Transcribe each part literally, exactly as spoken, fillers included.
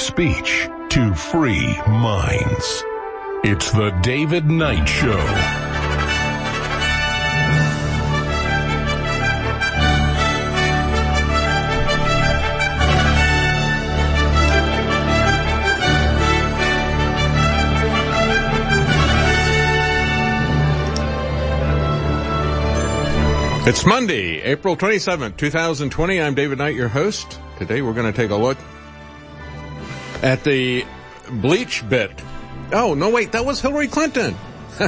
speech to free minds. It's the David Knight Show. It's Monday, April twenty-seventh, twenty twenty. I'm David Knight, your host. Today we're going to take a look at the bleach bit. Oh, no, wait, that was Hillary Clinton.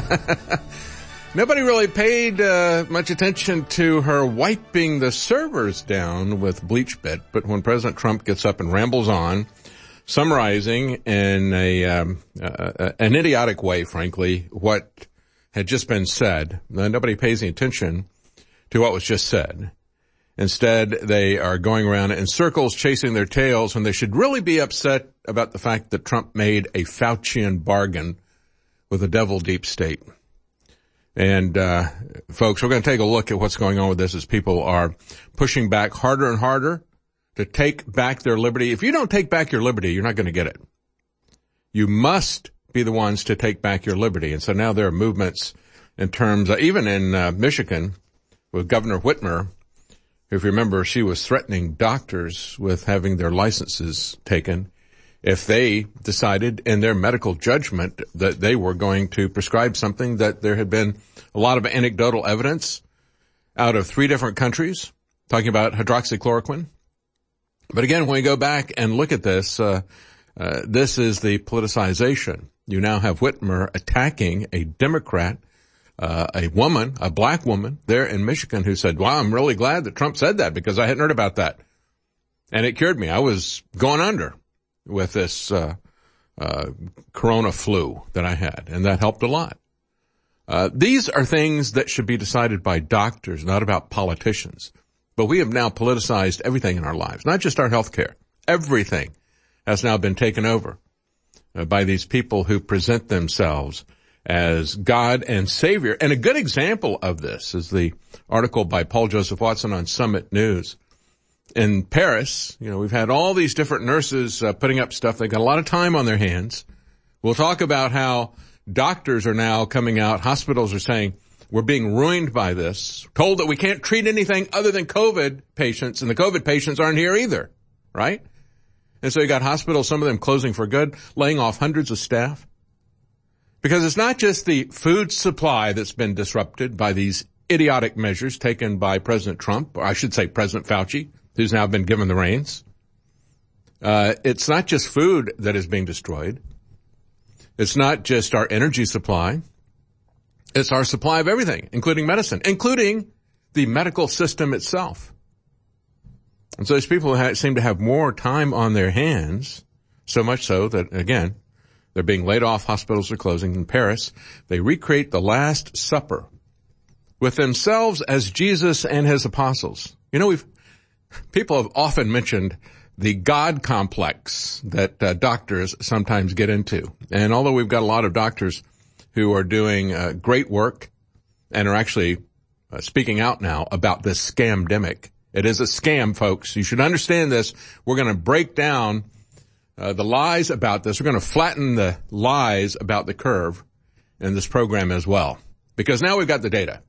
Nobody really paid uh, much attention to her wiping the servers down with bleach bit, but when President Trump gets up and rambles on, summarizing in a um, uh, an idiotic way, frankly, what had just been said, nobody pays any attention to what was just said. Instead, they are going around in circles chasing their tails when they should really be upset about the fact that Trump made a Faucian bargain with the devil deep state. And, uh, folks, we're going to take a look at what's going on with this as people are pushing back harder and harder to take back their liberty. If you don't take back your liberty, you're not going to get it. You must be the ones to take back your liberty. And so now there are movements in terms of, even in uh, Michigan, with Governor Whitmer. If you remember, she was threatening doctors with having their licenses taken if they decided in their medical judgment that they were going to prescribe something that there had been a lot of anecdotal evidence out of three different countries talking about hydroxychloroquine. But again, when we go back and look at this, uh, uh, this is the politicization. You now have Whitmer attacking a Democrat, Uh, a woman, a black woman there in Michigan who said, wow, I'm really glad that Trump said that because I hadn't heard about that. And it cured me. I was going under with this, uh, uh, corona flu that I had, and that helped a lot. Uh, these are things that should be decided by doctors, not about politicians. But we have now politicized everything in our lives, not just our health care. Everything has now been taken over uh, by these people who present themselves as God and Savior. And a good example of this is the article by Paul Joseph Watson on Summit News. In Paris, you know, we've had all these different nurses uh, putting up stuff. They've got a lot of time on their hands. We'll talk about how doctors are now coming out. Hospitals are saying, we're being ruined by this, told that we can't treat anything other than COVID patients, and the COVID patients aren't here either, right? And so you got hospitals, some of them closing for good, laying off hundreds of staff. Because it's not just the food supply that's been disrupted by these idiotic measures taken by President Trump, or I should say President Fauci, who's now been given the reins. Uh, it's not just food that is being destroyed. It's not just our energy supply. It's our supply of everything, including medicine, including the medical system itself. And so these people ha- seem to have more time on their hands, so much so that, again, they're being laid off. Hospitals are closing. In Paris, they recreate the Last Supper with themselves as Jesus and his apostles. You know, we've, people have often mentioned the God complex that uh, doctors sometimes get into. And although we've got a lot of doctors who are doing uh, great work and are actually uh, speaking out now about this scamdemic, it is a scam, folks. You should understand this. We're going to break down Uh, the lies about this. We're going to flatten the lies about the curve in this program as well, because now we've got the data.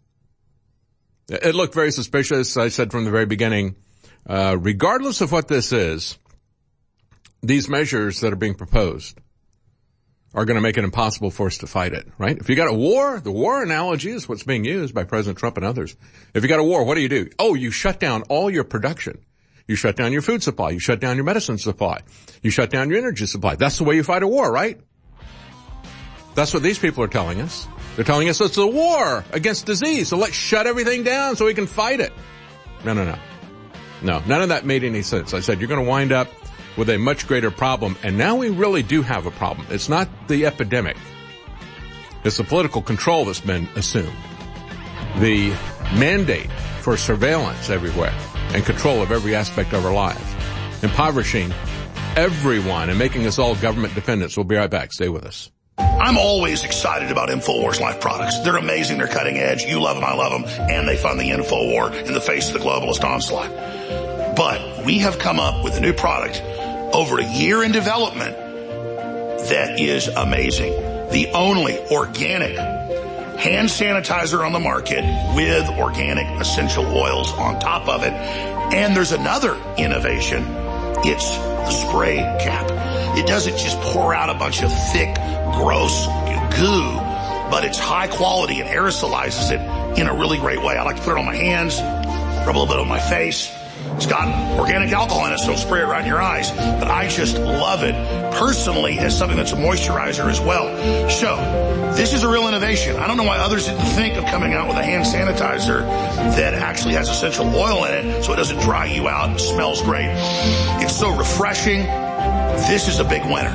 It looked very suspicious. I said from the very beginning, uh, regardless of what this is, these measures that are being proposed are going to make it impossible for us to fight it, right? If you got a war, the war analogy is what's being used by President Trump and others. If you got a war, what do you do? Oh, you shut down all your production. You shut down your food supply. You shut down your medicine supply. You shut down your energy supply. That's the way you fight a war, right? That's what these people are telling us. They're telling us it's a war against disease, so let's shut everything down so we can fight it. No, no, no. No, none of that made any sense. I said you're going to wind up with a much greater problem, and now we really do have a problem. It's not the epidemic. It's the political control that's been assumed. The mandate for surveillance everywhere and control of every aspect of our lives, impoverishing everyone and making us all government dependents. We'll be right back. Stay with us. I'm always excited about InfoWars Life products. They're amazing. They're cutting edge. You love them. I love them. And they fund the InfoWar in the face of the globalist onslaught. But we have come up with a new product over a year in development that is amazing. The only organic hand sanitizer on the market with organic essential oils on top of it. And there's another innovation. It's the spray cap. It doesn't just pour out a bunch of thick, gross goo, but it's high quality and aerosolizes it in a really great way. I like to put it on my hands, rub a little bit on my face. It's got organic alcohol in it, so don't spray it right in your eyes. But I just love it personally as something that's a moisturizer as well. So this is a real innovation. I don't know why others didn't think of coming out with a hand sanitizer that actually has essential oil in it so it doesn't dry you out and smells great. It's so refreshing. This is a big winner.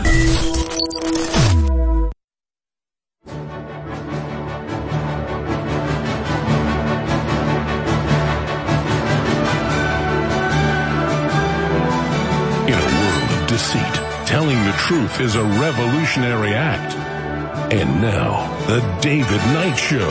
Deceit. Telling the truth is a revolutionary act. And now, the David Knight Show.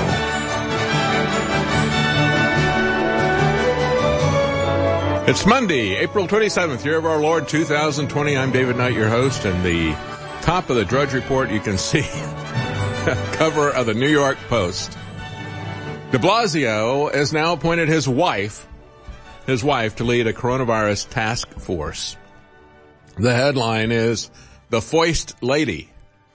It's Monday, April twenty-seventh, year of our Lord, two thousand twenty. I'm David Knight, your host, and the top of the Drudge Report, you can see cover of the New York Post. De Blasio has now appointed his wife, his wife to lead a coronavirus task force. The headline is, The Foist Lady.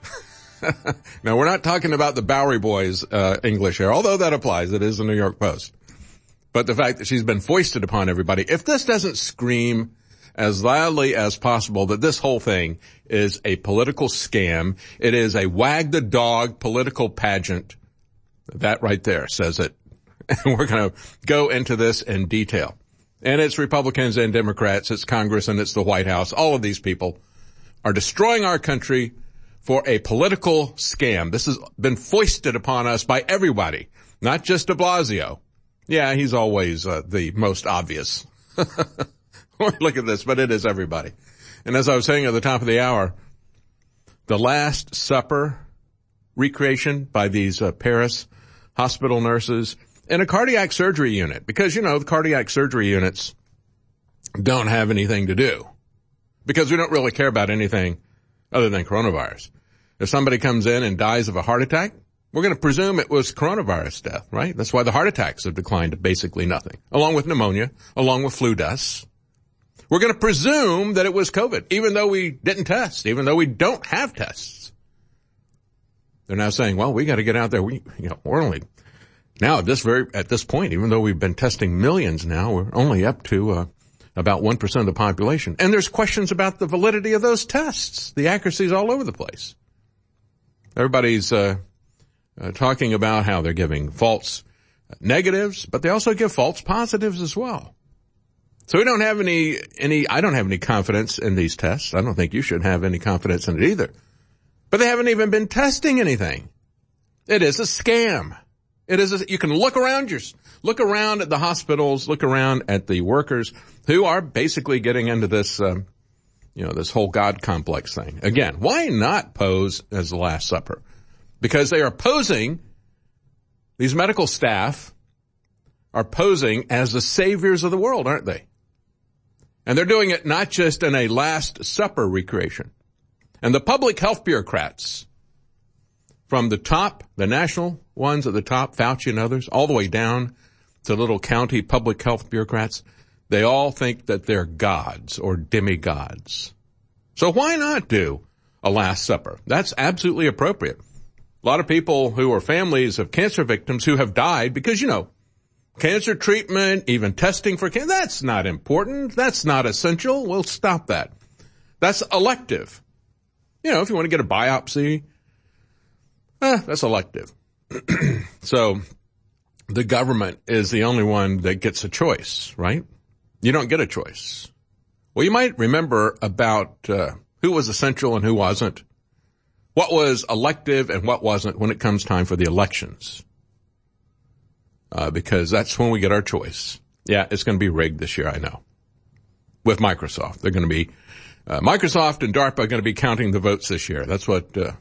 Now, we're not talking about the Bowery Boys uh, English here, although that applies. It is the New York Post. But the fact that she's been foisted upon everybody, if this doesn't scream as loudly as possible that this whole thing is a political scam, it is a wag the dog political pageant, that right there says it. And we're going to go into this in detail. And it's Republicans and Democrats, it's Congress, and it's the White House. All of these people are destroying our country for a political scam. This has been foisted upon us by everybody, not just de Blasio. Yeah, he's always uh, the most obvious. Look at this, but it is everybody. And as I was saying at the top of the hour, the Last Supper recreation by these uh, Paris hospital nurses in a cardiac surgery unit, because, you know, the cardiac surgery units don't have anything to do, because we don't really care about anything other than coronavirus. If somebody comes in and dies of a heart attack, we're going to presume it was coronavirus death, right? That's why the heart attacks have declined to basically nothing, along with pneumonia, along with flu deaths. We're going to presume that it was COVID, even though we didn't test, even though we don't have tests. They're now saying, well, we got to get out there. We, you know, we're only Now, at this very, at this point, even though we've been testing millions now, we're only up to, uh, about one percent of the population. And there's questions about the validity of those tests. The accuracy's all over the place. Everybody's, uh, uh, talking about how they're giving false negatives, but they also give false positives as well. So we don't have any, any, I don't have any confidence in these tests. I don't think you should have any confidence in it either. But they haven't even been testing anything. It is a scam. It is, a, you can look around your, look around at the hospitals, look around at the workers who are basically getting into this, um, you know, this whole God complex thing. Again, why not pose as the Last Supper? Because they are posing, these medical staff are posing as the saviors of the world, aren't they? And they're doing it not just in a Last Supper recreation. And the public health bureaucrats, from the top, the national ones at the top, Fauci and others, all the way down to little county public health bureaucrats, they all think that they're gods or demigods. So why not do a Last Supper? That's absolutely appropriate. A lot of people who are families of cancer victims who have died because, you know, cancer treatment, even testing for cancer, that's not important. That's not essential. We'll stop that. That's elective. You know, if you want to get a biopsy, eh, that's elective. So the government is the only one that gets a choice, right? You don't get a choice. Well, you might remember about uh, who was essential and who wasn't, what was elective and what wasn't when it comes time for the elections. Uh, because that's when we get our choice. Yeah, it's going to be rigged this year, I know. With Microsoft. They're going to be, uh, Microsoft and DARPA are going to be counting the votes this year. That's what, uh,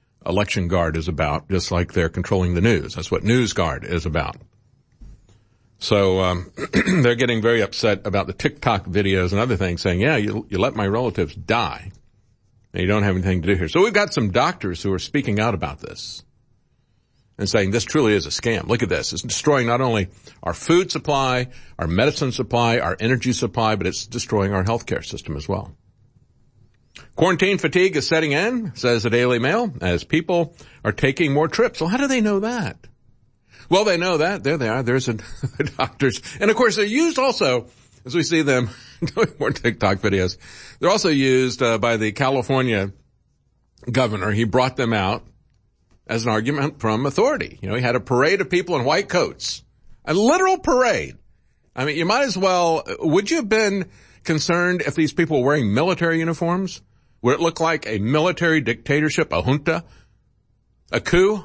Election Guard is about, just like they're controlling the news. That's what News Guard is about. So um, they're getting very upset about the TikTok videos and other things, saying, yeah, you, you let my relatives die, and you don't have anything to do here. So we've got some doctors who are speaking out about this and saying this truly is a scam. Look at this. It's destroying not only our food supply, our medicine supply, our energy supply, but it's destroying our healthcare system as well. Quarantine fatigue is setting in, says the Daily Mail, as people are taking more trips. Well, how do they know that? Well, they know that. There they are. There's a, the doctors. And, of course, they're used also, as we see them doing more TikTok videos, they're also used uh, by the California governor. He brought them out as an argument from authority. You know, he had a parade of people in white coats, a literal parade. I mean, you might as well, would you have been concerned if these people were wearing military uniforms? Would it look like a military dictatorship, a junta, a coup?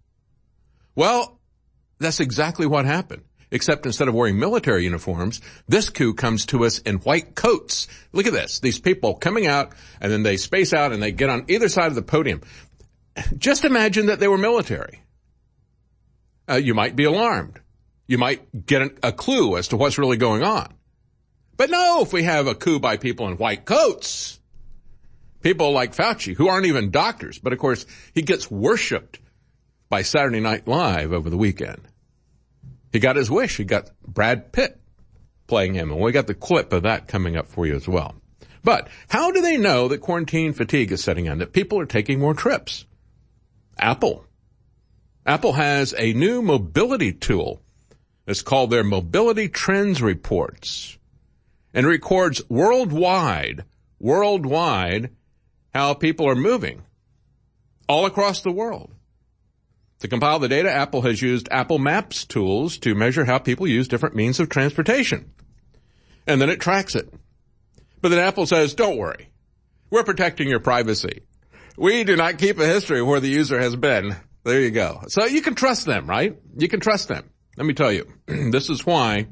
Well, that's exactly what happened. Except instead of wearing military uniforms, this coup comes to us in white coats. Look at this. These people coming out, and then they space out and they get on either side of the podium. Just imagine that they were military. Uh, you might be alarmed. You might get a, a clue as to what's really going on. But no, if we have a coup by people in white coats, people like Fauci, who aren't even doctors, but of course he gets worshipped by Saturday Night Live over the weekend. He got his wish. He got Brad Pitt playing him, and we got the clip of that coming up for you as well. But how do they know that quarantine fatigue is setting in, that people are taking more trips? Apple. Apple has a new mobility tool. It's called their Mobility Trends Reports, and records worldwide, worldwide, how people are moving all across the world. To compile the data, Apple has used Apple Maps tools to measure how people use different means of transportation. And then it tracks it. But then Apple says, don't worry. We're protecting your privacy. We do not keep a history of where the user has been. There you go. So you can trust them, right? You can trust them. Let me tell you, this is why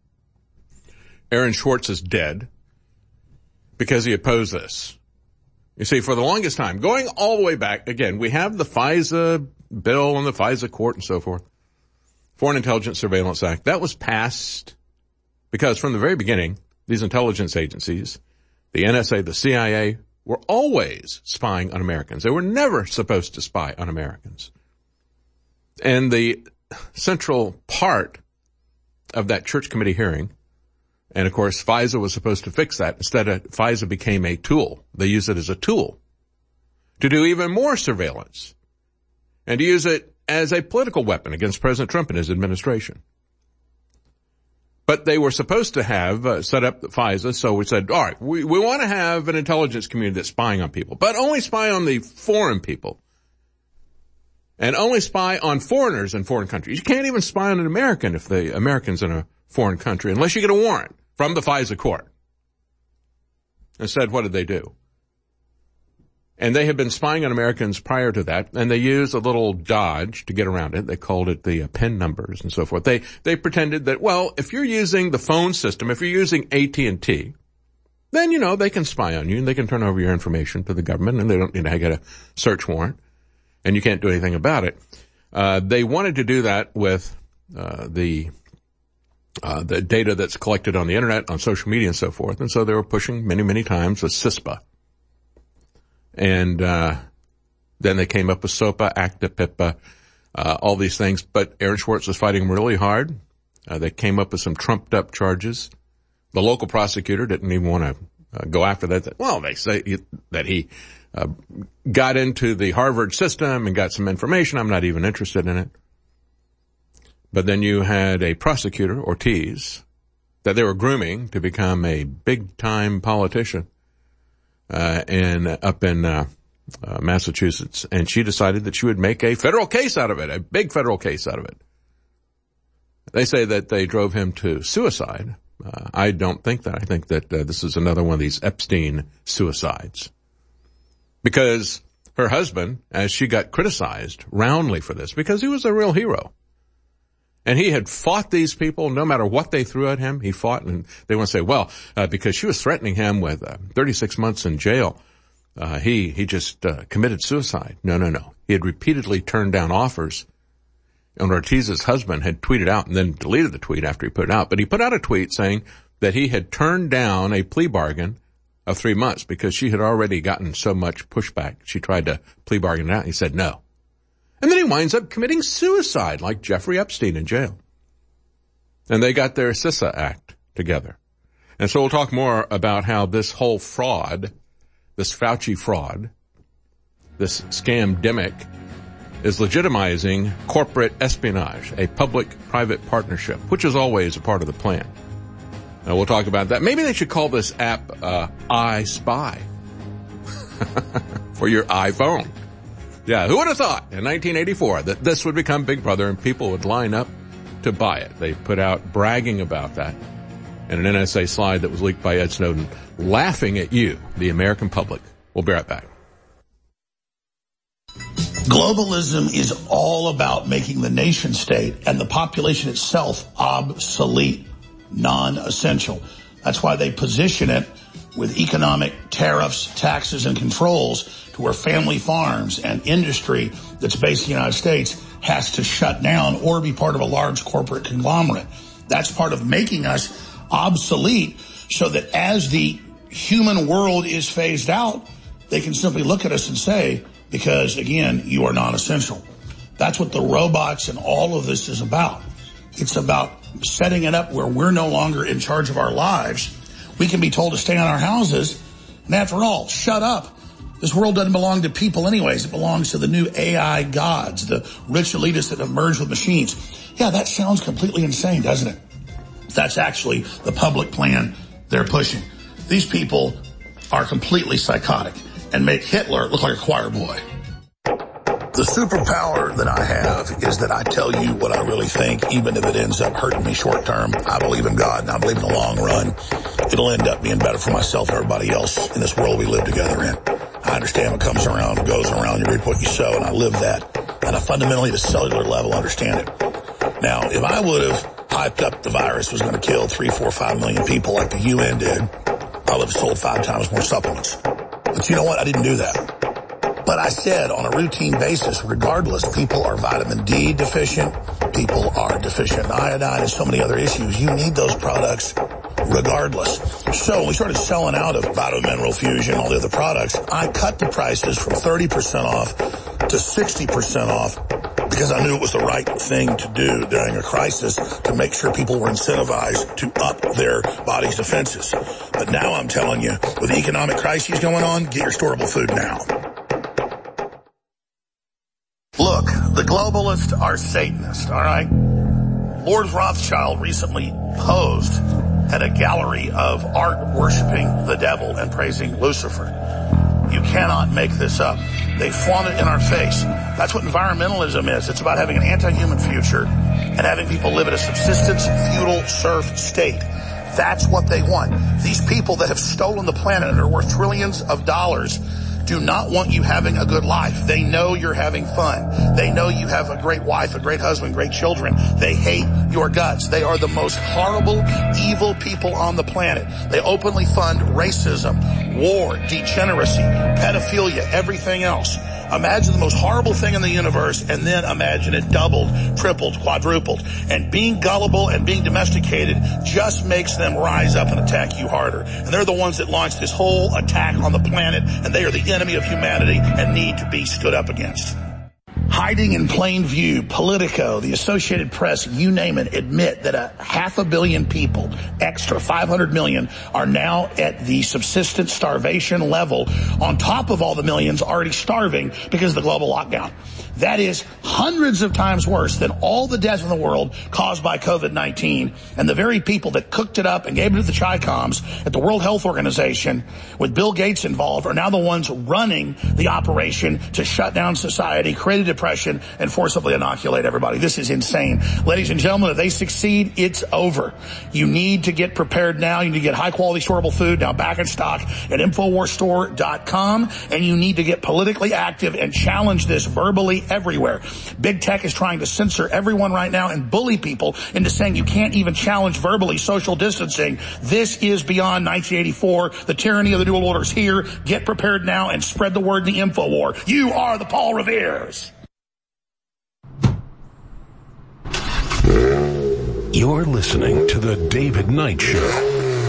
Aaron Swartz is dead, because he opposed this. You see, for the longest time, going all the way back, again, we have the FISA bill and the FISA court and so forth, Foreign Intelligence Surveillance Act. That was passed because from the very beginning, these intelligence agencies, the N S A, the C I A, were always spying on Americans. They were never supposed to spy on Americans. And the central part of that church committee hearing, and of course FISA was supposed to fix that. Instead, of, FISA became a tool. They use it as a tool to do even more surveillance and to use it as a political weapon against President Trump and his administration. But they were supposed to have uh, set up FISA, so we said, all right, we, we want to have an intelligence community that's spying on people, but only spy on the foreign people. And only spy on foreigners in foreign countries. You can't even spy on an American if the American's in a foreign country, unless you get a warrant from the FISA court. Instead, what did they do? And they had been spying on Americans prior to that, and they used a little dodge to get around it. They called it the uh, PIN numbers and so forth. They they pretended that, well, if you're using the phone system, if you're using A T and T, then, you know, they can spy on you, and they can turn over your information to the government, and they don't need to get a search warrant, and you can't do anything about it. Uh, they wanted to do that with uh, the uh, the data that's collected on the Internet, on social media and so forth, and so they were pushing many, many times with CISPA. And uh then they came up with SOPA, ACTA, PIPA, uh, all these things. But Aaron Swartz was fighting really hard. Uh, they came up with some trumped-up charges. The local prosecutor didn't even want to uh, go after that. Well, they say that he uh, got into the Harvard system and got some information. I'm not even interested in it. But then you had a prosecutor, Ortiz, that they were grooming to become a big-time politician. Uh, and up in, uh, uh, Massachusetts. And she decided that she would make a federal case out of it, a big federal case out of it. They say that they drove him to suicide. Uh, I don't think that. I think that uh, this is another one of these Epstein suicides. Because her husband, as she got criticized roundly for this, because he was a real hero. And he had fought these people no matter what they threw at him. He fought, and they want to say, well, uh, because she was threatening him with uh, thirty-six months in jail, uh, he he just uh, committed suicide. No, no, no. He had repeatedly turned down offers. And Ortiz's husband had tweeted out and then deleted the tweet after he put it out. But he put out a tweet saying that he had turned down a plea bargain of three months because she had already gotten so much pushback. She tried to plea bargain it out. He said no. And then he winds up committing suicide like Jeffrey Epstein in jail. And they got their CISA Act together. And so we'll talk more about how this whole fraud, this Fauci fraud, this scam-demic, is legitimizing corporate espionage, a public-private partnership, which is always a part of the plan. Now, we'll talk about that. Maybe they should call this app uh, I Spy for your iPhone. Yeah, who would have thought in nineteen eighty-four that this would become Big Brother and people would line up to buy it? They put out bragging about that in an N S A slide that was leaked by Ed Snowden, laughing at you, the American public. We'll be right back. Globalism is all about making the nation state and the population itself obsolete, non-essential. That's why they position it with economic tariffs, taxes, and controls to where family farms and industry that's based in the United States has to shut down or be part of a large corporate conglomerate. That's part of making us obsolete so that as the human world is phased out, they can simply look at us and say, because, again, you are non-essential. That's what the robots and all of this is about. It's about setting it up where we're no longer in charge of our lives. We can be told to stay in our houses. And after all, shut up. This world doesn't belong to people anyways. It belongs to the new A I gods, the rich elitists that have merged with machines. Yeah, that sounds completely insane, doesn't it? That's actually the public plan they're pushing. These people are completely psychotic and make Hitler look like a choir boy. The superpower that I have is that I tell you what I really think, even if it ends up hurting me short term. I believe in God, and I believe in the long run, it'll end up being better for myself and everybody else in this world we live together in. I understand what comes around, what goes around, you reap what you sow, and I live that. And I fundamentally, at a cellular level, understand it. Now, if I would have hyped up the virus was going to kill three, four, five million people like the U N did, I would have sold five times more supplements. But you know what? I didn't do that. But I said on a routine basis, regardless, people are vitamin D deficient, people are deficient in iodine and so many other issues. You need those products regardless. So when we started selling out of Vitamin Mineral Fusion, all the other products, I cut the prices from thirty percent off to sixty percent off because I knew it was the right thing to do during a crisis to make sure people were incentivized to up their body's defenses. But now I'm telling you, with the economic crises going on, get your storable food now. Look, the globalists are Satanists, all right? Lord Rothschild recently posed at a gallery of art worshiping the devil and praising Lucifer. You cannot make this up. They flaunt it in our face. That's what environmentalism is. It's about having an anti-human future and having people live in a subsistence, feudal, serf state. That's what they want. These people that have stolen the planet and are worth trillions of dollars do not want you having a good life. They know you're having fun. They know you have a great wife, a great husband, great children. They hate your guts. They are the most horrible, evil people on the planet. They openly fund racism, war, degeneracy, pedophilia, everything else. Imagine the most horrible thing in the universe and then imagine it doubled, tripled, quadrupled. And being gullible and being domesticated just makes them rise up and attack you harder. And they're the ones that launched this whole attack on the planet, and they are the enemy of humanity and need to be stood up against. Hiding in plain view, Politico, the Associated Press, you name it, admit that a half a billion people, extra five hundred million, are now at the subsistence starvation level on top of all the millions already starving because of the global lockdown. That is hundreds of times worse than all the deaths in the world caused by COVID nineteen. And the very people that cooked it up and gave it to the Chi-Coms at the World Health Organization with Bill Gates involved are now the ones running the operation to shut down society, create a depression, and forcibly inoculate everybody. This is insane. Ladies and gentlemen, if they succeed, it's over. You need to get prepared now. You need to get high-quality, storable food now back in stock at Infowars Store dot com. And you need to get politically active and challenge this verbally everywhere. Big tech is trying to censor everyone right now and bully people into saying you can't even challenge verbally social distancing. This is beyond nineteen eighty-four. The tyranny of the New World Order is here. Get prepared now and spread the word in the info war. You are the Paul Revere's. You're listening to The David Knight Show.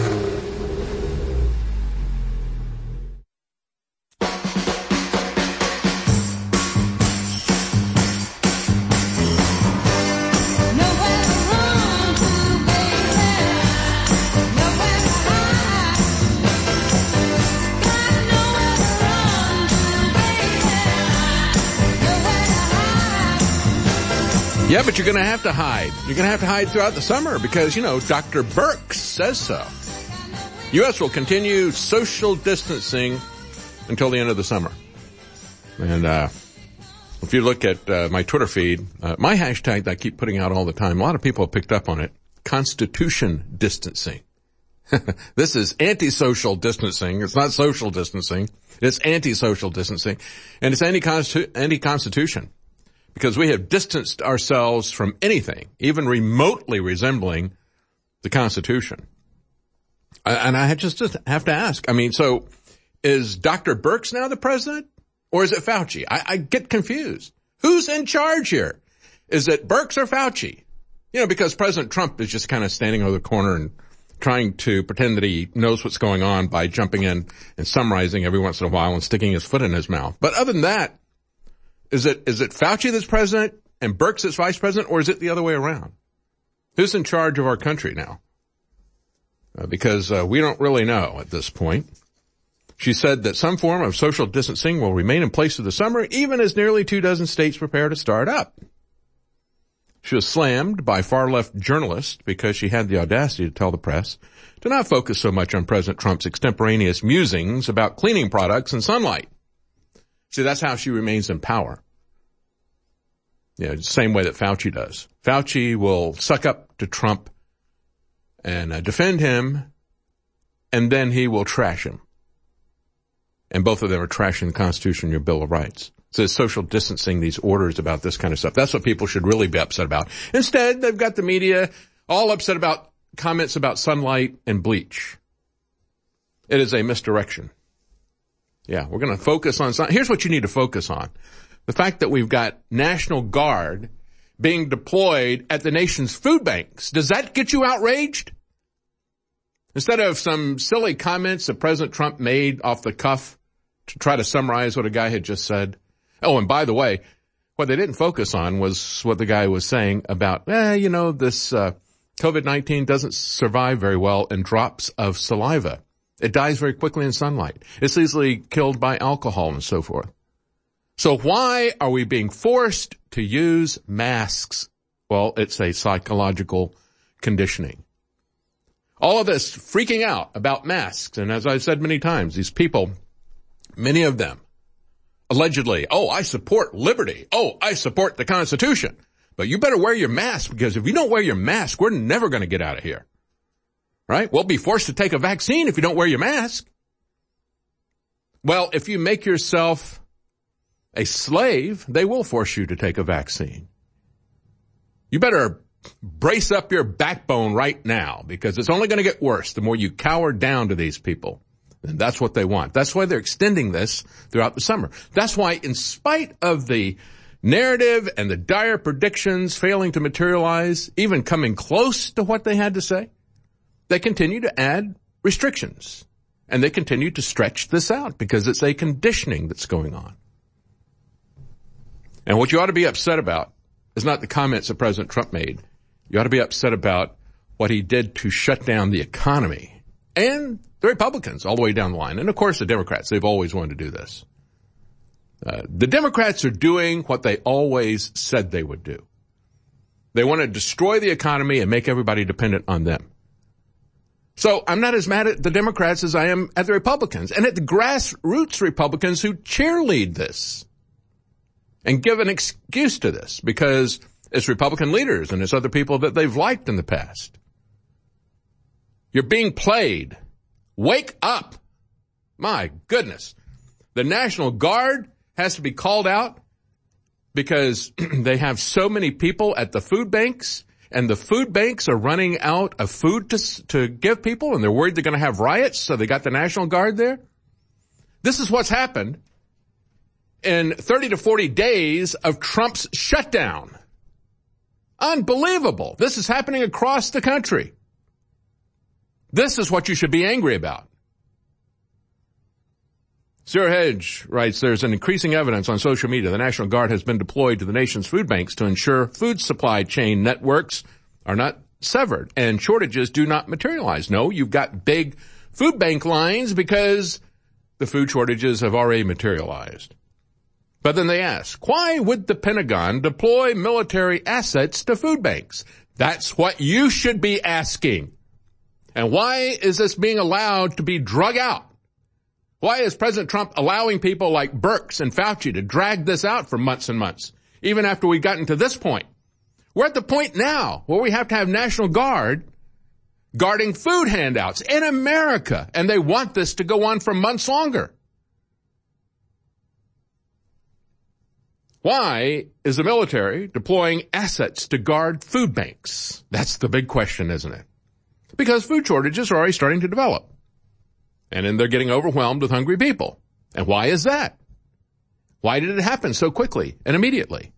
Yeah, but you're going to have to hide. You're going to have to hide throughout the summer because, you know, Doctor Birx says so. U S will continue social distancing until the end of the summer. And uh if you look at uh, my Twitter feed, uh, my hashtag that I keep putting out all the time, a lot of people have picked up on it, Constitution distancing. This is anti-social distancing. It's not social distancing. It's anti-social distancing. And it's anti-constitu- anti-constitution. Because we have distanced ourselves from anything, even remotely resembling the Constitution. And I just have to ask, I mean, so is Doctor Birx now the president? Or is it Fauci? I, I get confused. Who's in charge here? Is it Birx or Fauci? You know, because President Trump is just kind of standing over the corner and trying to pretend that he knows what's going on by jumping in and summarizing every once in a while and sticking his foot in his mouth. But other than that, Is it, is it Fauci that's president and Birx that's vice president, or is it the other way around? Who's in charge of our country now? Uh, because, uh, we don't really know at this point. She said that some form of social distancing will remain in place through the summer, even as nearly two dozen states prepare to start up. She was slammed by far-left journalists because she had the audacity to tell the press to not focus so much on President Trump's extemporaneous musings about cleaning products and sunlight. See, that's how she remains in power. Yeah, the same way that Fauci does. Fauci will suck up to Trump and uh, defend him, and then he will trash him. And both of them are trashing the Constitution and your Bill of Rights. So it's social distancing, these orders about this kind of stuff. That's what people should really be upset about. Instead, they've got the media all upset about comments about sunlight and bleach. It is a misdirection. Yeah, we're going to focus on something. Here's what you need to focus on. The fact that we've got National Guard being deployed at the nation's food banks. Does that get you outraged? Instead of some silly comments that President Trump made off the cuff to try to summarize what a guy had just said. Oh, and by the way, what they didn't focus on was what the guy was saying about, eh, you know, this uh, COVID nineteen doesn't survive very well in drops of saliva. It dies very quickly in sunlight. It's easily killed by alcohol and so forth. So why are we being forced to use masks? Well, it's a psychological conditioning. All of this freaking out about masks. And as I've said many times, these people, many of them, allegedly, oh, I support liberty. Oh, I support the Constitution. But you better wear your mask, because if you don't wear your mask, we're never going to get out of here. Right? We'll be forced to take a vaccine if you don't wear your mask. Well, if you make yourself a slave, they will force you to take a vaccine. You better brace up your backbone right now, because it's only going to get worse the more you cower down to these people. And that's what they want. That's why they're extending this throughout the summer. That's why, in spite of the narrative and the dire predictions failing to materialize, even coming close to what they had to say, they continue to add restrictions, and they continue to stretch this out because it's a conditioning that's going on. And what you ought to be upset about is not the comments that President Trump made. You ought to be upset about what he did to shut down the economy and the Republicans all the way down the line. And, of course, the Democrats, they've always wanted to do this. Uh, the Democrats are doing what they always said they would do. They want to destroy the economy and make everybody dependent on them. So I'm not as mad at the Democrats as I am at the Republicans and at the grassroots Republicans who cheerlead this and give an excuse to this because it's Republican leaders and it's other people that they've liked in the past. You're being played. Wake up. My goodness. The National Guard has to be called out because they have so many people at the food banks, and the food banks are running out of food to, to give people, and they're worried they're going to have riots, so they got the National Guard there. This is what's happened in thirty to forty days of Trump's shutdown. Unbelievable. This is happening across the country. This is what you should be angry about. Zero Hedge writes, there's an increasing evidence on social media the National Guard has been deployed to the nation's food banks to ensure food supply chain networks are not severed and shortages do not materialize. No, you've got big food bank lines because the food shortages have already materialized. But then they ask, why would the Pentagon deploy military assets to food banks? That's what you should be asking. And why is this being allowed to be drug out? Why is President Trump allowing people like Birx and Fauci to drag this out for months and months, even after we've gotten to this point? We're at the point now where we have to have National Guard guarding food handouts in America, and they want this to go on for months longer. Why is the military deploying assets to guard food banks? That's the big question, isn't it? Because food shortages are already starting to develop. And then they're getting overwhelmed with hungry people. And why is that? Why did it happen so quickly and immediately?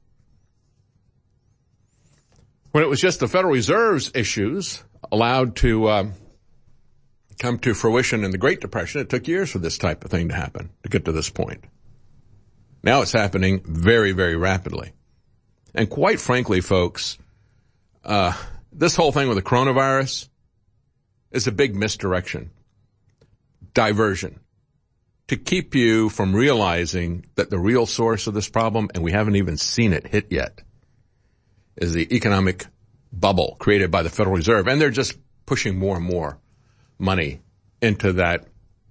When it was just the Federal Reserve's issues allowed to um, come to fruition in the Great Depression, it took years for this type of thing to happen, to get to this point. Now it's happening very, very rapidly. And quite frankly, folks, uh, this whole thing with the coronavirus is a big misdirection, diversion, to keep you from realizing that the real source of this problem, and we haven't even seen it hit yet, is the economic bubble created by the Federal Reserve. And they're just pushing more and more money into that,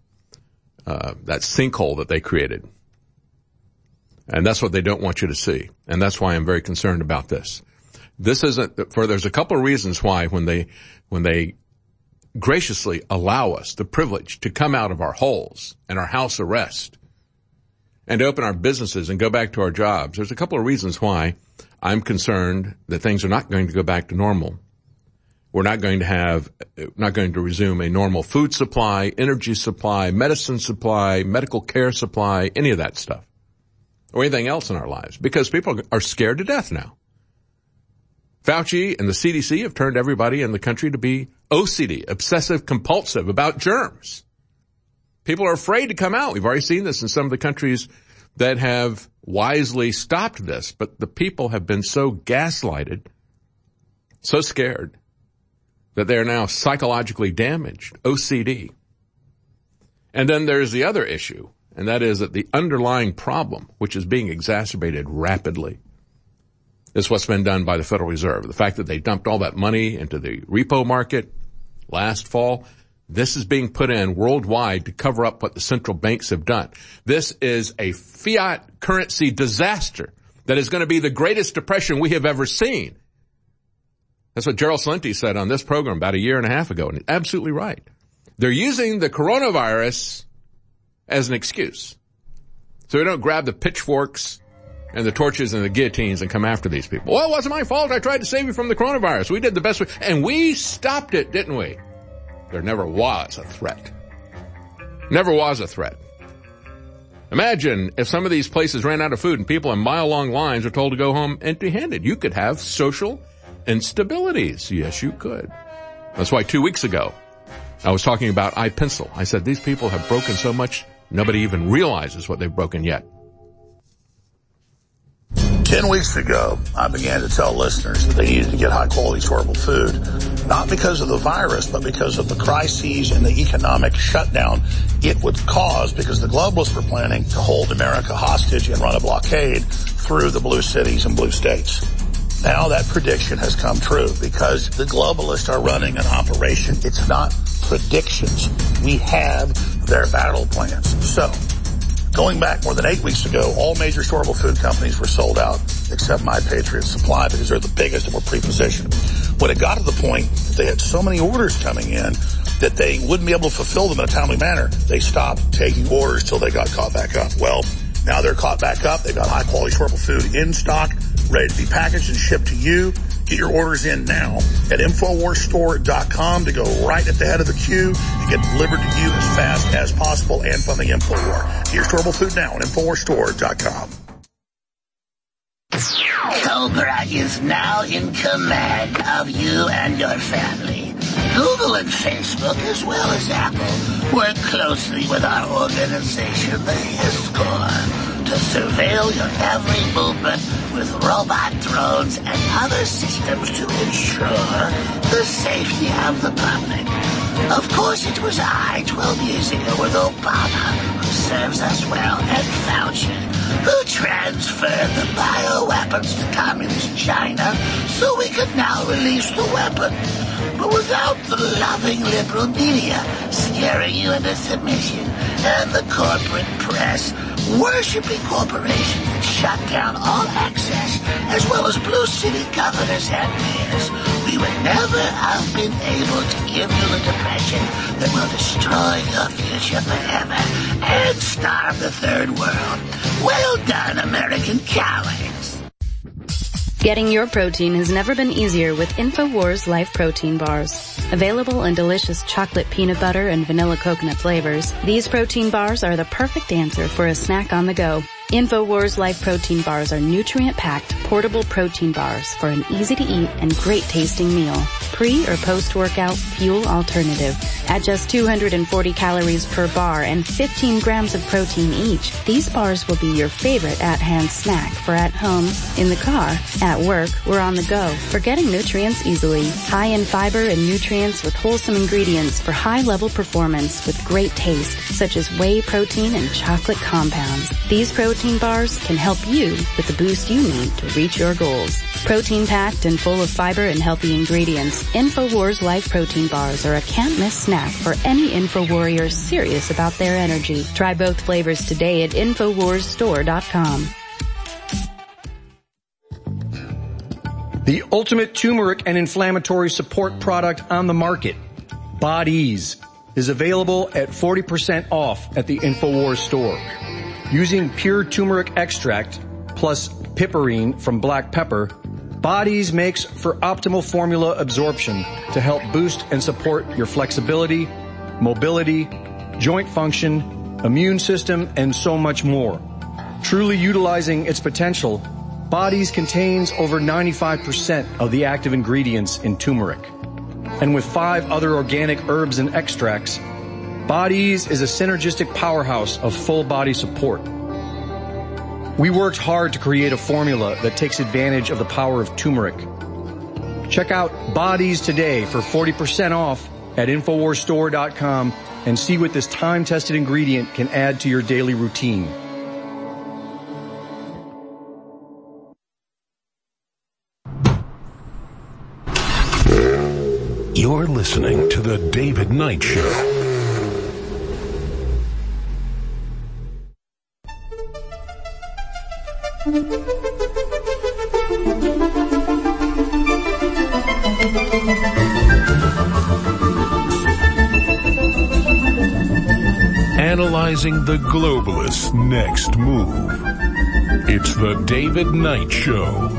uh, that sinkhole that they created. And that's what they don't want you to see. And that's why I'm very concerned about this. This isn't, for there's a couple of reasons why when they, when they graciously allow us the privilege to come out of our holes and our house arrest and open our businesses and go back to our jobs, there's a couple of reasons why I'm concerned that things are not going to go back to normal. We're not going to have, not going to resume a normal food supply, energy supply, medicine supply, medical care supply, any of that stuff, or anything else in our lives, because people are scared to death now. Fauci and the C D C have turned everybody in the country to be O C D, obsessive compulsive about germs. People are afraid to come out. We've already seen this in some of the countries that have wisely stopped this, but the people have been so gaslighted, so scared, that they are now psychologically damaged, O C D. And then there's the other issue, and that is that the underlying problem, which is being exacerbated rapidly, is what's been done by the Federal Reserve. The fact that they dumped all that money into the repo market last fall, this is being put in worldwide to cover up what the central banks have done. This is a fiat currency disaster that is going to be the greatest depression we have ever seen. That's what Gerald Celente said on this program about a year and a half ago, and he's absolutely right. They're using the coronavirus as an excuse. So we don't grab the pitchforks and the torches and the guillotines and come after these people. Well, it wasn't my fault. I tried to save you from the coronavirus. We did the best we, and we stopped it, didn't we? There never was a threat. Never was a threat. Imagine if some of these places ran out of food and people in mile-long lines are told to go home empty-handed. You could have social instabilities. Yes, you could. That's why two weeks ago, I was talking about iPencil. I said, these people have broken so much, nobody even realizes what they've broken yet. Ten weeks ago, I began to tell listeners that they needed to get high-quality, storable food, not because of the virus, but because of the crises and the economic shutdown it would cause, because the globalists were planning to hold America hostage and run a blockade through the blue cities and blue states. Now that prediction has come true because the globalists are running an operation. It's not predictions. We have their battle plans. So, going back more than eight weeks ago, all major storable food companies were sold out except My Patriot Supply because they're the biggest and were pre-positioned. When it got to the point that they had so many orders coming in that they wouldn't be able to fulfill them in a timely manner, they stopped taking orders till they got caught back up. Well, now they're caught back up. They've got high-quality storable food in stock, ready to be packaged and shipped to you. Get your orders in now at Infowars Store dot com to go right at the head of the queue and get delivered to you as fast as possible and from the InfoWar. Get your storable food now at Infowars Store dot com. Cobra Libra is now in command of you and your family. Google and Facebook, as well as Apple, work closely with our organization, the HISCOR, to surveil your every movement with robot drones and other systems to ensure the safety of the public. Of course, it was I, twelve years ago, with Obama, who serves us well, and Fauci, who transferred the bioweapons to communist China so we could now release the weapon. But without the loving liberal media scaring you into submission and the corporate press worshipping corporations that shut down all access, as well as blue city governors and mayors, we would never have been able to give you the depression that will destroy your future forever and starve the third world. Well done, American cowards. Getting your protein has never been easier with InfoWars Life Protein Bars. Available in delicious chocolate peanut butter and vanilla coconut flavors, these protein bars are the perfect answer for a snack on the go. InfoWars Life Protein Bars are nutrient-packed, portable protein bars for an easy-to-eat and great-tasting meal. Pre- or post-workout fuel alternative. At just two hundred forty calories per bar and fifteen grams of protein each, these bars will be your favorite at-hand snack for at home, in the car, at work, or on the go. For getting nutrients easily. High in fiber and nutrients with wholesome ingredients for high-level performance with great taste, such as whey protein and chocolate compounds. These protein bars can help you with the boost you need to reach your goals. Protein-packed and full of fiber and healthy ingredients, InfoWars Life Protein Bars are a can't-miss snack for any InfoWarrior serious about their energy. Try both flavors today at InfoWars Store dot com. The ultimate turmeric and inflammatory support product on the market, Bodease, is available at forty percent off at the InfoWars store. Using pure turmeric extract plus piperine from black pepper, Bodease makes for optimal formula absorption to help boost and support your flexibility, mobility, joint function, immune system, and so much more. Truly utilizing its potential, Bodease contains over ninety-five percent of the active ingredients in turmeric. And with five other organic herbs and extracts, Bodease is a synergistic powerhouse of full body support. We worked hard to create a formula that takes advantage of the power of turmeric. Check out Bodease today for forty percent off at InfoWars Store dot com and see what this time-tested ingredient can add to your daily routine. You're listening to The David Knight Show. Analyzing the globalists' next move. It's The David Knight Show.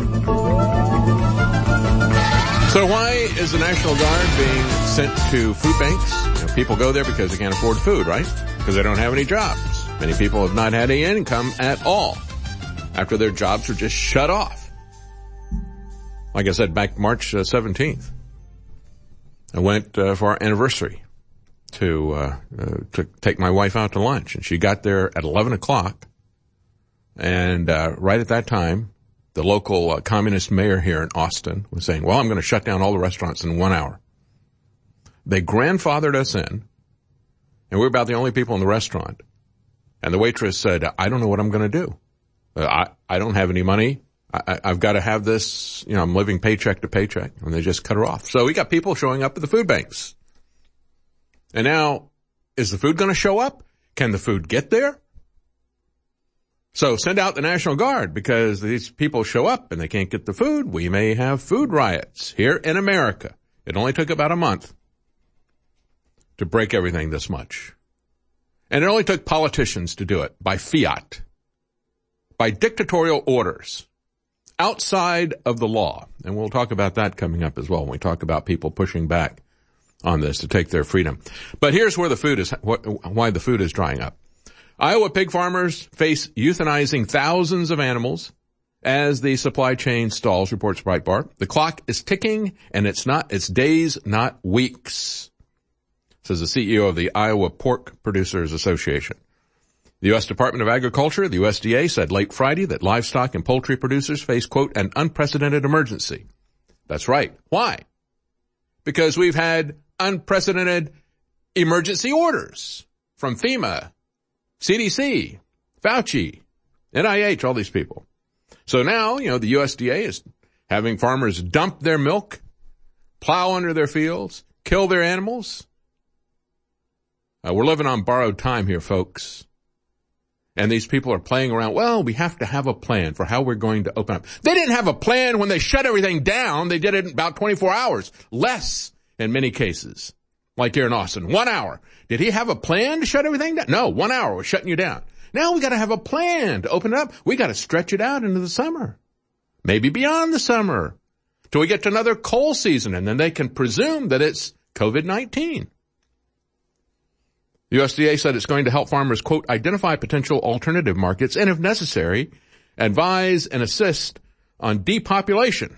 So why is the National Guard being sent to food banks? You know, people go there because they can't afford food, right? Because they don't have any jobs. Many people have not had any income at all after their jobs were just shut off. Like I said, back March uh, seventeenth, I went uh, for our anniversary to uh, uh to take my wife out to lunch, and she got there at eleven o'clock, and uh right at that time, the local uh, communist mayor here in Austin was saying, well, I'm going to shut down all the restaurants in one hour. They grandfathered us in, and we were about the only people in the restaurant. And the waitress said, I don't know what I'm going to do. Uh, I, I don't have any money. I, I've got to have this, you know, I'm living paycheck to paycheck. And they just cut her off. So we got people showing up at the food banks. And now, is the food going to show up? Can the food get there? So send out the National Guard, because these people show up and they can't get the food. We may have food riots here in America. It only took about a month to break everything this much. And it only took politicians to do it by fiat, by dictatorial orders, outside of the law. And we'll talk about that coming up as well when we talk about people pushing back on this to take their freedom. But here's where the food is, why the food is drying up. Iowa pig farmers face euthanizing thousands of animals as the supply chain stalls, reports Breitbart. The clock is ticking, and it's not, it's days, not weeks, says the C E O of the Iowa Pork Producers Association. The U S Department of Agriculture, the U S D A, said late Friday that livestock and poultry producers face, quote, an unprecedented emergency. That's right. Why? Because we've had unprecedented emergency orders from FEMA, C D C, Fauci, N I H, all these people. So now, you know, the U S D A is having farmers dump their milk, plow under their fields, kill their animals. Uh, we're living on borrowed time here, folks. And these people are playing around. Well, we have to have a plan for how we're going to open up. They didn't have a plan when they shut everything down. They did it in about twenty-four hours. Less in many cases. Like here in Austin. One hour. Did he have a plan to shut everything down? No, one hour was shutting you down. Now we got to have a plan to open it up. We got to stretch it out into the summer. Maybe beyond the summer. Till we get to another cold season, and then they can presume that it's COVID nineteen. The U S D A said it's going to help farmers, quote, identify potential alternative markets and, if necessary, advise and assist on depopulation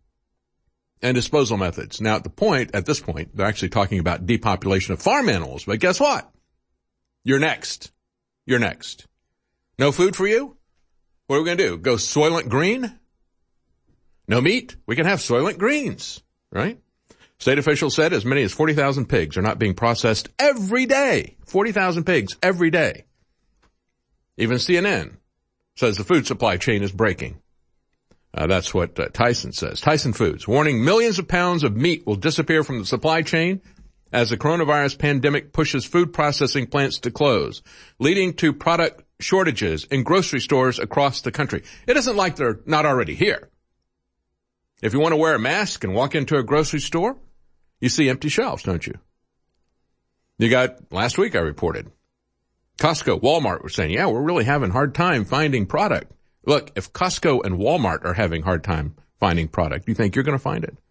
and disposal methods. Now, at the point, at this point, they're actually talking about depopulation of farm animals. But guess what? You're next. You're next. No food for you? What are we going to do? Go Soylent Green? No meat? We can have Soylent Greens, right? State officials said as many as forty thousand pigs are not being processed every day. forty thousand pigs every day. Even C N N says the food supply chain is breaking. Uh, that's what uh, Tyson says. Tyson Foods warning millions of pounds of meat will disappear from the supply chain as the coronavirus pandemic pushes food processing plants to close, leading to product shortages in grocery stores across the country. It isn't like they're not already here. If you want to wear a mask and walk into a grocery store, you see empty shelves, don't you? You got, last week I reported, Costco, Walmart were saying, yeah, we're really having a hard time finding product. Look, if Costco and Walmart are having a hard time finding product, you think you're going to find it?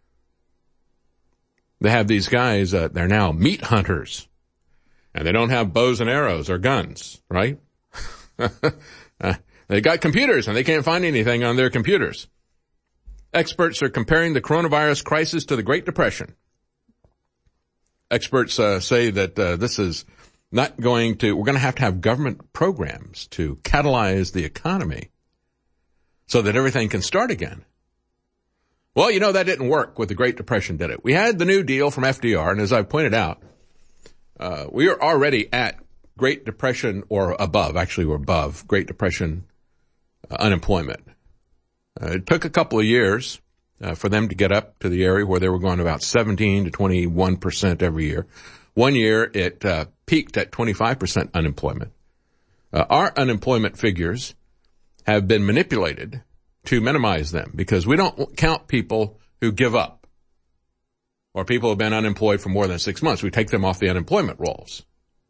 They have these guys, uh, they're now meat hunters, and they don't have bows and arrows or guns, right? uh, they got computers, and they can't find anything on their computers. Experts are comparing the coronavirus crisis to the Great Depression. Experts uh, say that uh, this is not going to, we're going to have to have government programs to catalyze the economy so that everything can start again. Well, you know, that didn't work with the Great Depression, did it? We had the New Deal from F D R, and as I pointed out, uh, we are already at Great Depression or above. Actually, we're above Great Depression uh, unemployment. Uh, it took a couple of years uh, for them to get up to the area where they were going about seventeen to twenty-one percent every year. One year it uh, peaked at twenty-five percent unemployment. Uh, our unemployment figures have been manipulated to minimize them because we don't count people who give up or people who have been unemployed for more than six months. We take them off the unemployment rolls.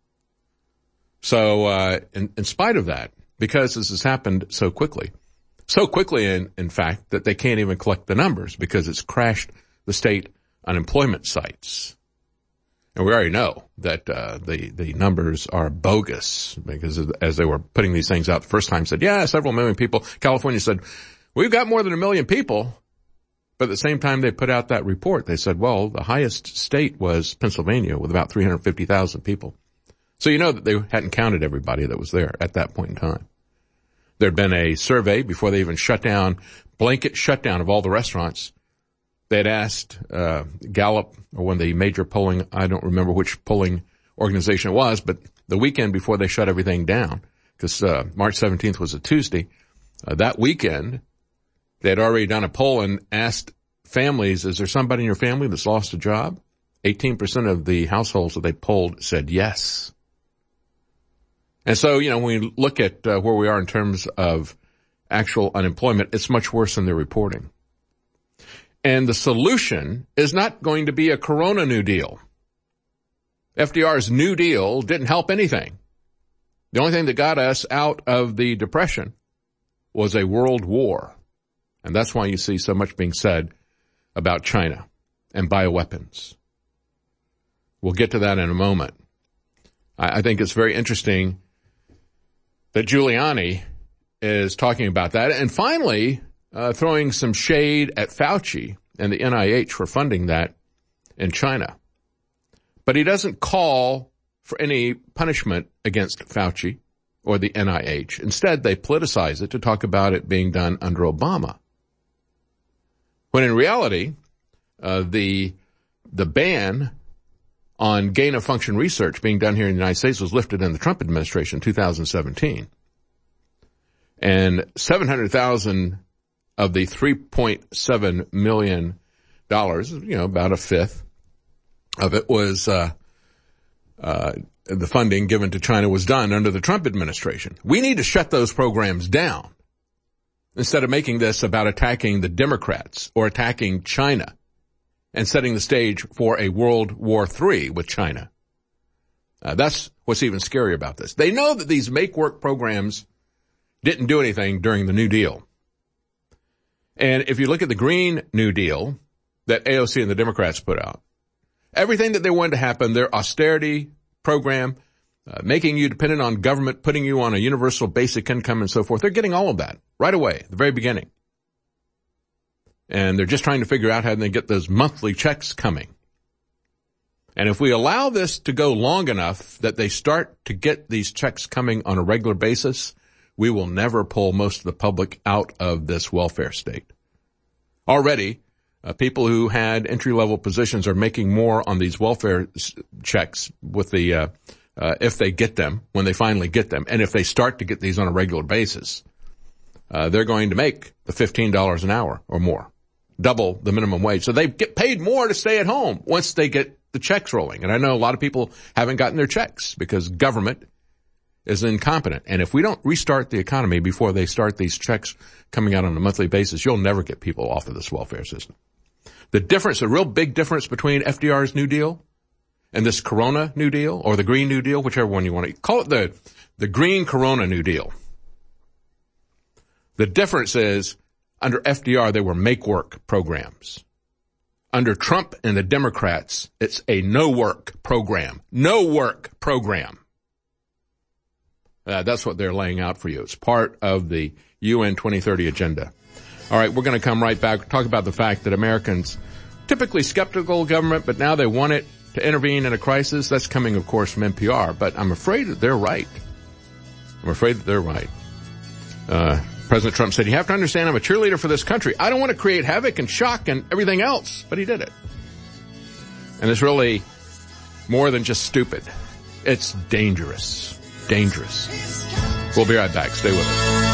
So uh, in, in spite of that, because this has happened so quickly, So quickly, in, in fact, that they can't even collect the numbers because it's crashed the state unemployment sites. And we already know that uh, the, the numbers are bogus because as they were putting these things out the first time, said, yeah, several million people. California said, we've got more than a million people. But at the same time they put out that report, they said, well, the highest state was Pennsylvania with about three hundred fifty thousand people. So you know that they hadn't counted everybody that was there at that point in time. There'd been a survey before they even shut down, blanket shutdown of all the restaurants. They'd asked uh, Gallup, or one of the major polling, I don't remember which polling organization it was, but the weekend before they shut everything down, because uh, March seventeenth was a Tuesday, uh, that weekend, they'd already done a poll and asked families, is there somebody in your family that's lost a job? eighteen percent of the households that they polled said yes. And so, you know, when we look at uh, where we are in terms of actual unemployment, it's much worse than they're reporting. And the solution is not going to be a Corona New Deal. F D R's New Deal didn't help anything. The only thing that got us out of the Depression was a world war. And that's why you see so much being said about China and bioweapons. We'll get to that in a moment. I, I think it's very interesting that Giuliani is talking about that. And finally, uh, throwing some shade at Fauci and the N I H for funding that in China. But he doesn't call for any punishment against Fauci or the N I H. Instead, they politicize it to talk about it being done under Obama. When in reality, uh, the the ban on gain-of-function research being done here in the United States was lifted in the Trump administration in two thousand seventeen. And seven hundred thousand of the three point seven million dollars, you know, about a fifth of it was, uh, uh, the funding given to China was done under the Trump administration. We need to shut those programs down instead of making this about attacking the Democrats or attacking China and setting the stage for a World War Three with China. Uh, that's what's even scarier about this. They know that these make-work programs didn't do anything during the New Deal. And if you look at the Green New Deal that A O C and the Democrats put out, everything that they wanted to happen, their austerity program, uh, making you dependent on government, putting you on a universal basic income and so forth, they're getting all of that right away at the very beginning. And they're just trying to figure out how they get those monthly checks coming. And if we allow this to go long enough that they start to get these checks coming on a regular basis, we will never pull most of the public out of this welfare state. Already, uh, people who had entry-level positions are making more on these welfare s- checks with the, uh, uh, if they get them, when they finally get them. And if they start to get these on a regular basis, uh, they're going to make the fifteen dollars an hour or more, double the minimum wage. So they get paid more to stay at home once they get the checks rolling. And I know a lot of people haven't gotten their checks because government is incompetent. And if we don't restart the economy before they start these checks coming out on a monthly basis, you'll never get people off of this welfare system. The difference, the real big difference between F D R's New Deal and this Corona New Deal or the Green New Deal, whichever one you want to call it, the, the Green Corona New Deal. The difference is under F D R, they were make-work programs. Under Trump and the Democrats, it's a no-work program. No-work program. Uh, that's what they're laying out for you. It's part of the U N twenty thirty agenda. All right, we're going to come right back, talk about the fact that Americans typically skeptical of government, but now they want it to intervene in a crisis. That's coming, of course, from N P R, but I'm afraid that they're right. I'm afraid that they're right. Uh, President Trump said, you have to understand I'm a cheerleader for this country. I don't want to create havoc and shock and everything else, but he did it. And it's really more than just stupid. It's dangerous. Dangerous. We'll be right back. Stay with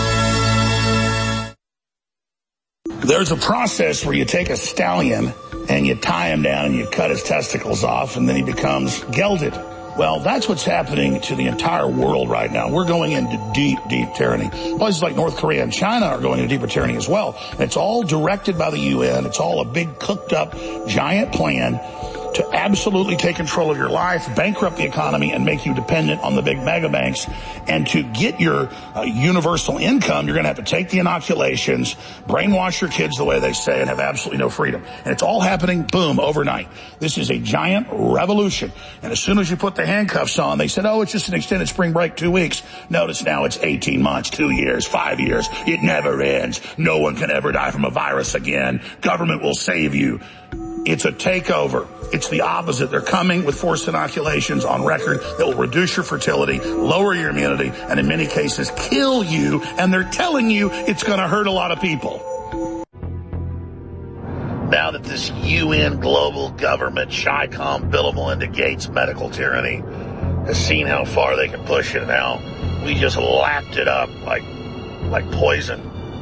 us. There's a process where you take a stallion and you tie him down and you cut his testicles off and then he becomes gelded. Well, that's what's happening to the entire world right now. We're going into deep, deep tyranny. Places like North Korea and China are going into deeper tyranny as well. It's all directed by the U N. It's all a big cooked up giant plan to absolutely take control of your life, bankrupt the economy, and make you dependent on the big mega banks. And to get your uh, universal income, you're going to have to take the inoculations, brainwash your kids the way they say, and have absolutely no freedom. And it's all happening, boom, overnight. This is a giant revolution. And as soon as you put the handcuffs on, they said, oh, it's just an extended spring break, two weeks. Notice now it's eighteen months, two years, five years. It never ends. No one can ever die from a virus again. Government will save you. It's a takeover. It's the opposite. They're coming with forced inoculations on record that will reduce your fertility, lower your immunity, and in many cases kill you. And they're telling you it's going to hurt a lot of people. Now that this U N global government, Chi-Com, Bill and Melinda Gates medical tyranny has seen how far they can push it now, we just lapped it up like, like poison.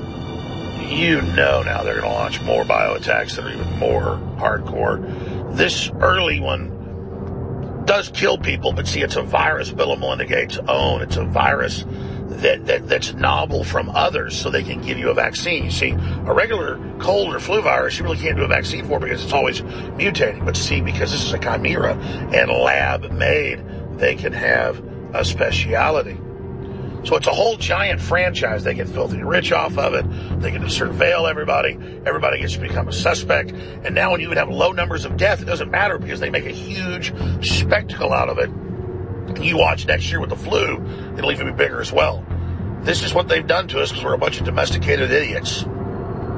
You know now they're going to launch more bioattacks that are even more hardcore. This early one does kill people, but see, it's a virus Bill and Melinda Gates own. It's a virus that, that that's novel from others, so they can give you a vaccine. You see, a regular cold or flu virus, you really can't do a vaccine for because it's always mutating. But see, because this is a chimera and lab-made, they can have a speciality. So it's a whole giant franchise. They get filthy rich off of it. They get to surveil everybody. Everybody gets to become a suspect. And now when you would have low numbers of death, it doesn't matter because they make a huge spectacle out of it. You watch next year with the flu, it'll even be bigger as well. This is what they've done to us because we're a bunch of domesticated idiots.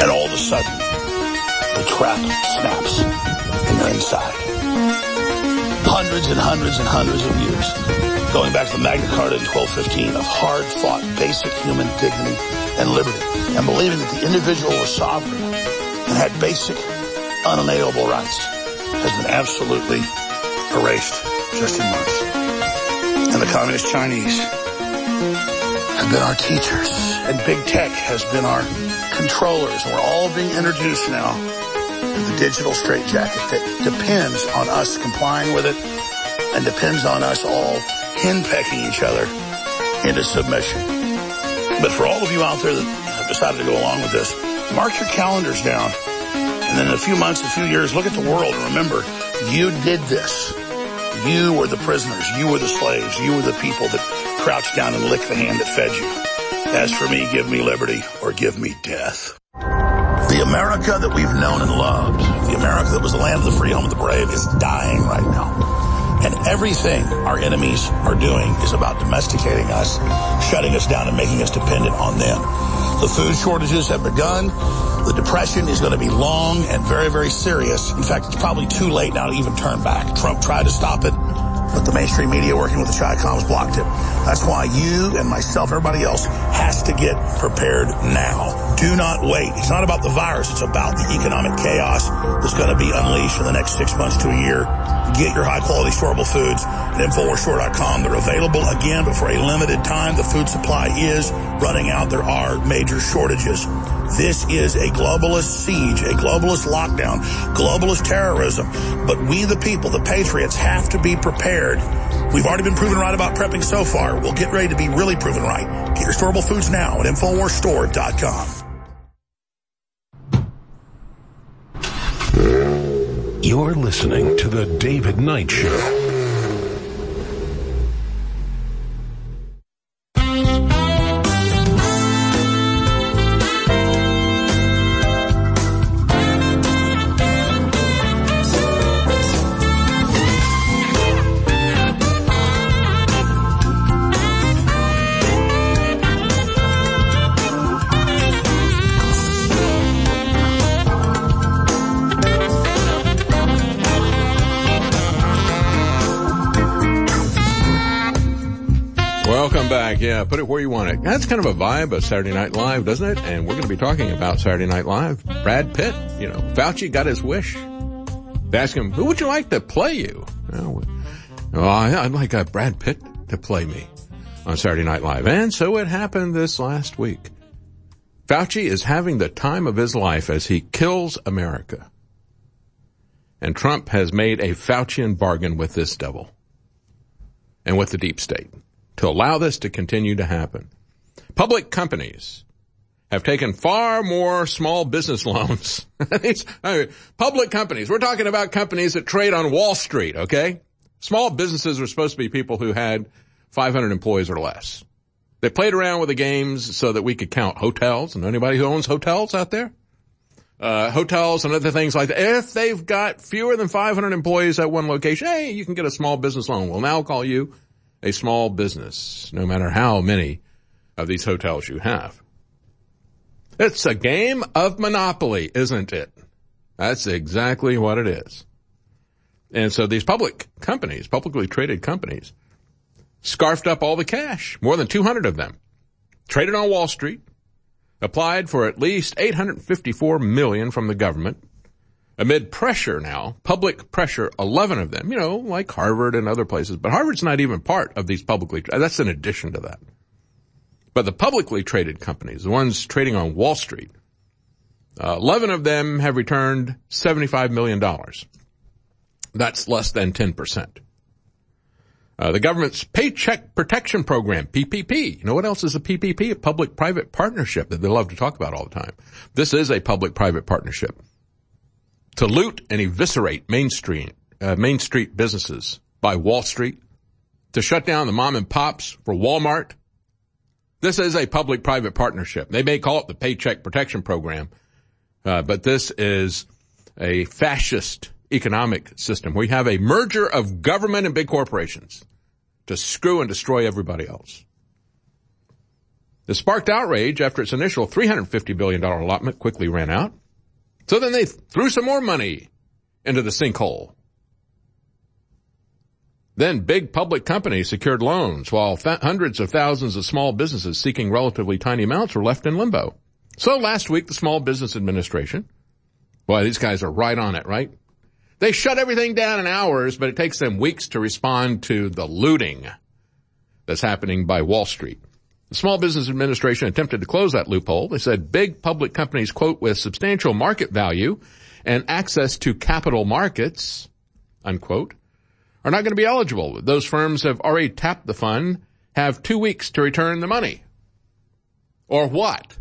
And all of a sudden, the trap snaps and you're inside. Hundreds and hundreds and hundreds of years, going back to the Magna Carta in twelve fifteen, of hard-fought basic human dignity and liberty, and believing that the individual was sovereign and had basic, unalienable rights, has been absolutely erased just in months. And the communist Chinese have been our teachers, and big tech has been our controllers, and we're all being introduced now to the digital straitjacket that depends on us complying with it and depends on us all henpecking each other into submission. But for all of you out there that have decided to go along with this, mark your calendars down, and then in a few months, a few years, look at the world and remember, you did this. You were the prisoners. You were the slaves. You were the people that crouched down and licked the hand that fed you. As for me, give me liberty or give me death. The America that we've known and loved, the America that was the land of the free, home of the brave, is dying right now. And everything our enemies are doing is about domesticating us, shutting us down, and making us dependent on them. The food shortages have begun. The depression is going to be long and very, very serious. In fact, it's probably too late now to even turn back. Trump tried to stop it, but the mainstream media working with the Chi-Coms blocked it. That's why you and myself, everybody else, has to get prepared now. Do not wait. It's not about the virus. It's about the economic chaos that's going to be unleashed in the next six months to a year. Get your high-quality storable foods at Infowars Store dot com. They're available again, but for a limited time. The food supply is running out. There are major shortages. This is a globalist siege, a globalist lockdown, globalist terrorism. But we, the people, the patriots, have to be prepared. We've already been proven right about prepping so far. We'll get ready to be really proven right. Get your storable foods now at Infowars Store dot com. You're listening to The David Knight Show. Welcome back. Yeah, put it where you want it. That's kind of a vibe of Saturday Night Live, doesn't it? And we're going to be talking about Saturday Night Live. Brad Pitt, you know, Fauci got his wish. They asked him, who would you like to play you? Well, I'd like uh, Brad Pitt to play me on Saturday Night Live. And so it happened this last week. Fauci is having the time of his life as he kills America. And Trump has made a Faucian bargain with this devil and with the deep state to allow this to continue to happen. Public companies have taken far more small business loans. These, I mean, public companies. We're talking about companies that trade on Wall Street, okay? Small businesses are supposed to be people who had five hundred employees or less. They played around with the games so that we could count hotels. And anybody who owns hotels out there? Uh, hotels and other things like that. If they've got fewer than five hundred employees at one location, hey, you can get a small business loan. We'll now call you a small business, no matter how many of these hotels you have. It's a game of Monopoly, isn't it? That's exactly what it is. And so these public companies, publicly traded companies, scarfed up all the cash, more than two hundred of them, traded on Wall Street, applied for at least eight hundred fifty-four million dollars from the government. Amid pressure now, public pressure, eleven of them, you know, like Harvard and other places. But Harvard's not even part of these publicly, that's in addition to that. But the publicly traded companies, the ones trading on Wall Street, uh, eleven of them have returned seventy-five million dollars. That's less than ten percent. Uh, the government's Paycheck Protection Program, P P P. You know what else is a P P P? A public-private partnership that they love to talk about all the time. This is a public-private partnership to loot and eviscerate Main Street, uh, Main Street businesses by Wall Street, to shut down the mom and pops for Walmart. This is a public-private partnership. They may call it the Paycheck Protection Program, uh, but this is a fascist economic system. We have a merger of government and big corporations to screw and destroy everybody else. This sparked outrage after its initial three hundred fifty billion dollars allotment quickly ran out. So then they threw some more money into the sinkhole. Then big public companies secured loans while th- hundreds of thousands of small businesses seeking relatively tiny amounts were left in limbo. So last week, the Small Business Administration, boy, these guys are right on it, right? They shut everything down in hours, but it takes them weeks to respond to the looting that's happening by Wall Street. The Small Business Administration attempted to close that loophole. They said big public companies, quote, with substantial market value and access to capital markets, unquote, are not going to be eligible. Those firms have already tapped the fund, have two weeks to return the money. Or what?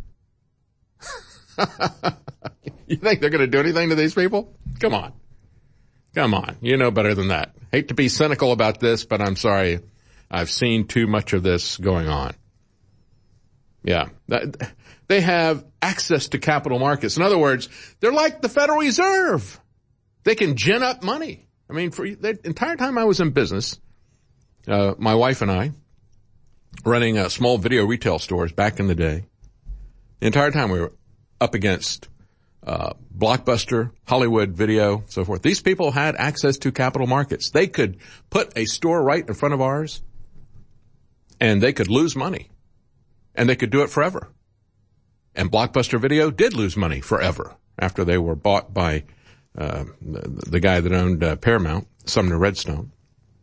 You think they're going to do anything to these people? Come on. Come on. You know better than that. Hate to be cynical about this, but I'm sorry. I've seen too much of this going on. Yeah. They have access to capital markets. In other words, they're like the Federal Reserve. They can gin up money. I mean, for the entire time I was in business, uh, my wife and I, running uh, small video retail stores back in the day, the entire time we were up against uh Blockbuster, Hollywood Video, so forth. These people had access to capital markets. They could put a store right in front of ours, and they could lose money. And they could do it forever. And Blockbuster Video did lose money forever after they were bought by uh the, the guy that owned uh, Paramount, Sumner Redstone.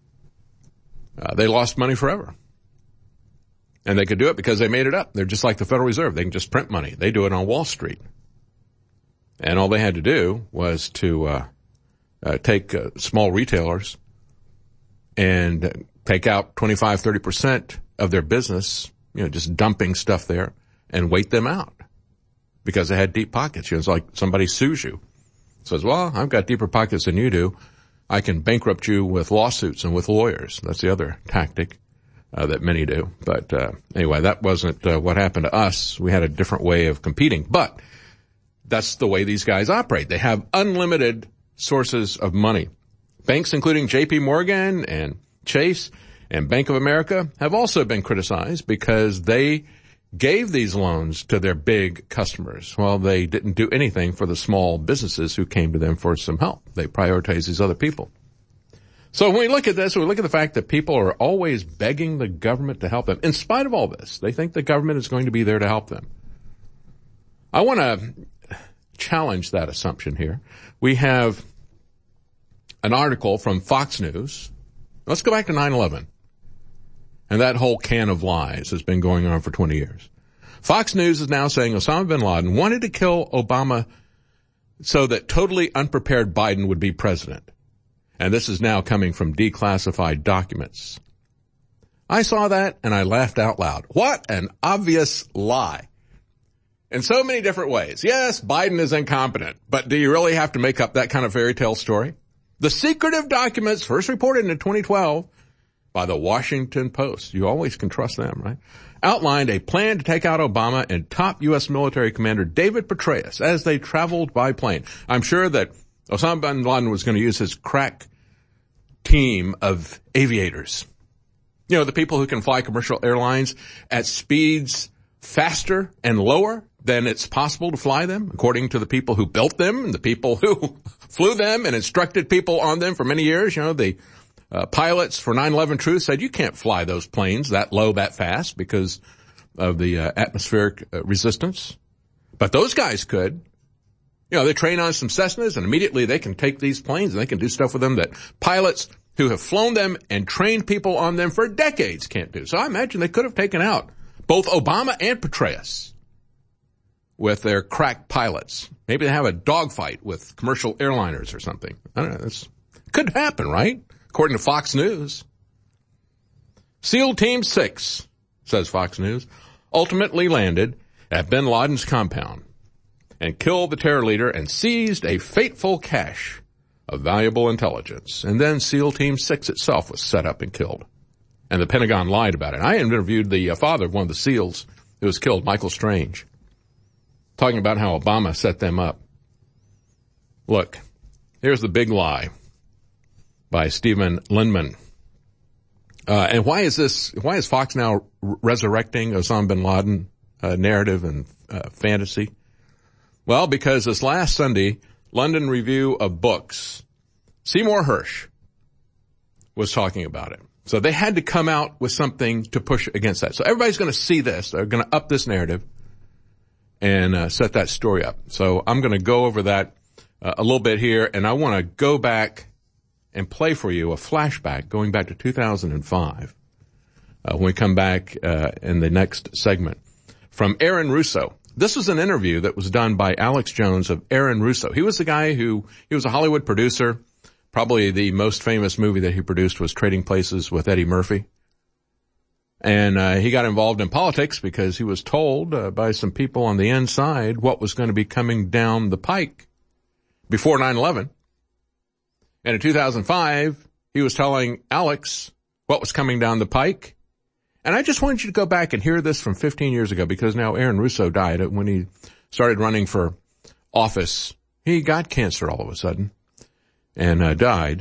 Uh, they lost money forever. And they could do it because they made it up. They're just like the Federal Reserve. They can just print money. They do it on Wall Street. And all they had to do was to uh, uh take uh, small retailers and take out twenty-five, thirty percent of their business, you know, just dumping stuff there, and wait them out because they had deep pockets. You know, it's like somebody sues you. Says, well, I've got deeper pockets than you do. I can bankrupt you with lawsuits and with lawyers. That's the other tactic uh, that many do. But uh anyway, that wasn't uh, what happened to us. We had a different way of competing. But that's the way these guys operate. They have unlimited sources of money. Banks, including J P Morgan and Chase and Bank of America, have also been criticized because they gave these loans to their big customers. Well, they didn't do anything for the small businesses who came to them for some help. They prioritized these other people. So when we look at this, we look at the fact that people are always begging the government to help them. In spite of all this, they think the government is going to be there to help them. I want to challenge that assumption here. We have an article from Fox News. Let's go back to nine eleven. And that whole can of lies has been going on for twenty years. Fox News is now saying Osama bin Laden wanted to kill Obama so that totally unprepared Biden would be president. And this is now coming from declassified documents. I saw that and I laughed out loud. What an obvious lie. In so many different ways. Yes, Biden is incompetent, but do you really have to make up that kind of fairy tale story? The secretive documents, first reported in twenty twelve by the Washington Post, you always can trust them, right, outlined a plan to take out Obama and top U S military commander David Petraeus as they traveled by plane. I'm sure that Osama bin Laden was going to use his crack team of aviators. You know, the people who can fly commercial airlines at speeds faster and lower than it's possible to fly them, according to the people who built them and the people who flew them and instructed people on them for many years. You know, the uh, pilots for nine eleven Truth said you can't fly those planes that low, that fast because of the uh, atmospheric uh, resistance. But those guys could. You know, they train on some Cessnas and immediately they can take these planes and they can do stuff with them that pilots who have flown them and trained people on them for decades can't do. So I imagine they could have taken out both Obama and Petraeus with their crack pilots. Maybe they have a dogfight with commercial airliners or something. I don't know. This could happen, right? According to Fox News. SEAL Team six, says Fox News, ultimately landed at bin Laden's compound and killed the terror leader and seized a fateful cache of valuable intelligence. And then SEAL Team six itself was set up and killed. And the Pentagon lied about it. I interviewed the uh, father of one of the SEALs who was killed, Michael Strange, talking about how Obama set them up. Look, here's the big lie by Stephen Lindman. Uh, and why is this, why is Fox now resurrecting Osama bin Laden uh, narrative and uh, fantasy? Well, because this last Sunday, London Review of Books, Seymour Hersh was talking about it. So they had to come out with something to push against that. So everybody's going to see this. They're going to up this narrative and uh, set that story up. So I'm going to go over that uh, a little bit here, and I want to go back and play for you a flashback going back to two thousand five uh, when we come back uh, in the next segment from Aaron Russo. This was an interview that was done by Alex Jones of Aaron Russo. He was the guy who, he was a Hollywood producer. Probably the most famous movie that he produced was Trading Places with Eddie Murphy. And uh, he got involved in politics because he was told uh, by some people on the inside what was going to be coming down the pike before nine eleven. And in two thousand five, he was telling Alex what was coming down the pike. And I just wanted you to go back and hear this from fifteen years ago, because now Aaron Russo died when he started running for office. He got cancer all of a sudden and uh, died.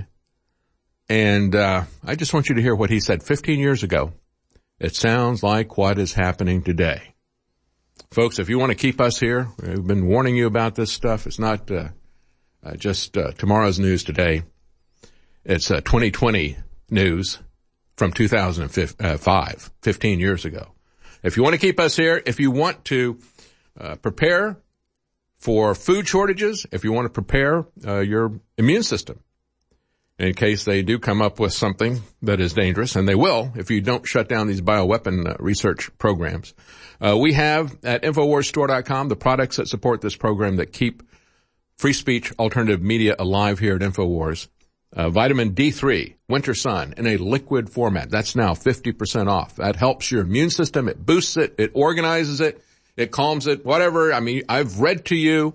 And uh I just want you to hear what he said fifteen years ago. It sounds like what is happening today. Folks, if you want to keep us here, we've been warning you about this stuff. It's not uh, uh just uh, tomorrow's news today. It's uh, twenty twenty news from two thousand five, fifteen years ago. If you want to keep us here, if you want to uh, prepare for food shortages, if you want to prepare uh, your immune system in case they do come up with something that is dangerous, and they will if you don't shut down these bioweapon uh, research programs. Uh, we have at Infowars Store dot com the products that support this program that keep free speech alternative media alive here at Infowars. Uh, vitamin D three, Winter Sun, in a liquid format. That's now fifty percent off. That helps your immune system. It boosts it. It organizes it. It calms it. Whatever. I mean, I've read to you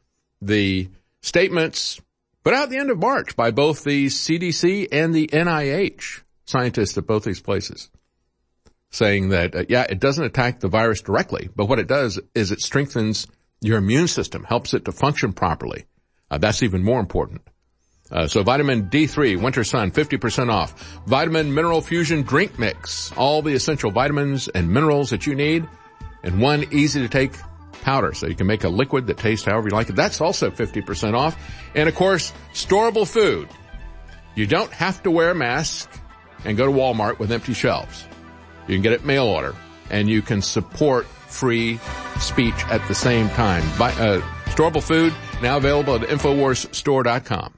the statements put out at the end of March by both the C D C and the N I H, scientists at both these places, saying that, uh, yeah, it doesn't attack the virus directly, but what it does is it strengthens your immune system, helps it to function properly. Uh, that's even more important. Uh, so vitamin D three, Winter Sun, fifty percent off. Vitamin Mineral Fusion Drink Mix, all the essential vitamins and minerals that you need in one easy to take powder. So you can make a liquid that tastes however you like it. That's also fifty percent off. And of course, storable food. You don't have to wear a mask and go to Walmart with empty shelves. You can get it mail order, and you can support free speech at the same time. Buy, uh, storable food now available at Infowars Store dot com.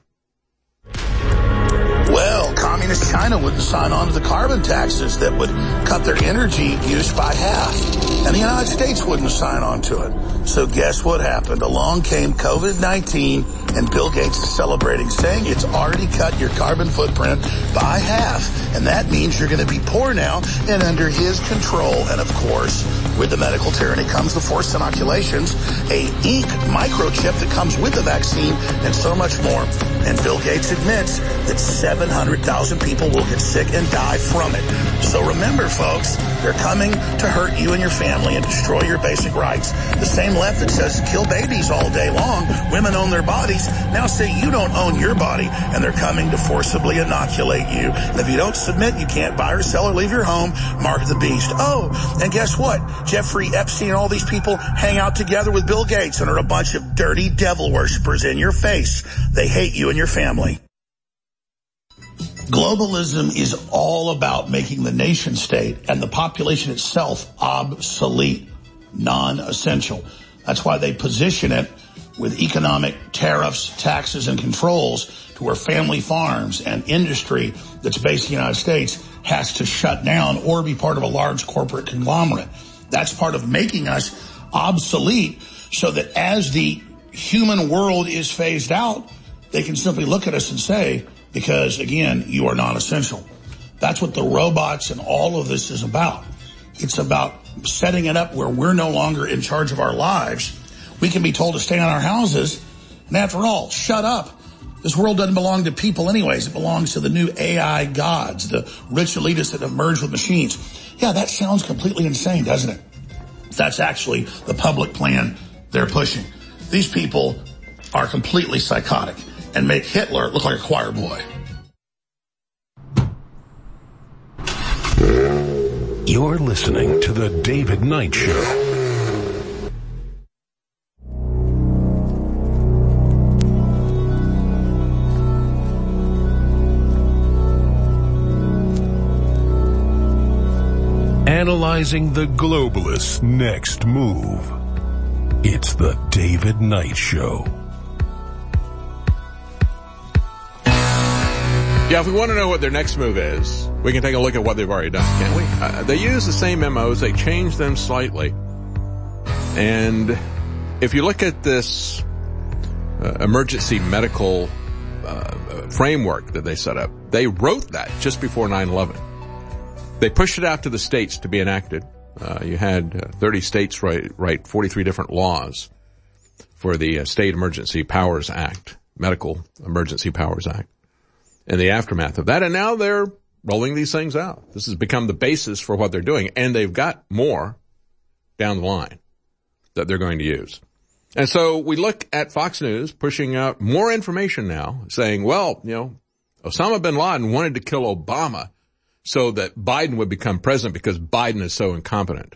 Well, communist China wouldn't sign on to the carbon taxes that would cut their energy use by half. And the United States wouldn't sign on to it. So guess what happened? Along came COVID nineteen, and Bill Gates is celebrating, saying it's already cut your carbon footprint by half. And that means you're going to be poor now and under his control. And of course, with the medical tyranny comes the forced inoculations, a ink microchip that comes with the vaccine, and so much more. And Bill Gates admits that seven hundred thousand people will get sick and die from it. So remember, folks, they're coming to hurt you and your family and destroy your basic rights. The same left that says kill babies all day long, women own their bodies, now say you don't own your body, and they're coming to forcibly inoculate you. And if you don't submit, you can't buy or sell or leave your home. Mark the beast. Oh, and guess what? Jeffrey Epstein and all these people hang out together with Bill Gates and are a bunch of dirty devil worshippers in your face. They hate you and your family. Globalism is all about making the nation state and the population itself obsolete, non-essential. That's why they position it with economic tariffs, taxes, and controls to where family farms and industry that's based in the United States has to shut down or be part of a large corporate conglomerate. That's part of making us obsolete, so that as the human world is phased out, they can simply look at us and say, because, again, you are non-essential. That's what the robots and all of this is about. It's about setting it up where we're no longer in charge of our lives. We can be told to stay in our houses, and after all, shut up. This world doesn't belong to people anyways. It belongs to the new A I gods, the rich elitists that have merged with machines. Yeah, that sounds completely insane, doesn't it? That's actually the public plan they're pushing. These people are completely psychotic and make Hitler look like a choir boy. You're listening to The David Knight Show. Analyzing the globalists' next move. It's The David Knight Show. Yeah, if we want to know what their next move is, we can take a look at what they've already done, can't we? Uh, they use the same M Os. They change them slightly. And if you look at this uh, emergency medical uh, framework that they set up, they wrote that just before nine eleven. They pushed it out to the states to be enacted. Uh, you had uh, thirty states write, write forty-three different laws for the uh, State Emergency Powers Act, Medical Emergency Powers Act, in the aftermath of that. And now they're rolling these things out. This has become the basis for what they're doing. And they've got more down the line that they're going to use. And so we look at Fox News pushing out more information now, saying, well, you know, Osama bin Laden wanted to kill Obama so that Biden would become president because Biden is so incompetent.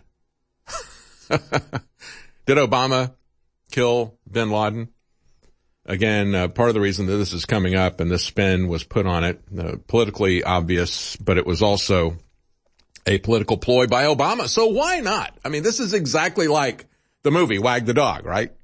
Did Obama kill bin Laden? Again, uh, part of the reason that this is coming up and this spin was put on it, uh, politically obvious, but it was also a political ploy by Obama. So why not? I mean, this is exactly like the movie Wag the Dog, right?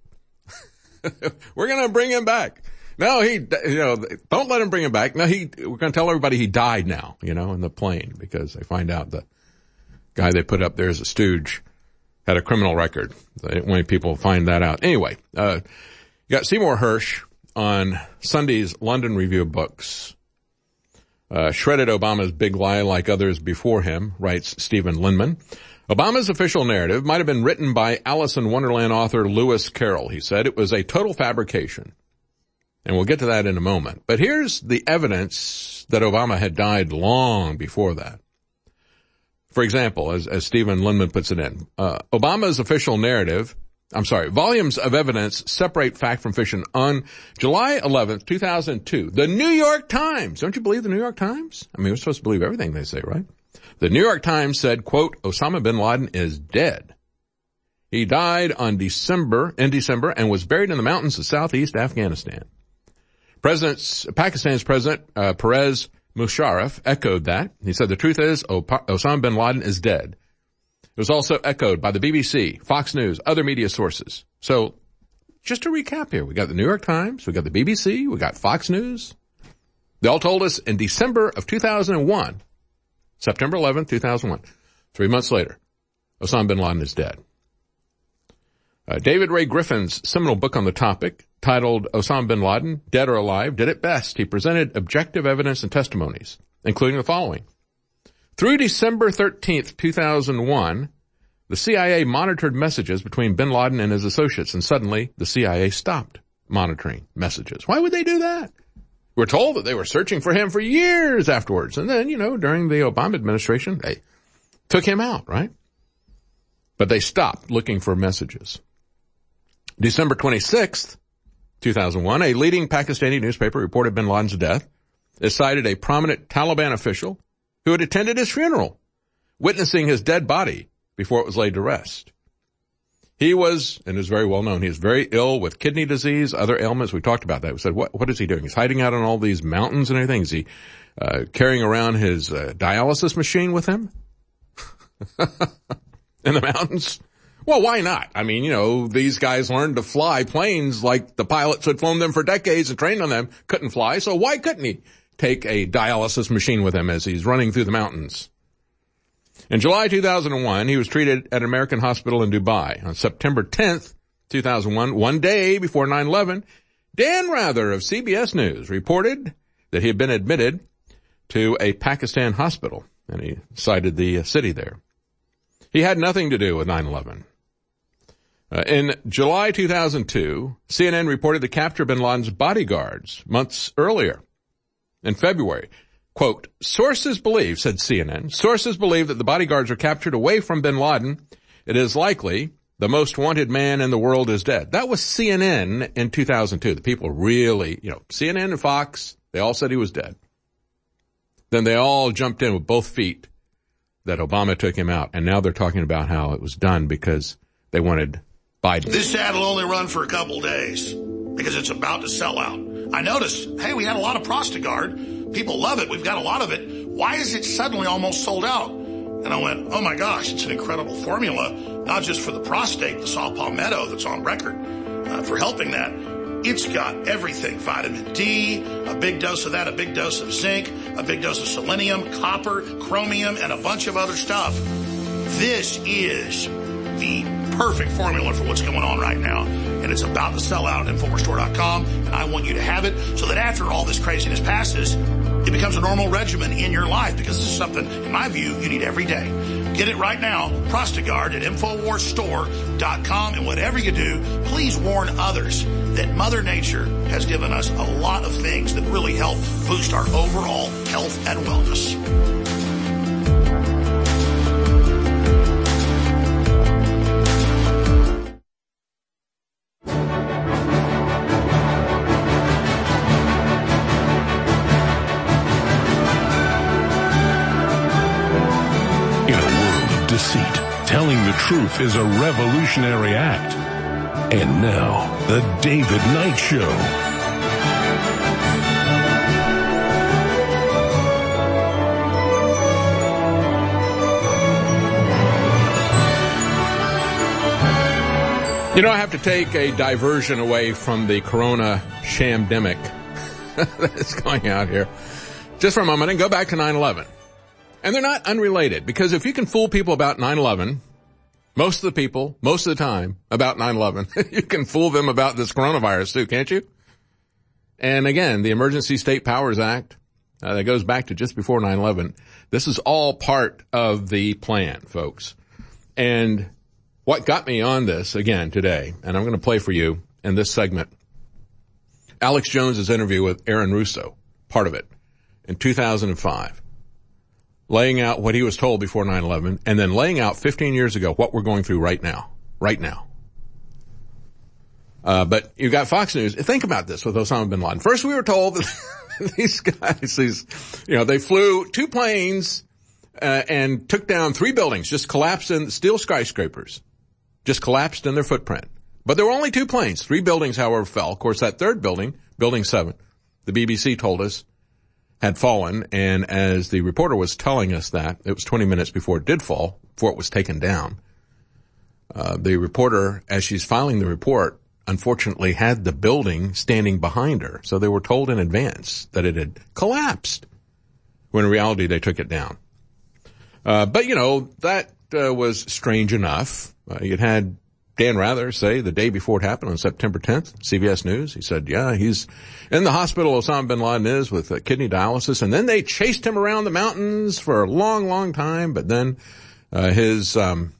We're going to bring him back. No, he, you know, don't let him bring him back. No, he, we're going to tell everybody he died now, you know, in the plane because they find out the guy they put up there as a stooge had a criminal record. They didn't want people to find that out. Anyway, uh, you got Seymour Hersh on Sunday's London Review of Books. Uh, shredded Obama's big lie like others before him, writes Stephen Linman. Obama's official narrative might have been written by Alice in Wonderland author Lewis Carroll, he said. It was a total fabrication. And we'll get to that in a moment. But here's the evidence that Obama had died long before that. For example, as, as Stephen Linman puts it in, uh, Obama's official narrative I'm sorry, volumes of evidence separate fact from fiction. On July eleventh, two thousand two, the New York Times, don't you believe the New York Times? I mean, we're supposed to believe everything they say, right? The New York Times said, quote, Osama bin Laden is dead. He died on December, in December and was buried in the mountains of southeast Afghanistan. President's, Pakistan's President, uh, Pervez Musharraf echoed that. He said the truth is Osama bin Laden is dead. It was also echoed by the B B C, Fox News, other media sources. So just to recap here, we got the New York Times, we got the B B C, we got Fox News. They all told us in December of two thousand one, September eleventh, two thousand one, three months later, Osama bin Laden is dead. Uh, David Ray Griffin's seminal book on the topic, titled Osama bin Laden, Dead or Alive, did it best. He presented objective evidence and testimonies, including the following. Through December thirteenth, two thousand one, the C I A monitored messages between bin Laden and his associates, and suddenly the C I A stopped monitoring messages. Why would they do that? We're told that they were searching for him for years afterwards, and then, you know, during the Obama administration, they took him out, right? But they stopped looking for messages. December twenty-sixth, two thousand one, a leading Pakistani newspaper reported bin Laden's death. It cited a prominent Taliban official who had attended his funeral, witnessing his dead body before it was laid to rest. He was, and is very well known, he was very ill with kidney disease, other ailments. We talked about that. We said, what, what is he doing? He's hiding out on all these mountains and everything. Is he uh, carrying around his uh, dialysis machine with him in the mountains? Well, why not? I mean, you know, these guys learned to fly planes like the pilots who had flown them for decades and trained on them couldn't fly, so why couldn't he take a dialysis machine with him as he's running through the mountains? In July two thousand one, he was treated at an American hospital in Dubai. On September tenth, two thousand one, one day before nine eleven, Dan Rather of C B S News reported that he had been admitted to a Pakistan hospital, and he cited the city there. He had nothing to do with nine eleven. Uh, in July two thousand two, C N N reported the capture of bin Laden's bodyguards months earlier. In February, quote, sources believe, said C N N, sources believe that the bodyguards were captured away from bin Laden. It is likely the most wanted man in the world is dead. That was C N N in two thousand two. The people really, you know, C N N and Fox, they all said he was dead. Then they all jumped in with both feet that Obama took him out, and now they're talking about how it was done because they wanted Biden. This ad will only run for a couple days because it's about to sell out. I noticed, hey, we had a lot of Prostagard. People love it. We've got a lot of it. Why is it suddenly almost sold out? And I went, oh my gosh, it's an incredible formula, not just for the prostate, the saw palmetto that's on record uh, for helping that. It's got everything, vitamin D, a big dose of that, a big dose of zinc, a big dose of selenium, copper, chromium, and a bunch of other stuff. This is the perfect formula for what's going on right now. And it's about to sell out at Infowars Store dot com. And I want you to have it so that after all this craziness passes, it becomes a normal regimen in your life, because this is something, in my view, you need every day. Get it right now, Prostagard at Infowars Store dot com. And whatever you do, please warn others that Mother Nature has given us a lot of things that really help boost our overall health and wellness. Telling the truth is a revolutionary act. And now, the David Knight Show. You know, I have to take a diversion away from the corona shamdemic that's going out here just for a moment and go back to nine eleven. And they're not unrelated, because if you can fool people about nine eleven, most of the people, most of the time, about nine eleven, you can fool them about this coronavirus too, can't you? And again, the Emergency State Powers Act, uh, that goes back to just before nine eleven. This is all part of the plan, folks. And what got me on this again today, and I'm going to play for you in this segment, Alex Jones's interview with Aaron Russo, part of it, in two thousand five. Laying out what he was told before nine eleven, and then laying out fifteen years ago what we're going through right now. Right now. Uh, but you got Fox News. Think about this with Osama bin Laden. First we were told that these guys, these, you know, they flew two planes, uh, and took down three buildings, just collapsed in steel skyscrapers. Just collapsed in their footprint. But there were only two planes. Three buildings, however, fell. Of course, that third building, Building seven, the B B C told us, had fallen, and as the reporter was telling us that, it was twenty minutes before it did fall, before it was taken down. Uh, the reporter, as she's filing the report, unfortunately had the building standing behind her, so they were told in advance that it had collapsed, when in reality they took it down. Uh, but, you know, that uh, was strange enough. Uh, you'd had Dan Rather say the day before it happened on September tenth, C B S News, he said, yeah, he's in the hospital, Osama bin Laden is, with uh, kidney dialysis. And then they chased him around the mountains for a long, long time. But then uh, his um,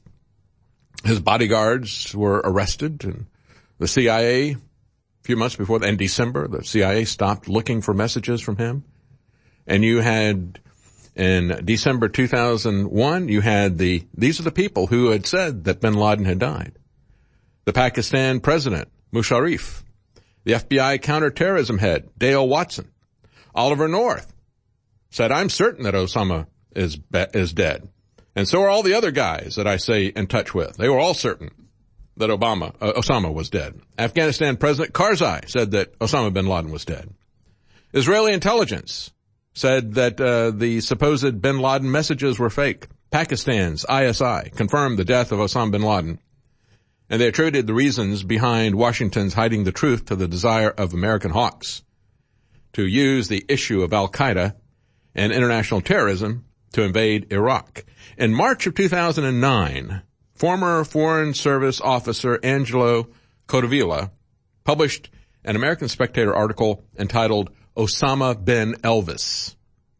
his bodyguards were arrested. And the C I A, a few months before that, in December, the C I A stopped looking for messages from him. And you had, in December two thousand one, you had the, these are the people who had said that bin Laden had died. The Pakistan president, Musharraf, the F B I counterterrorism head, Dale Watson, Oliver North, said, I'm certain that Osama is be- is dead. And so are all the other guys that I stay in touch with. They were all certain that Obama, uh, Osama was dead. Afghanistan President Karzai said that Osama bin Laden was dead. Israeli intelligence said that uh, the supposed bin Laden messages were fake. Pakistan's I S I confirmed the death of Osama bin Laden. And they attributed the reasons behind Washington's hiding the truth to the desire of American hawks to use the issue of Al-Qaeda and international terrorism to invade Iraq. In March of two thousand nine, former Foreign Service officer Angelo Codevilla published an American Spectator article entitled Osama bin Elvis.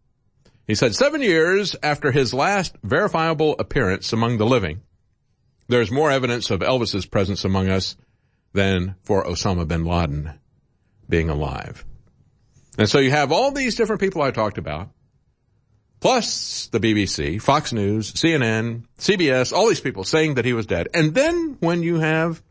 He said, seven years after his last verifiable appearance among the living, there's more evidence of Elvis's presence among us than for Osama bin Laden being alive. And so you have all these different people I talked about, plus the B B C, Fox News, C N N, C B S, all these people saying that he was dead. And then when you have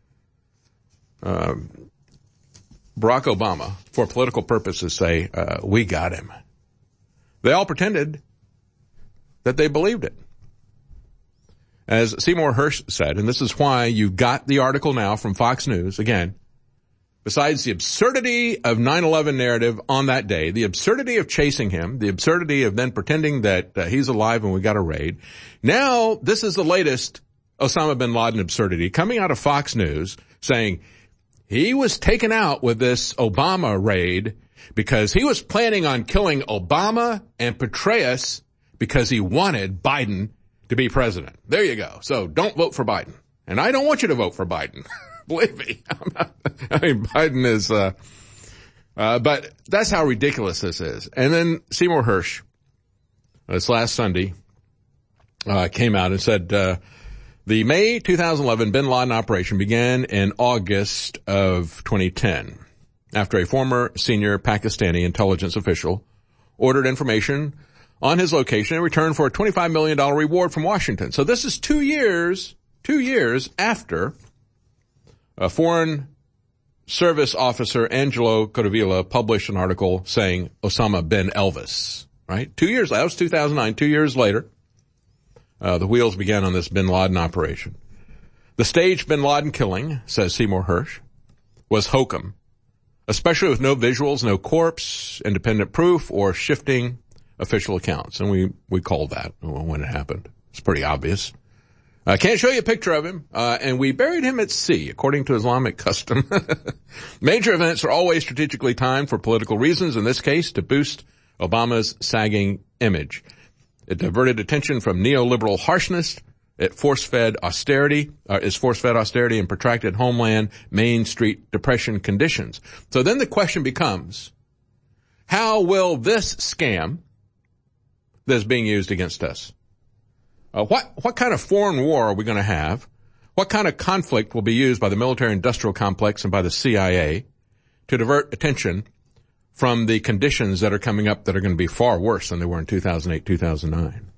uh, Barack Obama, for political purposes, say, uh, we got him, they all pretended that they believed it. As Seymour Hersh said, and this is why you got the article now from Fox News, again, besides the absurdity of nine eleven narrative on that day, the absurdity of chasing him, the absurdity of then pretending that uh, he's alive and we got a raid, now this is the latest Osama bin Laden absurdity coming out of Fox News saying he was taken out with this Obama raid because he was planning on killing Obama and Petraeus because he wanted Biden to be president. There you go. So don't vote for Biden. And I don't want you to vote for Biden. Believe me. I'm not, I mean, Biden is, uh, uh, but that's how ridiculous this is. And then Seymour Hersh, this last Sunday, uh, came out and said, uh, the May two thousand eleven bin Laden operation began in August of twenty ten after a former senior Pakistani intelligence official ordered information on his location in return for a twenty-five million dollars reward from Washington. So this is two years, two years after a Foreign Service officer, Angelo Codevilla, published an article saying Osama bin Elvis, right? Two years, that was two thousand nine, two years later, uh, the wheels began on this bin Laden operation. The staged bin Laden killing, says Seymour Hersh, was hokum, especially with no visuals, no corpse, independent proof, or shifting official accounts. And we, we called that when it happened. It's pretty obvious. I uh, can't show you a picture of him, uh, and we buried him at sea, according to Islamic custom. Major events are always strategically timed for political reasons, in this case, to boost Obama's sagging image. It diverted attention from neoliberal harshness. It force-fed austerity, uh, is force-fed austerity and protracted homeland Main Street Depression conditions. So then the question becomes, how will this scam that's being used against us, uh, what, what kind of foreign war are we going to have? What kind of conflict will be used by the military-industrial complex and by the C I A to divert attention from the conditions that are coming up that are going to be far worse than they were in two thousand eight, two thousand nine?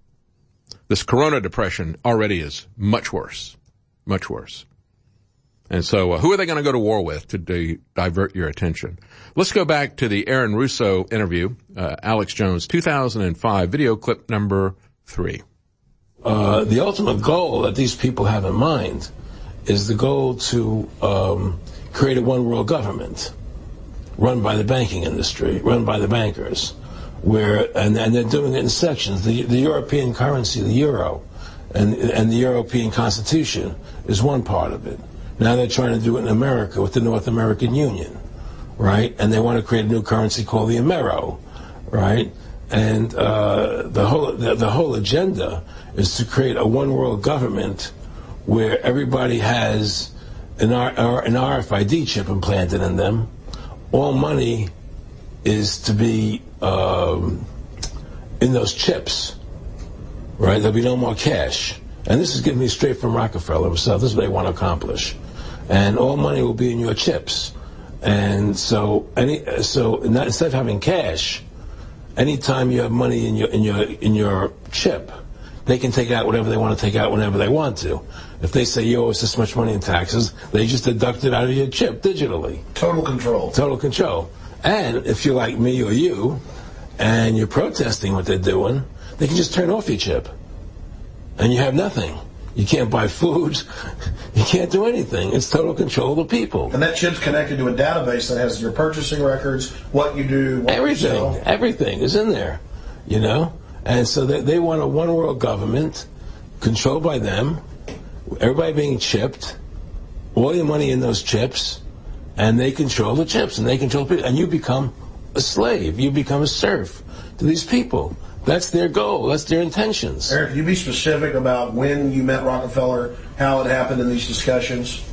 This Corona depression already is much worse, much worse. And so uh, who are they going to go to war with to di- divert your attention? Let's go back to the Aaron Russo interview, uh, Alex Jones, two thousand five, video clip number three. Uh, the ultimate goal that these people have in mind is the goal to um, create a one-world government run by the banking industry, run by the bankers, where and, and they're doing it in sections. The, the European currency, the euro, and and the European Constitution is one part of it. Now they're trying to do it in America with the North American Union, right? And they want to create a new currency called the Amero, right? And uh, the whole the, the whole agenda is to create a one world government where everybody has an, R, an R F I D chip implanted in them. All money is to be um, in those chips, right? There'll be no more cash. And this is getting me straight from Rockefeller himself. This is what they want to accomplish. And all money will be in your chips. And so, any so not, instead of having cash, anytime you have money in your in your in your chip, they can take out whatever they want to take out whenever they want to. If they say you owe us this much money in taxes, they just deduct it out of your chip digitally. Total control. Total control. And if you're like me or you, and you're protesting what they're doing, they can just turn off your chip, and you have nothing. You can't buy food. You can't do anything. It's total control of the people. And that chip's connected to a database that has your purchasing records, what you do, what everything, you sell. Everything is in there, you know? And so they, they want a one-world government controlled by them, everybody being chipped, all your money in those chips, and they control the chips, and they control people. And you become a slave. You become a serf to these people. That's their goal. That's their intentions. Eric, can you be specific about when you met Rockefeller, how it happened in these discussions?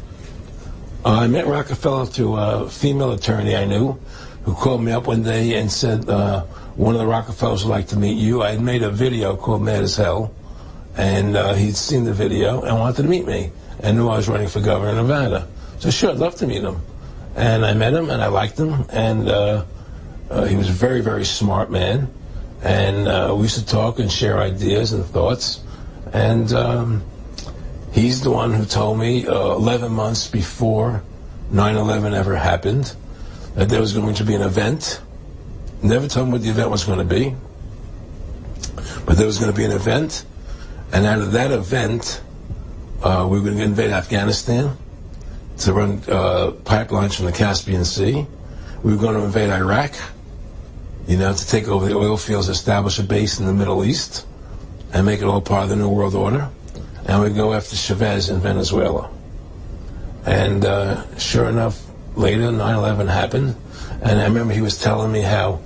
Uh, I met Rockefeller through a female attorney I knew who called me up one day and said, uh, one of the Rockefellers would like to meet you. I had made a video called Mad as Hell, and uh, he'd seen the video and wanted to meet me and knew I was running for governor of Nevada. So sure, I'd love to meet him. And I met him, and I liked him, and uh, uh, he was a very, very smart man. And uh, we used to talk and share ideas and thoughts. And um, he's the one who told me uh, eleven months before nine eleven ever happened that there was going to be an event. Never told me what the event was going to be. But there was going to be an event. And out of that event, uh, we were going to invade Afghanistan to run uh, pipelines from the Caspian Sea. We were going to invade Iraq, you know, to take over the oil fields, establish a base in the Middle East, and make it all part of the New World Order. And we'd go after Chavez in Venezuela. And uh, sure enough, later, nine eleven happened. And I remember he was telling me how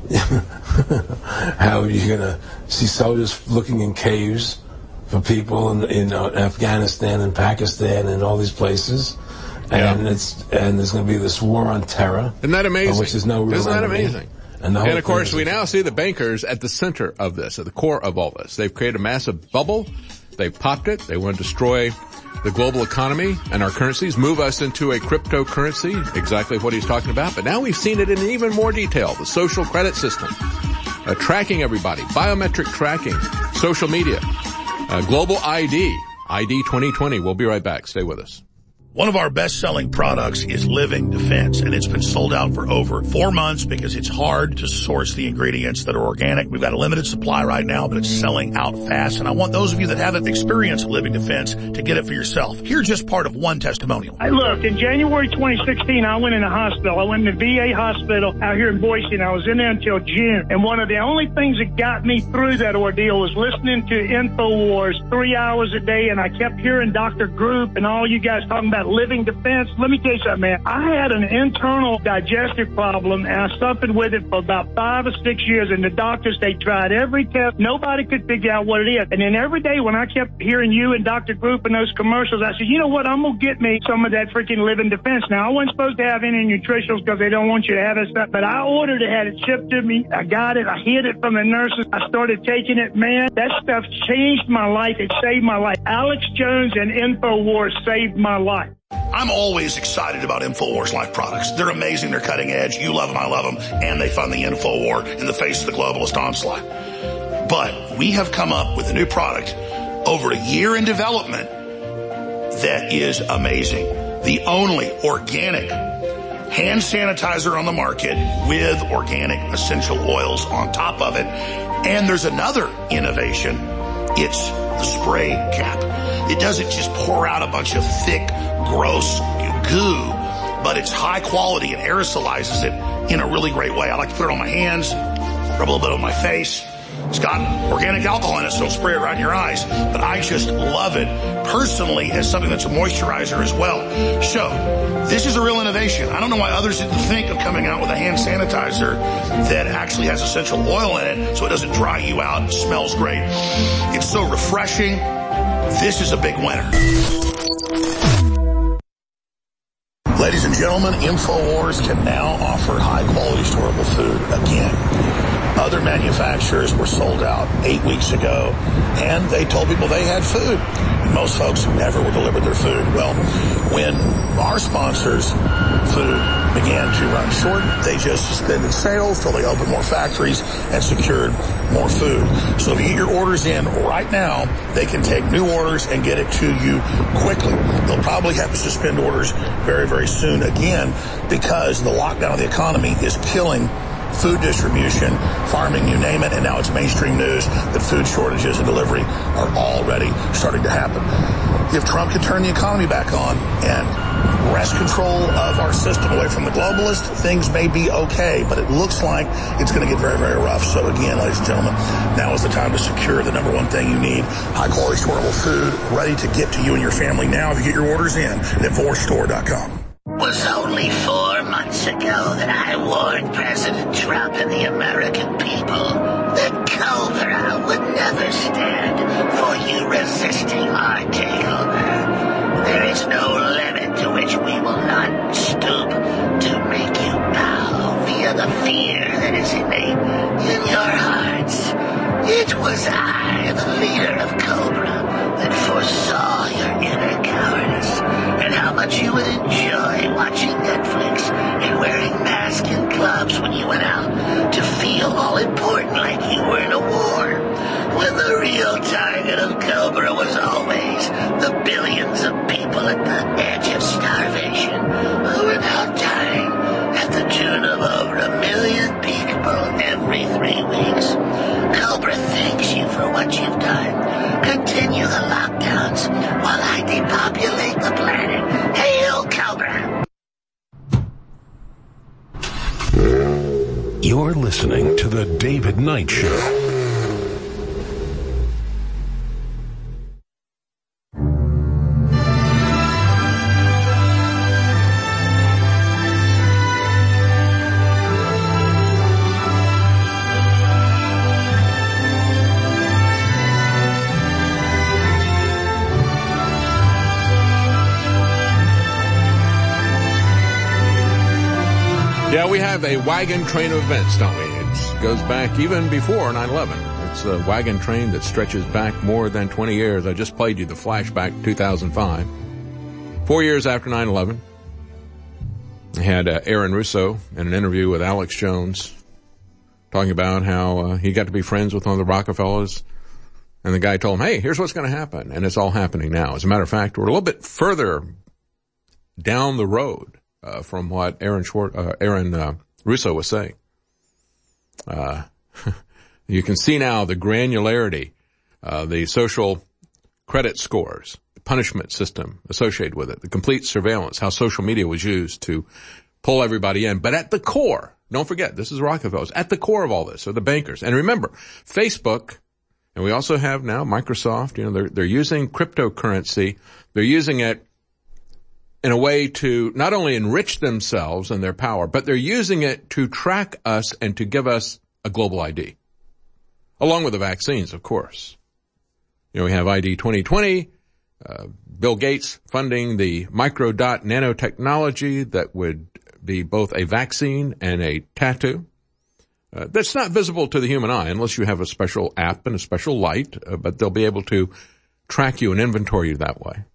how you're going to see soldiers looking in caves for people in, in uh, Afghanistan and Pakistan and all these places. And yeah. it's and there's going to be this war on terror. Isn't that amazing? Which is no real Isn't that enemy. amazing? And, and of course, we now see the bankers at the center of this, at the core of all this. They've created a massive bubble. They've popped it. They want to destroy the global economy and our currencies, move us into a cryptocurrency, exactly what he's talking about. But now we've seen it in even more detail. The social credit system, uh, tracking everybody, biometric tracking, social media, uh, global I D, I D twenty twenty. We'll be right back. Stay with us. One of our best-selling products is Living Defense, and it's been sold out for over four months because it's hard to source the ingredients that are organic. We've got a limited supply right now, but it's selling out fast, and I want those of you that haven't experienced Living Defense to get it for yourself. Here's just part of one testimonial. Hey, look, in January twenty sixteen, I went in a hospital. I went in the V A hospital out here in Boise, and I was in there until June. And one of the only things that got me through that ordeal was listening to InfoWars three hours a day, and I kept hearing Doctor Group and all you guys talking about Living Defense. Let me tell you something, man. I had an internal digestive problem, and I suffered with it for about five or six years. And the doctors, they tried every test. Nobody could figure out what it is. And then every day when I kept hearing you and Doctor Group and those commercials, I said, you know what? I'm going to get me some of that freaking Living Defense. Now, I wasn't supposed to have any nutritionals because they don't want you to have it stuff, but I ordered it, had it shipped to me. I got it. I hid it from the nurses. I started taking it. Man, that stuff changed my life. It saved my life. Alex Jones and InfoWars saved my life. I'm always excited about InfoWars Life products. They're amazing. They're cutting edge. You love them. I love them. And they fund the InfoWar in the face of the globalist onslaught. But we have come up with a new product over a year in development that is amazing. The only organic hand sanitizer on the market with organic essential oils on top of it. And there's another innovation. It's the spray cap. It doesn't just pour out a bunch of thick, gross goo, but it's high quality and aerosolizes it in a really great way. I like to put it on my hands, rub a little bit on my face. It's got organic alcohol in it, so don't spray it right in your eyes. But I just love it personally as something that's a moisturizer as well. So this is a real innovation. I don't know why others didn't think of coming out with a hand sanitizer that actually has essential oil in it so it doesn't dry you out. It smells great. It's so refreshing. This is a big winner. Ladies and gentlemen, InfoWars can now offer high-quality storable food again. Other manufacturers were sold out eight weeks ago, and they told people they had food. Most folks never were delivered their food. Well, when our sponsors' food began to run short, they just suspended sales till they opened more factories and secured more food. So if you get your orders in right now, they can take new orders and get it to you quickly. They'll probably have to suspend orders very, very soon again because the lockdown of the economy is killing food distribution, farming, you name it, and now it's mainstream news that food shortages and delivery are already starting to happen. If Trump could turn the economy back on and wrest control of our system away from the globalists, things may be okay, but it looks like it's going to get very, very rough. So again, ladies and gentlemen, now is the time to secure the number one thing you need, high-quality, storable food, ready to get to you and your family now if you get your orders in at InfoWars Store dot com. It was only four months ago that I warned President Trump and the American people that Cobra would never stand for you resisting our takeover. There is no limit to which we will not stoop to make you bow via the fear that is innate in your hearts. It was I, the leader of Cobra, that foresaw your inner cowardice and how much you would enjoy watching Netflix and wearing masks and gloves when you went out to feel all important like you were in a war. When the real target of Cobra was always the billions of people at the edge of starvation. You're listening to The David Knight Show. Yeah, we have a wagon train of events, don't we? It goes back even before nine eleven. It's a wagon train that stretches back more than twenty years. I just played you the flashback to two thousand five. Four years after nine eleven, I had uh, Aaron Russo in an interview with Alex Jones talking about how uh, he got to be friends with one of the Rockefellers. And the guy told him, hey, here's what's going to happen. And it's all happening now. As a matter of fact, we're a little bit further down the road Uh, from what Aaron Schwartz, uh, Aaron uh, Russo was saying. Uh, you can see now the granularity, uh, the social credit scores, the punishment system associated with it, the complete surveillance, how social media was used to pull everybody in. But at the core, don't forget, this is Rockefellers. At the core of all this are the bankers. And remember, Facebook, and we also have now Microsoft, you know, they're, they're using cryptocurrency. They're using it in a way to not only enrich themselves and their power, but they're using it to track us and to give us a global I D. Along with the vaccines, of course. You know, we have I D twenty twenty, uh, Bill Gates funding the microdot nanotechnology that would be both a vaccine and a tattoo. Uh, that's not visible to the human eye unless you have a special app and a special light, uh, but they'll be able to track you and inventory you that way.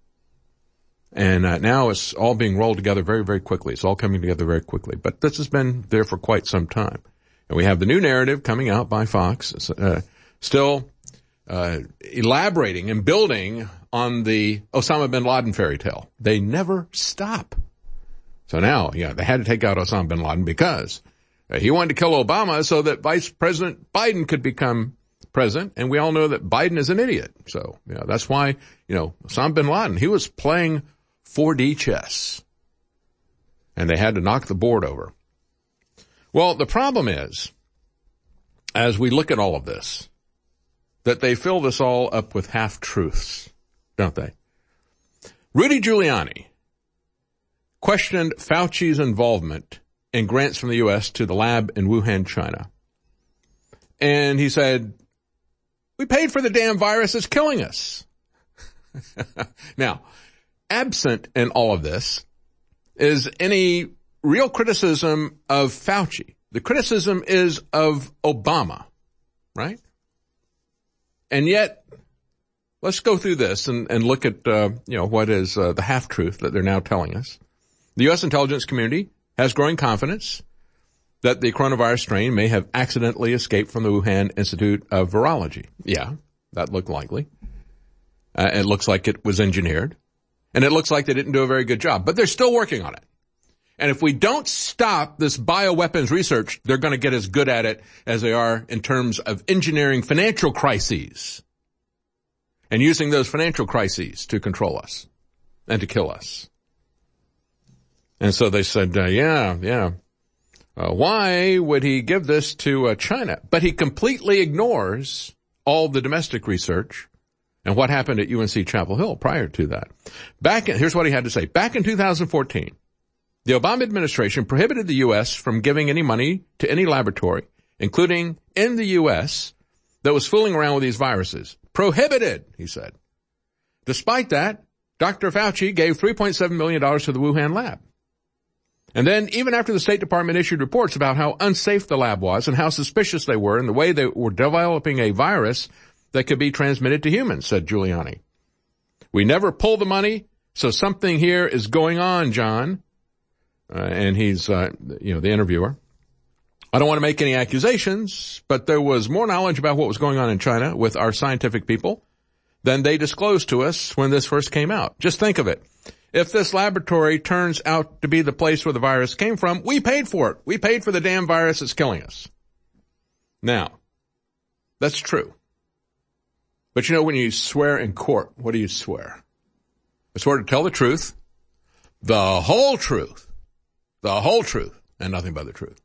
And uh, now it's all being rolled together very, very quickly. It's all coming together very quickly. But this has been there for quite some time. And we have the new narrative coming out by Fox, uh, still uh, elaborating and building on the Osama bin Laden fairy tale. They never stop. So now, yeah, they had to take out Osama bin Laden because uh, he wanted to kill Obama so that Vice President Biden could become president. And we all know that Biden is an idiot. So, yeah, that's why, you know, Osama bin Laden, he was playing four D chess. And they had to knock the board over. Well, the problem is, as we look at all of this, that they fill this all up with half-truths, don't they? Rudy Giuliani questioned Fauci's involvement in grants from the U S to the lab in Wuhan, China. And he said, we paid for the damn virus, it's killing us. Now, absent in all of this is any real criticism of Fauci. The criticism is of Obama, right? And yet, let's go through this and, and look at, uh, you know, what is uh, the half-truth that they're now telling us. The U S intelligence community has growing confidence that the coronavirus strain may have accidentally escaped from the Wuhan Institute of Virology. Yeah, that looked likely. Uh, it looks like it was engineered. And it looks like they didn't do a very good job. But they're still working on it. And if we don't stop this bioweapons research, they're going to get as good at it as they are in terms of engineering financial crises and using those financial crises to control us and to kill us. And so they said, uh, yeah, yeah. Uh, why would he give this to uh, China? But he completely ignores all the domestic research and what happened at U N C Chapel Hill prior to that. Back in, here's what he had to say. Back in two thousand fourteen, the Obama administration prohibited the U S from giving any money to any laboratory, including in the U S, that was fooling around with these viruses. Prohibited, he said. Despite that, Doctor Fauci gave three point seven million dollars to the Wuhan lab. And then, even after the State Department issued reports about how unsafe the lab was and how suspicious they were and the way they were developing a virus that could be transmitted to humans, said Giuliani. We never pull the money, so something here is going on, John. Uh, and he's, uh, you know, the interviewer. I don't want to make any accusations, but there was more knowledge about what was going on in China with our scientific people than they disclosed to us when this first came out. Just think of it. If this laboratory turns out to be the place where the virus came from, we paid for it. We paid for the damn virus that's killing us. Now, that's true. But you know, when you swear in court, what do you swear? I swear to tell the truth, the whole truth, the whole truth, and nothing but the truth.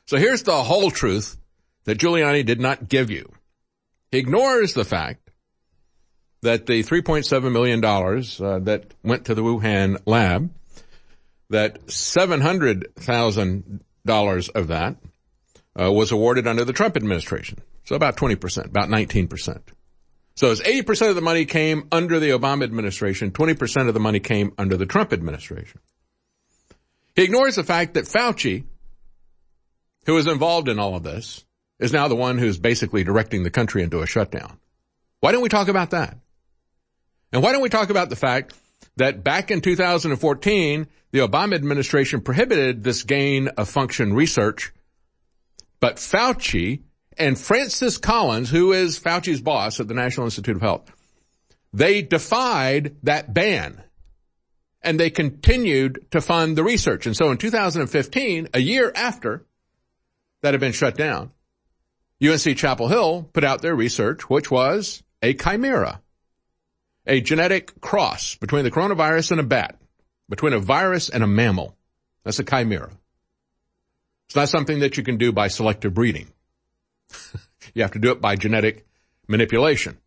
So here's the whole truth that Giuliani did not give you. He ignores the fact that the three point seven million dollars uh, that went to the Wuhan lab, that seven hundred thousand dollars of that uh, was awarded under the Trump administration. So about twenty percent, about nineteen percent. So as eighty percent of the money came under the Obama administration, twenty percent of the money came under the Trump administration. He ignores the fact that Fauci, who was involved in all of this, is now the one who's basically directing the country into a shutdown. Why don't we talk about that? And why don't we talk about the fact that back in two thousand fourteen, the Obama administration prohibited this gain of function research, but Fauci and Francis Collins, who is Fauci's boss at the National Institute of Health, they defied that ban, and they continued to fund the research. And so in two thousand fifteen, a year after that had been shut down, U N C Chapel Hill put out their research, which was a chimera, a genetic cross between the coronavirus and a bat, between a virus and a mammal. That's a chimera. It's not something that you can do by selective breeding. You have to do it by genetic manipulation.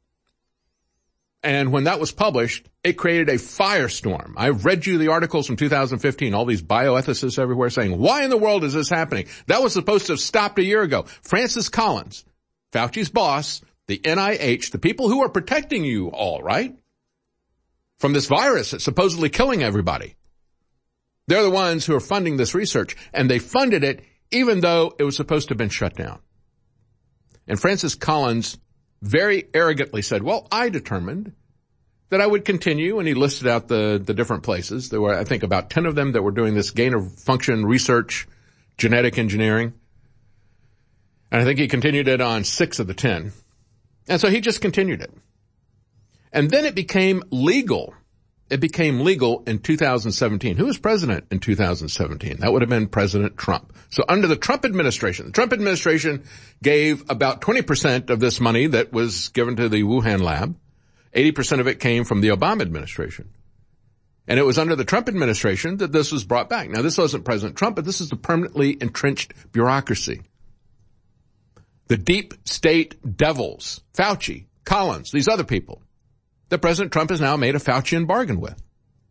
And when that was published, it created a firestorm. I've read you the articles from two thousand fifteen, all these bioethicists everywhere saying, why in the world is this happening? That was supposed to have stopped a year ago. Francis Collins, Fauci's boss, the N I H, the people who are protecting you all, right? From this virus that's supposedly killing everybody. They're the ones who are funding this research, and they funded it even though it was supposed to have been shut down. And Francis Collins very arrogantly said, well, I determined that I would continue, and he listed out the, the different places. There were, I think, about ten of them that were doing this gain of function research, genetic engineering. And I think he continued it on six of the ten. And so he just continued it. And then it became legal. It became legal in two thousand seventeen. Who was president in two thousand seventeen? That would have been President Trump. So under the Trump administration, the Trump administration gave about twenty percent of this money that was given to the Wuhan lab. eighty percent of it came from the Obama administration. And it was under the Trump administration that this was brought back. Now, this wasn't President Trump, but this is the permanently entrenched bureaucracy. The deep state devils, Fauci, Collins, these other people, that President Trump has now made a Faucian bargain with.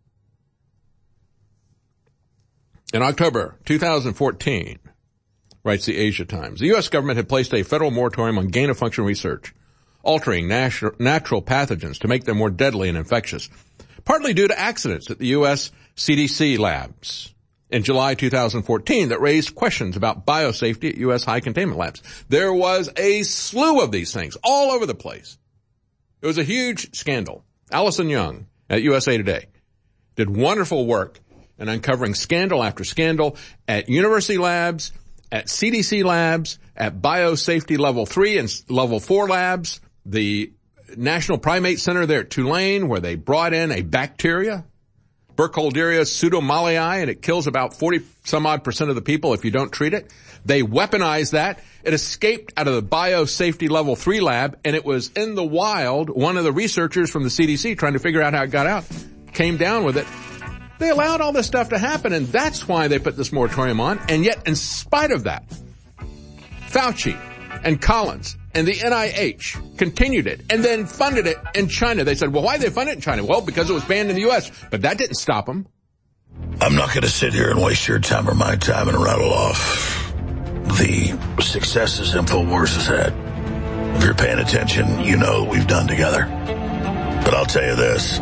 In October two thousand fourteen, writes the Asia Times, the U S government had placed a federal moratorium on gain-of-function research, altering natural, natural pathogens to make them more deadly and infectious, partly due to accidents at the U S C D C labs in July two thousand fourteen that raised questions about biosafety at U S high containment labs. There was a slew of these things all over the place. It was a huge scandal. Allison Young at U S A Today did wonderful work in uncovering scandal after scandal at university labs, at C D C labs, at biosafety level three and level four labs, the National Primate Center there at Tulane, where they brought in a bacteria, Burkholderia pseudomallei, and it kills about forty some odd percent of the people if you don't treat it. They weaponized that. It escaped out of the biosafety level three lab, and it was in the wild. One of the researchers from the C D C trying to figure out how it got out came down with it. They allowed all this stuff to happen, and that's why they put this moratorium on. And yet, in spite of that, Fauci and Collins and the N I H continued it and then funded it in China. They said, well, why did they fund it in China? Well, because it was banned in the U S, but that didn't stop them. I'm not going to sit here and waste your time or my time and rattle off the successes InfoWars has had. If you're paying attention, you know what we've done together. But I'll tell you this,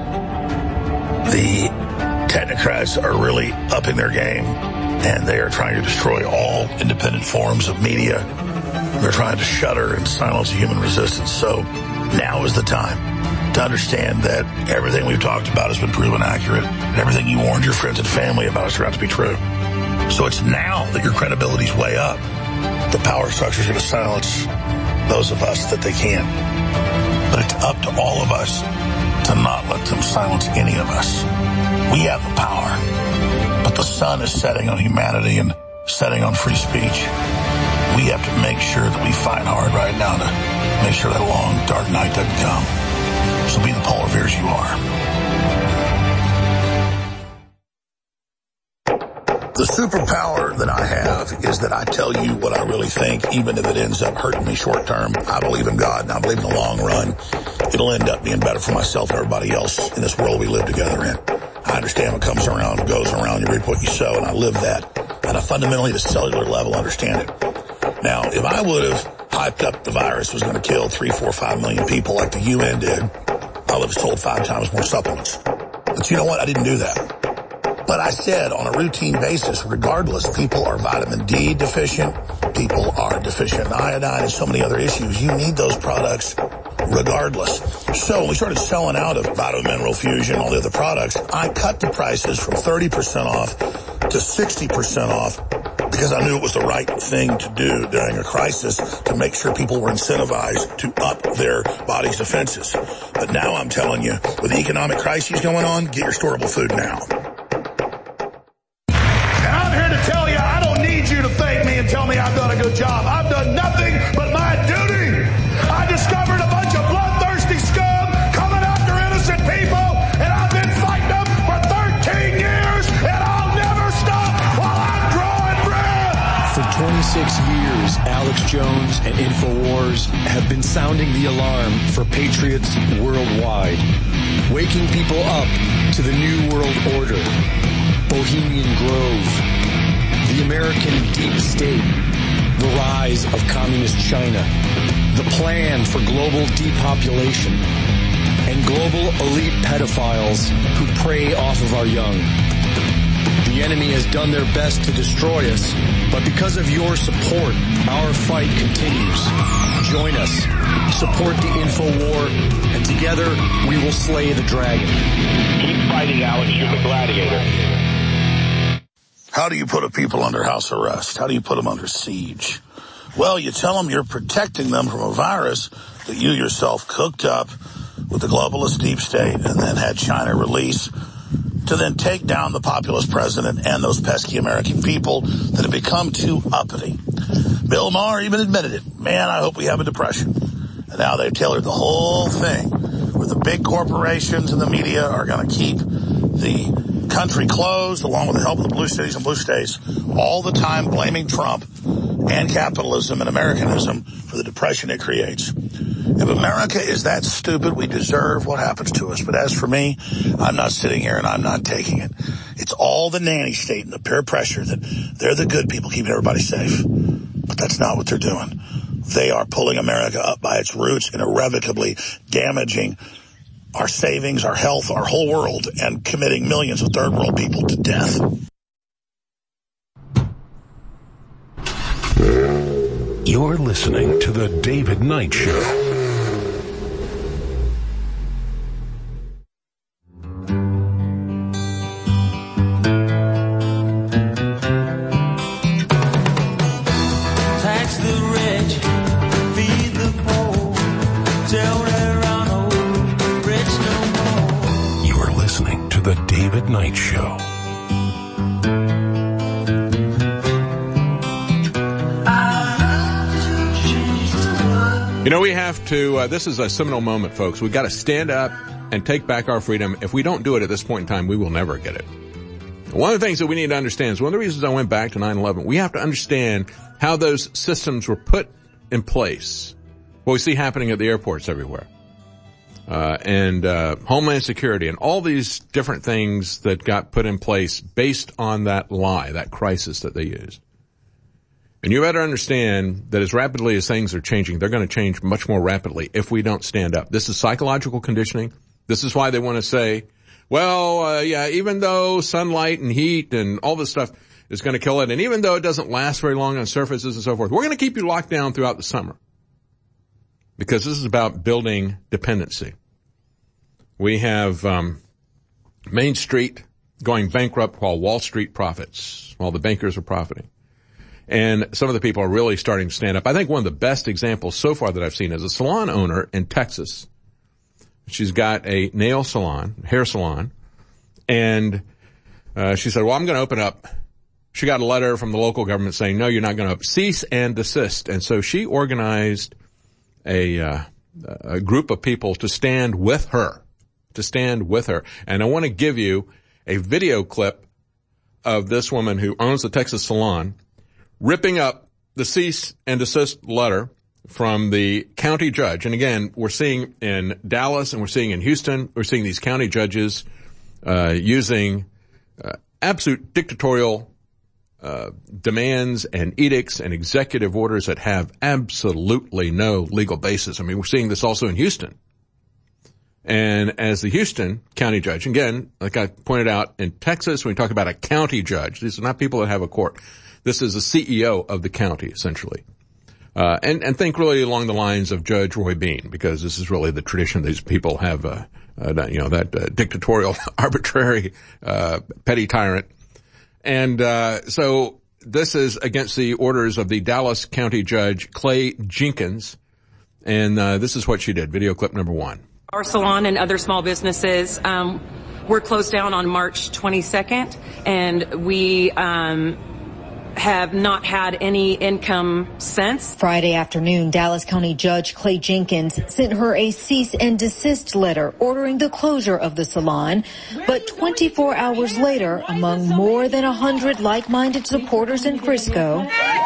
the technocrats are really upping their game, and they are trying to destroy all independent forms of media. They're trying to shutter and silence human resistance. So now is the time to understand that everything we've talked about has been proven accurate, and everything you warned your friends and family about has turned out to be true. So it's now that your credibility's way up. The power structure's going to silence those of us that they can. But it's up to all of us to not let them silence any of us. We have the power, but the sun is setting on humanity and setting on free speech. We have to make sure that we fight hard right now to make sure that long, dark night doesn't come. So be the polar bears you are. The superpower that I have is that I tell you what I really think, even if it ends up hurting me short term. I believe in God, and I believe in the long run, it'll end up being better for myself and everybody else in this world we live together in. I understand what comes around goes around. You reap what you sow, and I live that. And I fundamentally, at a cellular level, understand it. Now, if I would have hyped up the virus was going to kill three, four, five million people like the U N did, I would have sold five times more supplements. But you know what? I didn't do that. But I said on a routine basis, regardless, people are vitamin D deficient, people are deficient in iodine and so many other issues. You need those products regardless. So when we started selling out of Vitamin Mineral Fusion, all the other products, I cut the prices from thirty percent off to sixty percent off because I knew it was the right thing to do during a crisis to make sure people were incentivized to up their body's defenses. But now I'm telling you, with the economic crises going on, get your storable food now. Tell you, I don't need you to thank me and tell me I've done a good job. I've done nothing but my duty. I discovered a bunch of bloodthirsty scum coming after innocent people, and I've been fighting them for thirteen years, and I'll never stop while I'm drawing breath. For twenty-six years, Alex Jones and InfoWars have been sounding the alarm for patriots worldwide, waking people up to the New World Order, Bohemian Grove, the American deep state, the rise of communist China, the plan for global depopulation, and global elite pedophiles who prey off of our young. The enemy has done their best to destroy us, but because of your support, our fight continues. Join us, support the InfoWar, and together we will slay the dragon. Keep fighting, Alex. You're the gladiator. How do you put a people under house arrest? How do you put them under siege? Well, you tell them you're protecting them from a virus that you yourself cooked up with the globalist deep state and then had China release to then take down the populist president and those pesky American people that have become too uppity. Bill Maher even admitted it. Man, I hope we have a depression. And now they've tailored the whole thing where the big corporations and the media are going to keep the country closed, along with the help of the blue cities and blue states, all the time blaming Trump and capitalism and Americanism for the depression it creates. If America is that stupid, we deserve what happens to us. But as for me, I'm not sitting here and I'm not taking it. It's all the nanny state and the peer pressure that they're the good people keeping everybody safe. But that's not what they're doing. They are pulling America up by its roots and irrevocably damaging our savings, our health, our whole world, and committing millions of third world people to death. You're listening to The David Knight Show. Tax the rich, feed the poor, tell there are no rich no more. You're listening to The David Knight Show. You know, we have to, uh, this is a seminal moment, folks. We've got to stand up and take back our freedom. If we don't do it at this point in time, we will never get it. One of the things that we need to understand is one of the reasons I went back to nine eleven, we have to understand how those systems were put in place. What we see happening at the airports everywhere. Uh, and, uh, Homeland Security and all these different things that got put in place based on that lie, that crisis that they used. And you better understand that as rapidly as things are changing, they're going to change much more rapidly if we don't stand up. This is psychological conditioning. This is why they want to say, well, uh, yeah, even though sunlight and heat and all this stuff is going to kill it, and even though it doesn't last very long on surfaces and so forth, we're going to keep you locked down throughout the summer. Because this is about building dependency. We have um Main Street going bankrupt while Wall Street profits, while the bankers are profiting. And some of the people are really starting to stand up. I think one of the best examples so far that I've seen is a salon owner in Texas. She's got a nail salon, hair salon, and uh, she said, well, I'm going to open up. She got a letter from the local government saying, no, you're not going to cease and desist. And so she organized a, uh, a group of people to stand with her, to stand with her. And I want to give you a video clip of this woman who owns the Texas salon ripping up the cease and desist letter from the county judge. And again, we're seeing in Dallas and we're seeing in Houston, we're seeing these county judges uh, using uh, absolute dictatorial uh, demands and edicts and executive orders that have absolutely no legal basis. I mean, we're seeing this also in Houston. And as the Houston county judge, again, like I pointed out in Texas, when we talk about a county judge, these are not people that have a court. This is the C E O of the county, essentially. Uh, and, and think really along the lines of Judge Roy Bean, because this is really the tradition these people have, uh, uh you know, that uh, dictatorial, arbitrary, uh, petty tyrant. And, uh, so this is against the orders of the Dallas County Judge Clay Jenkins. And, uh, this is what she did. Video clip number one. Our salon and other small businesses, um, were closed down on March twenty-second, and we, um, have not had any income since. Friday afternoon, Dallas County Judge Clay Jenkins sent her a cease and desist letter ordering the closure of the salon. But twenty-four hours later, among more than one hundred like-minded supporters in Frisco,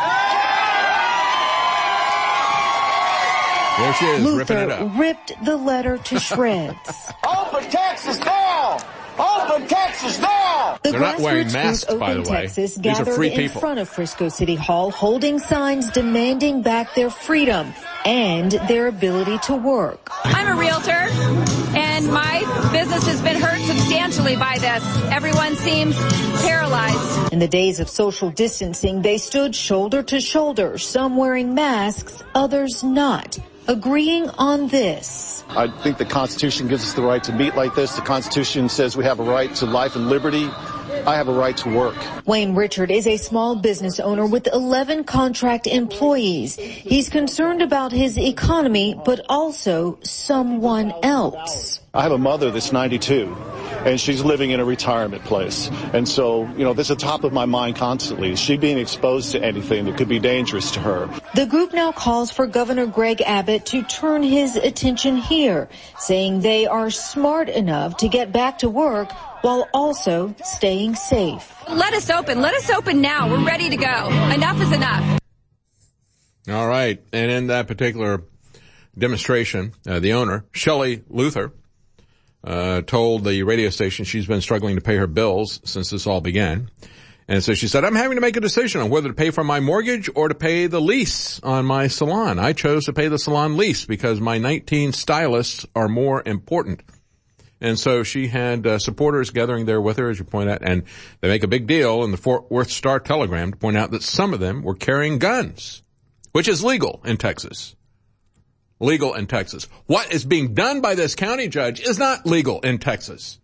there she is, Luther ripping it up. ripped the letter to shreds. Open Texas now! Open Texas now! The They're not wearing grassroots masks, group by the Open way. Texas These are gathered free in people. front of Frisco City Hall, holding signs demanding back their freedom and their ability to work. I'm a realtor, and my business has been hurt substantially by this. Everyone seems paralyzed. In the days of social distancing, they stood shoulder to shoulder, some wearing masks, others not, agreeing on this. I think the Constitution gives us the right to meet like this. The Constitution says we have a right to life and liberty. I have a right to work. Wayne Richard is a small business owner with eleven contract employees. He's concerned about his economy, but also someone else. I have a mother that's ninety-two, and she's living in a retirement place. And so, you know, this is top of my mind constantly. Is she being exposed to anything that could be dangerous to her? The group now calls for Governor Greg Abbott to turn his attention here, saying they are smart enough to get back to work while also staying safe. Let us open. Let us open now. We're ready to go. Enough is enough. All right. And in that particular demonstration, uh, the owner, Shelley Luther, uh, told the radio station she's been struggling to pay her bills since this all began. And so she said, I'm having to make a decision on whether to pay for my mortgage or to pay the lease on my salon. I chose to pay the salon lease because my nineteen stylists are more important. And so she had uh, supporters gathering there with her, as you point out, and they make a big deal in the Fort Worth Star-Telegram to point out that some of them were carrying guns, which is legal in Texas. Legal in Texas. What is being done by this county judge is not legal in Texas.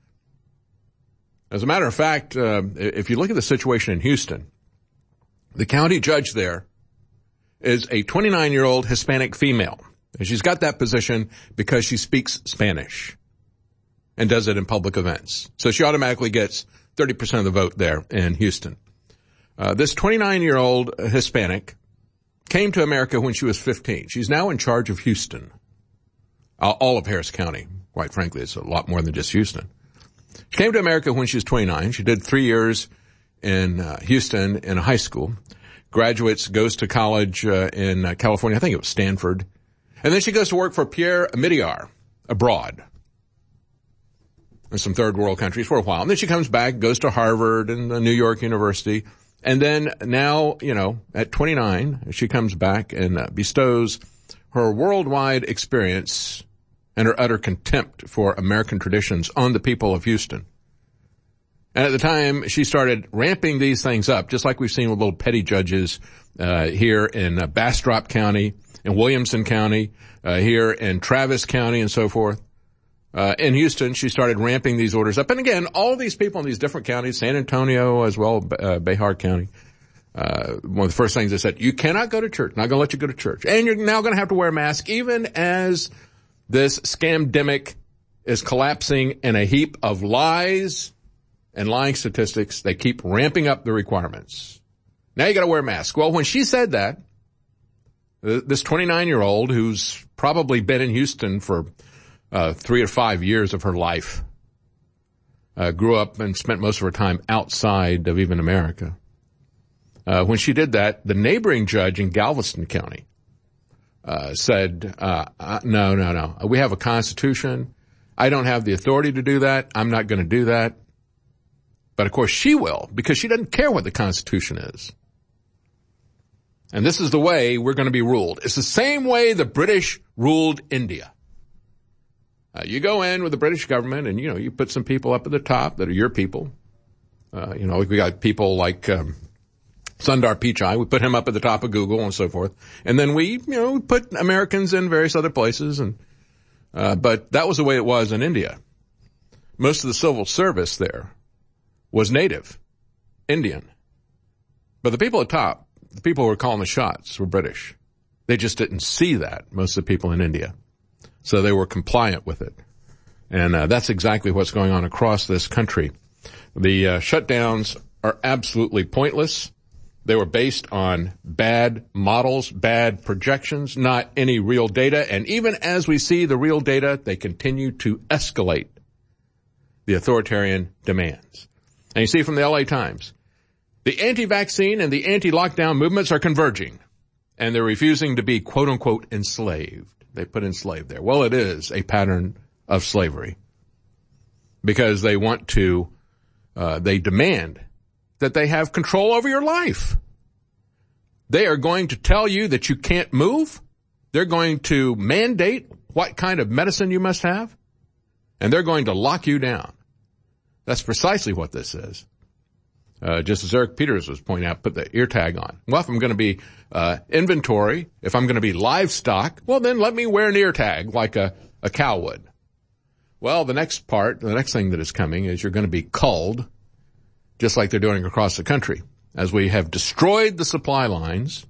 As a matter of fact, uh, if you look at the situation in Houston, the county judge there is a twenty-nine-year-old Hispanic female. And she's got that position because she speaks Spanish and does it in public events. So she automatically gets thirty percent of the vote there in Houston. Uh, this twenty-nine-year-old Hispanic came to America when she was fifteen. She's now in charge of Houston. All of Harris County, quite frankly. It's a lot more than just Houston. She came to America when she was twenty-nine. She did three years in uh, Houston in a high school. Graduates, goes to college uh, in uh, California. I think it was Stanford. And then she goes to work for Pierre Omidyar abroad in some third world countries for a while. And then she comes back, goes to Harvard and uh, New York University. And then now, you know, at twenty-nine, she comes back and uh, bestows her worldwide experience and her utter contempt for American traditions on the people of Houston. And at the time, she started ramping these things up, just like we've seen with little petty judges uh, here in uh, Bastrop County, in Williamson County, uh, here in Travis County, and so forth. Uh, in Houston, she started ramping these orders up. And again, all these people in these different counties, San Antonio as well, uh, Behar County, uh, one of the first things they said, you cannot go to church, not going to let you go to church. And you're now going to have to wear a mask, even as this scamdemic is collapsing in a heap of lies and lying statistics. They keep ramping up the requirements. Now you got to wear a mask. Well, when she said that, this twenty-nine-year-old who's probably been in Houston for uh three or five years of her life uh, grew up and spent most of her time outside of even America. Uh, when she did that, the neighboring judge in Galveston County uh, said, uh, uh, no, no, no. We have a constitution. I don't have the authority to do that. I'm not going to do that. But of course she will, because she doesn't care what the Constitution is. And this is the way we're going to be ruled. It's the same way the British ruled India. Uh, you go in with the British government and, you know, you put some people up at the top that are your people. Uh, you know, we got people like, um, Sundar Pichai. We put him up at the top of Google and so forth. And then we, you know, we put Americans in various other places. And, uh, but that was the way it was in India. Most of the civil service there was native, Indian. But the people at top, the people who were calling the shots were British. They just didn't see that, most of the people in India. So they were compliant with it. And uh, that's exactly what's going on across this country. The uh, shutdowns are absolutely pointless. They were based on bad models, bad projections, not any real data. And even as we see the real data, they continue to escalate the authoritarian demands. And you see from the L A Times, the anti-vaccine and the anti-lockdown movements are converging, and they're refusing to be, quote-unquote, enslaved. They put enslaved there. Well, it is a pattern of slavery because they want to, uh, they demand that they have control over your life. They are going to tell you that you can't move. They're going to mandate what kind of medicine you must have, and they're going to lock you down. That's precisely what this is. Uh, just as Eric Peters was pointing out, put the ear tag on. Well, if I'm going to be uh inventory, if I'm going to be livestock, well, then let me wear an ear tag like a, a cow would. Well, the next part, the next thing that is coming is you're going to be culled, just like they're doing across the country, as we have destroyed the supply lines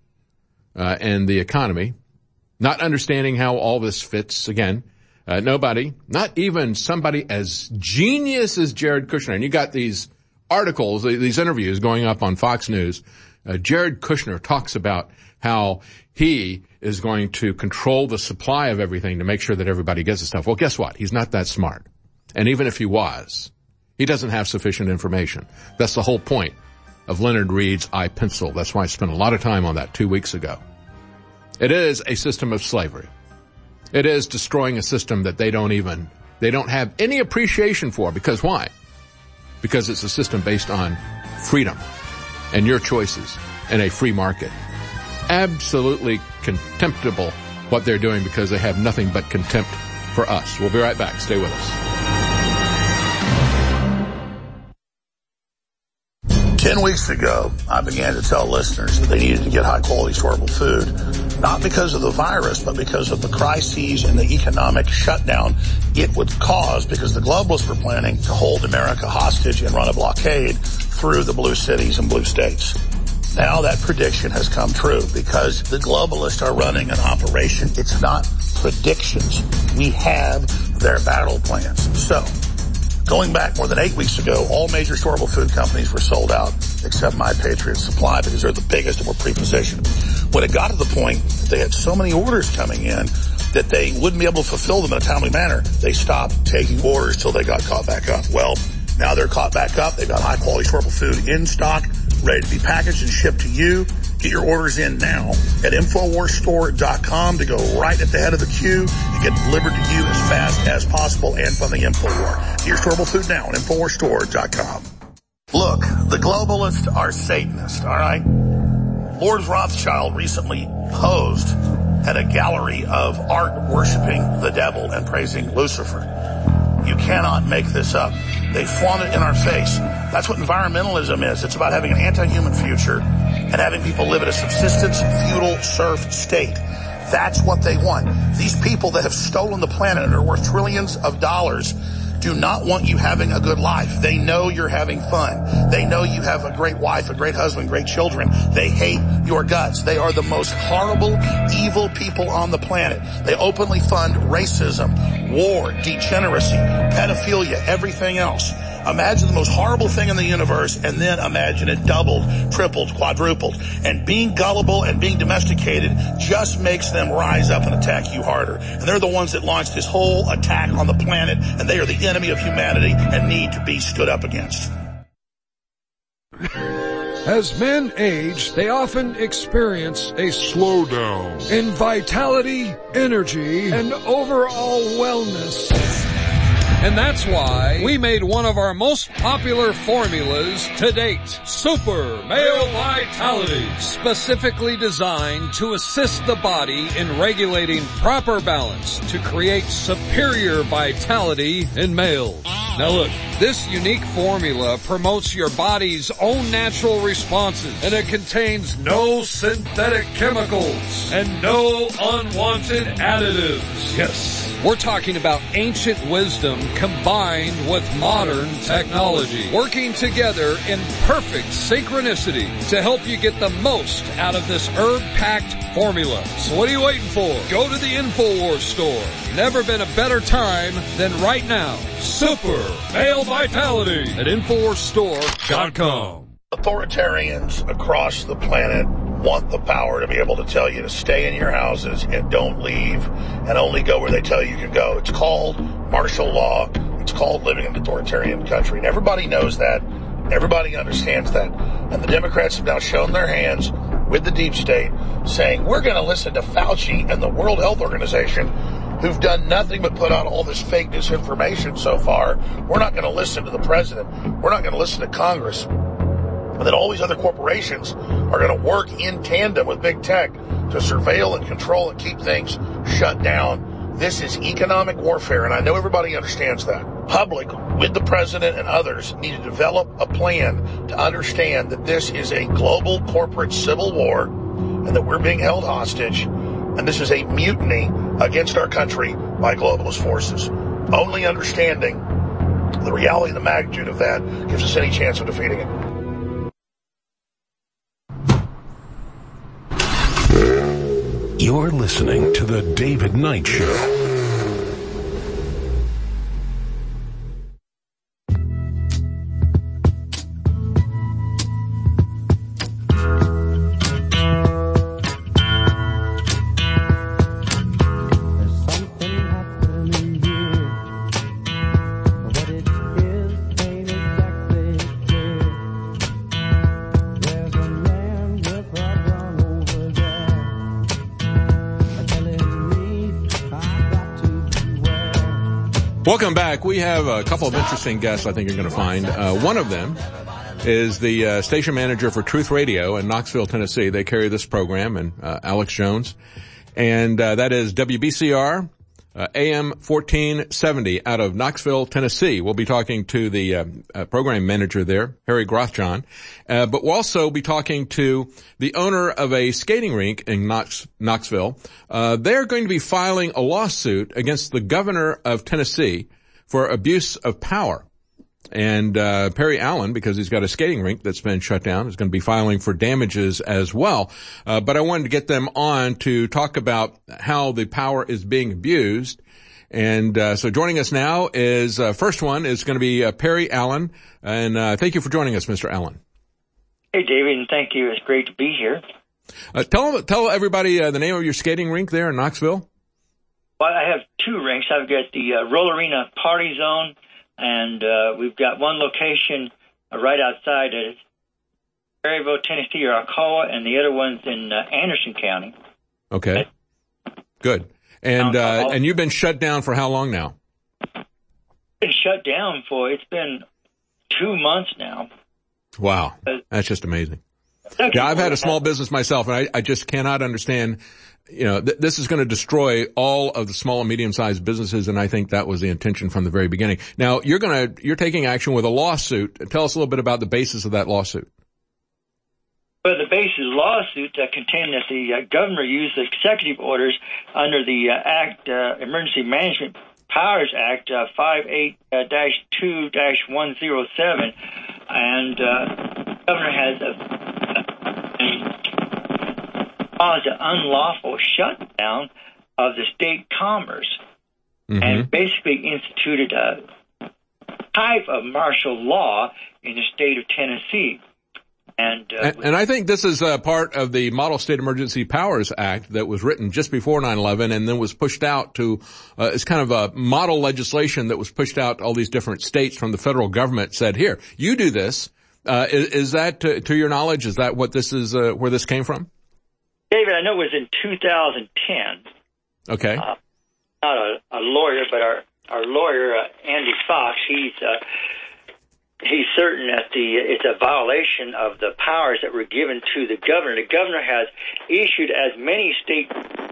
uh and the economy, not understanding how all this fits again. Uh, nobody, not even somebody as genius as Jared Kushner. And you got these articles, these interviews going up on Fox News. Uh, Jared Kushner talks about how he is going to control the supply of everything to make sure that everybody gets the stuff. Well, guess what? He's not that smart. And even if he was, he doesn't have sufficient information. That's the whole point of Leonard Read's iPencil. That's why I spent a lot of time on that two weeks ago. It is a system of slavery. It is destroying a system that they don't even, they don't have any appreciation for. Because why? Because it's a system based on freedom and your choices and a free market. Absolutely contemptible what they're doing because they have nothing but contempt for us. We'll be right back. Stay with us. Ten weeks ago, I began to tell listeners that they needed to get high-quality, storable food, not because of the virus, but because of the crises and the economic shutdown it would cause, because the globalists were planning to hold America hostage and run a blockade through the blue cities and blue states. Now that prediction has come true because the globalists are running an operation. It's not predictions. We have their battle plans. So, going back more than eight weeks ago, all major storable food companies were sold out except My Patriot Supply because they're the biggest and were pre-positioned. When it got to the point that they had so many orders coming in that they wouldn't be able to fulfill them in a timely manner, they stopped taking orders till they got caught back up. Well, now they're caught back up. They've got high-quality storable food in stock, ready to be packaged and shipped to you. Get your orders in now at Infowars Store dot com to go right at the head of the queue and get delivered to you as fast as possible and from the InfoWar. Get your storable food now at Infowars Store dot com. Look, the globalists are Satanists, all right? Lord Rothschild recently posed at a gallery of art worshiping the devil and praising Lucifer. You cannot make this up. They flaunt it in our face. That's what environmentalism is. It's about having an anti-human future and having people live in a subsistence, feudal, serf state. That's what they want. These people that have stolen the planet and are worth trillions of dollars do not want you having a good life. They know you're having fun. They know you have a great wife, a great husband, great children. They hate your guts. They are the most horrible, evil people on the planet. They openly fund racism, war, degeneracy, pedophilia, everything else. Imagine the most horrible thing in the universe, and then imagine it doubled, tripled, quadrupled. And being gullible and being domesticated just makes them rise up and attack you harder. And they're the ones that launched this whole attack on the planet, and they are the enemy of humanity and need to be stood up against. As men age, they often experience a slowdown in vitality, energy, and overall wellness. And that's why we made one of our most popular formulas to date, Super Male Vitality, specifically designed to assist the body in regulating proper balance to create superior vitality in males. Now look, this unique formula promotes your body's own natural responses, and it contains no synthetic chemicals and no unwanted additives. Yes, we're talking about ancient wisdom combined with modern technology, working together in perfect synchronicity to help you get the most out of this herb-packed formula. So what are you waiting for? Go to the InfoWars store. Never been a better time than right now. Super Male Vitality at Infowars Store dot com. Authoritarians across the planet want the power to be able to tell you to stay in your houses and don't leave and only go where they tell you you can go. It's called martial law. It's called living in an authoritarian country. And everybody knows that. Everybody understands that. And the Democrats have now shown their hands with the deep state saying, we're going to listen to Fauci and the World Health Organization, who've done nothing but put out all this fake disinformation so far. We're not going to listen to the president. We're not going to listen to Congress. And then all these other corporations are going to work in tandem with big tech to surveil and control and keep things shut down. This is economic warfare, and I know everybody understands that. Public, with the president and others, need to develop a plan to understand that this is a global corporate civil war and that we're being held hostage, and this is a mutiny against our country by globalist forces. Only understanding the reality and the magnitude of that gives us any chance of defeating it. You're listening to The David Knight Show. Welcome back. We have a couple of interesting guests I think you're going to find. Uh, one of them is the uh, station manager for Truth Radio in Knoxville, Tennessee. They carry this program, and uh, Alex Jones. And uh, that is W B C R, uh, A M fourteen seventy out of Knoxville, Tennessee. We'll be talking to the uh, uh, program manager there, Harry Grothjohn. Uh, but we'll also be talking to the owner of a skating rink in Knox, Knoxville. Uh, they're going to be filing a lawsuit against the governor of Tennessee for abuse of power. And uh Perry Allen, because he's got a skating rink that's been shut down, is going to be filing for damages as well. Uh but I wanted to get them on to talk about how the power is being abused. And uh so joining us now is, uh first one is going to be uh, Perry Allen. And uh thank you for joining us, Mister Allen. Hey, David, and thank you. It's great to be here. Uh, tell tell everybody uh, the name of your skating rink there in Knoxville. Well, I have two rinks. I've got the uh, Roll Arena Party Zone, and uh, we've got one location uh, right outside of Perryville, Tennessee, or Alcoa, and the other one's in uh, Anderson County. Okay, good. And uh, and you've been shut down for how long now? Been shut down for it's been two months now. Wow, that's just amazing. Yeah, I've had a small business myself, and I, I just cannot understand. You know, th- this is going to destroy all of the small and medium-sized businesses, and I think that was the intention from the very beginning. Now, you're going to, you're taking action with a lawsuit. Tell us a little bit about the basis of that lawsuit. Well, the basis of the lawsuit uh, contained that the uh, governor used the executive orders under the uh, Act, uh, Emergency Management Powers Act uh, fifty-eight dash two dash one oh seven, and uh, the governor has a, a caused an unlawful shutdown of the state commerce, mm-hmm. and basically instituted a type of martial law in the state of Tennessee. And, uh, and, and I think this is a part of the Model State Emergency Powers Act that was written just before nine eleven and then was pushed out to, uh, it's kind of a model legislation that was pushed out to all these different states from the federal government, said, here, you do this. Uh, is, is that, to, to your knowledge, is that what this is, uh, where this came from? David, I know it was in two thousand ten. Okay. Uh, not a, a lawyer, but our, our lawyer, uh, Andy Fox, he's, uh, he's certain that the it's a violation of the powers that were given to the governor. The governor has issued as many state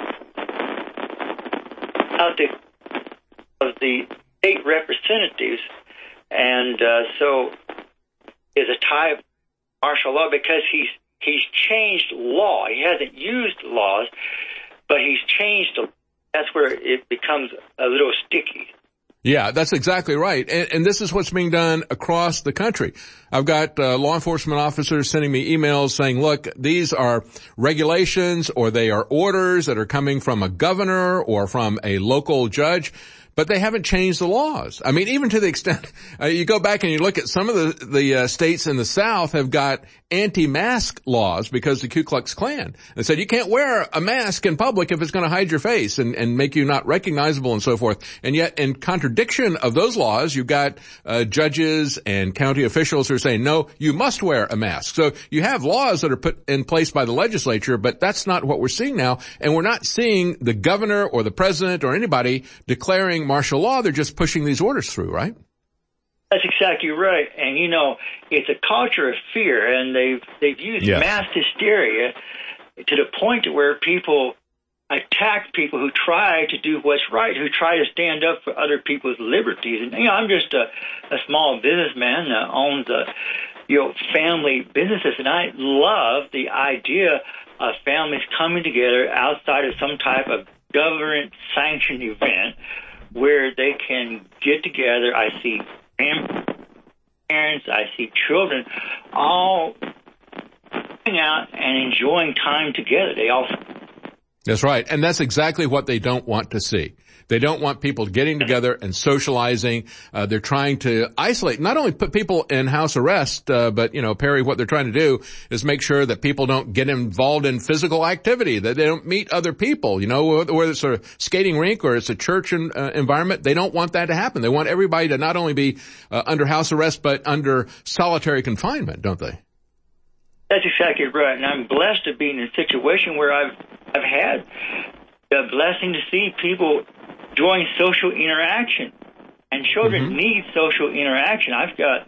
out the, of the state representatives, and uh, so is a type of martial law because he's he's changed law. He hasn't used laws, but he's changed the. That's where it becomes a little sticky. Yeah, that's exactly right. And, and this is what's being done across the country. I've got uh, law enforcement officers sending me emails saying, look, these are regulations or they are orders that are coming from a governor or from a local judge, but they haven't changed the laws. I mean, even to the extent, uh, you go back and you look at some of the, the uh, states in the South have got anti-mask laws because the Ku Klux Klan. They said you can't wear a mask in public if it's going to hide your face and, and make you not recognizable and so forth. And yet, in contradiction of those laws, you've got uh, judges and county officials who are saying, no, you must wear a mask. So you have laws that are put in place by the legislature, but that's not what we're seeing now. And we're not seeing the governor or the president or anybody declaring martial law. They're just pushing these orders through, right? That's exactly right. And, you know, it's a culture of fear, and they've they've used yes. mass hysteria to the point to where people attack people who try to do what's right, who try to stand up for other people's liberties. And, you know, I'm just a, a small businessman that owns a, you know, family businesses, and I love the idea of families coming together outside of some type of government-sanctioned event where they can get together. I see parents, I see children all going out and enjoying time together. They all. That's right. And that's exactly what they don't want to see. They don't want people getting together and socializing. Uh, they're trying to isolate, not only put people in house arrest, uh, but, you know, Perry, what they're trying to do is make sure that people don't get involved in physical activity, that they don't meet other people, you know, whether it's a skating rink or it's a church in, uh, environment. They don't want that to happen. They want everybody to not only be uh, under house arrest, but under solitary confinement, don't they? That's exactly right. And I'm blessed to be in a situation where I've, I've had the blessing to see people enjoying social interaction, and children mm-hmm. need social interaction. I've got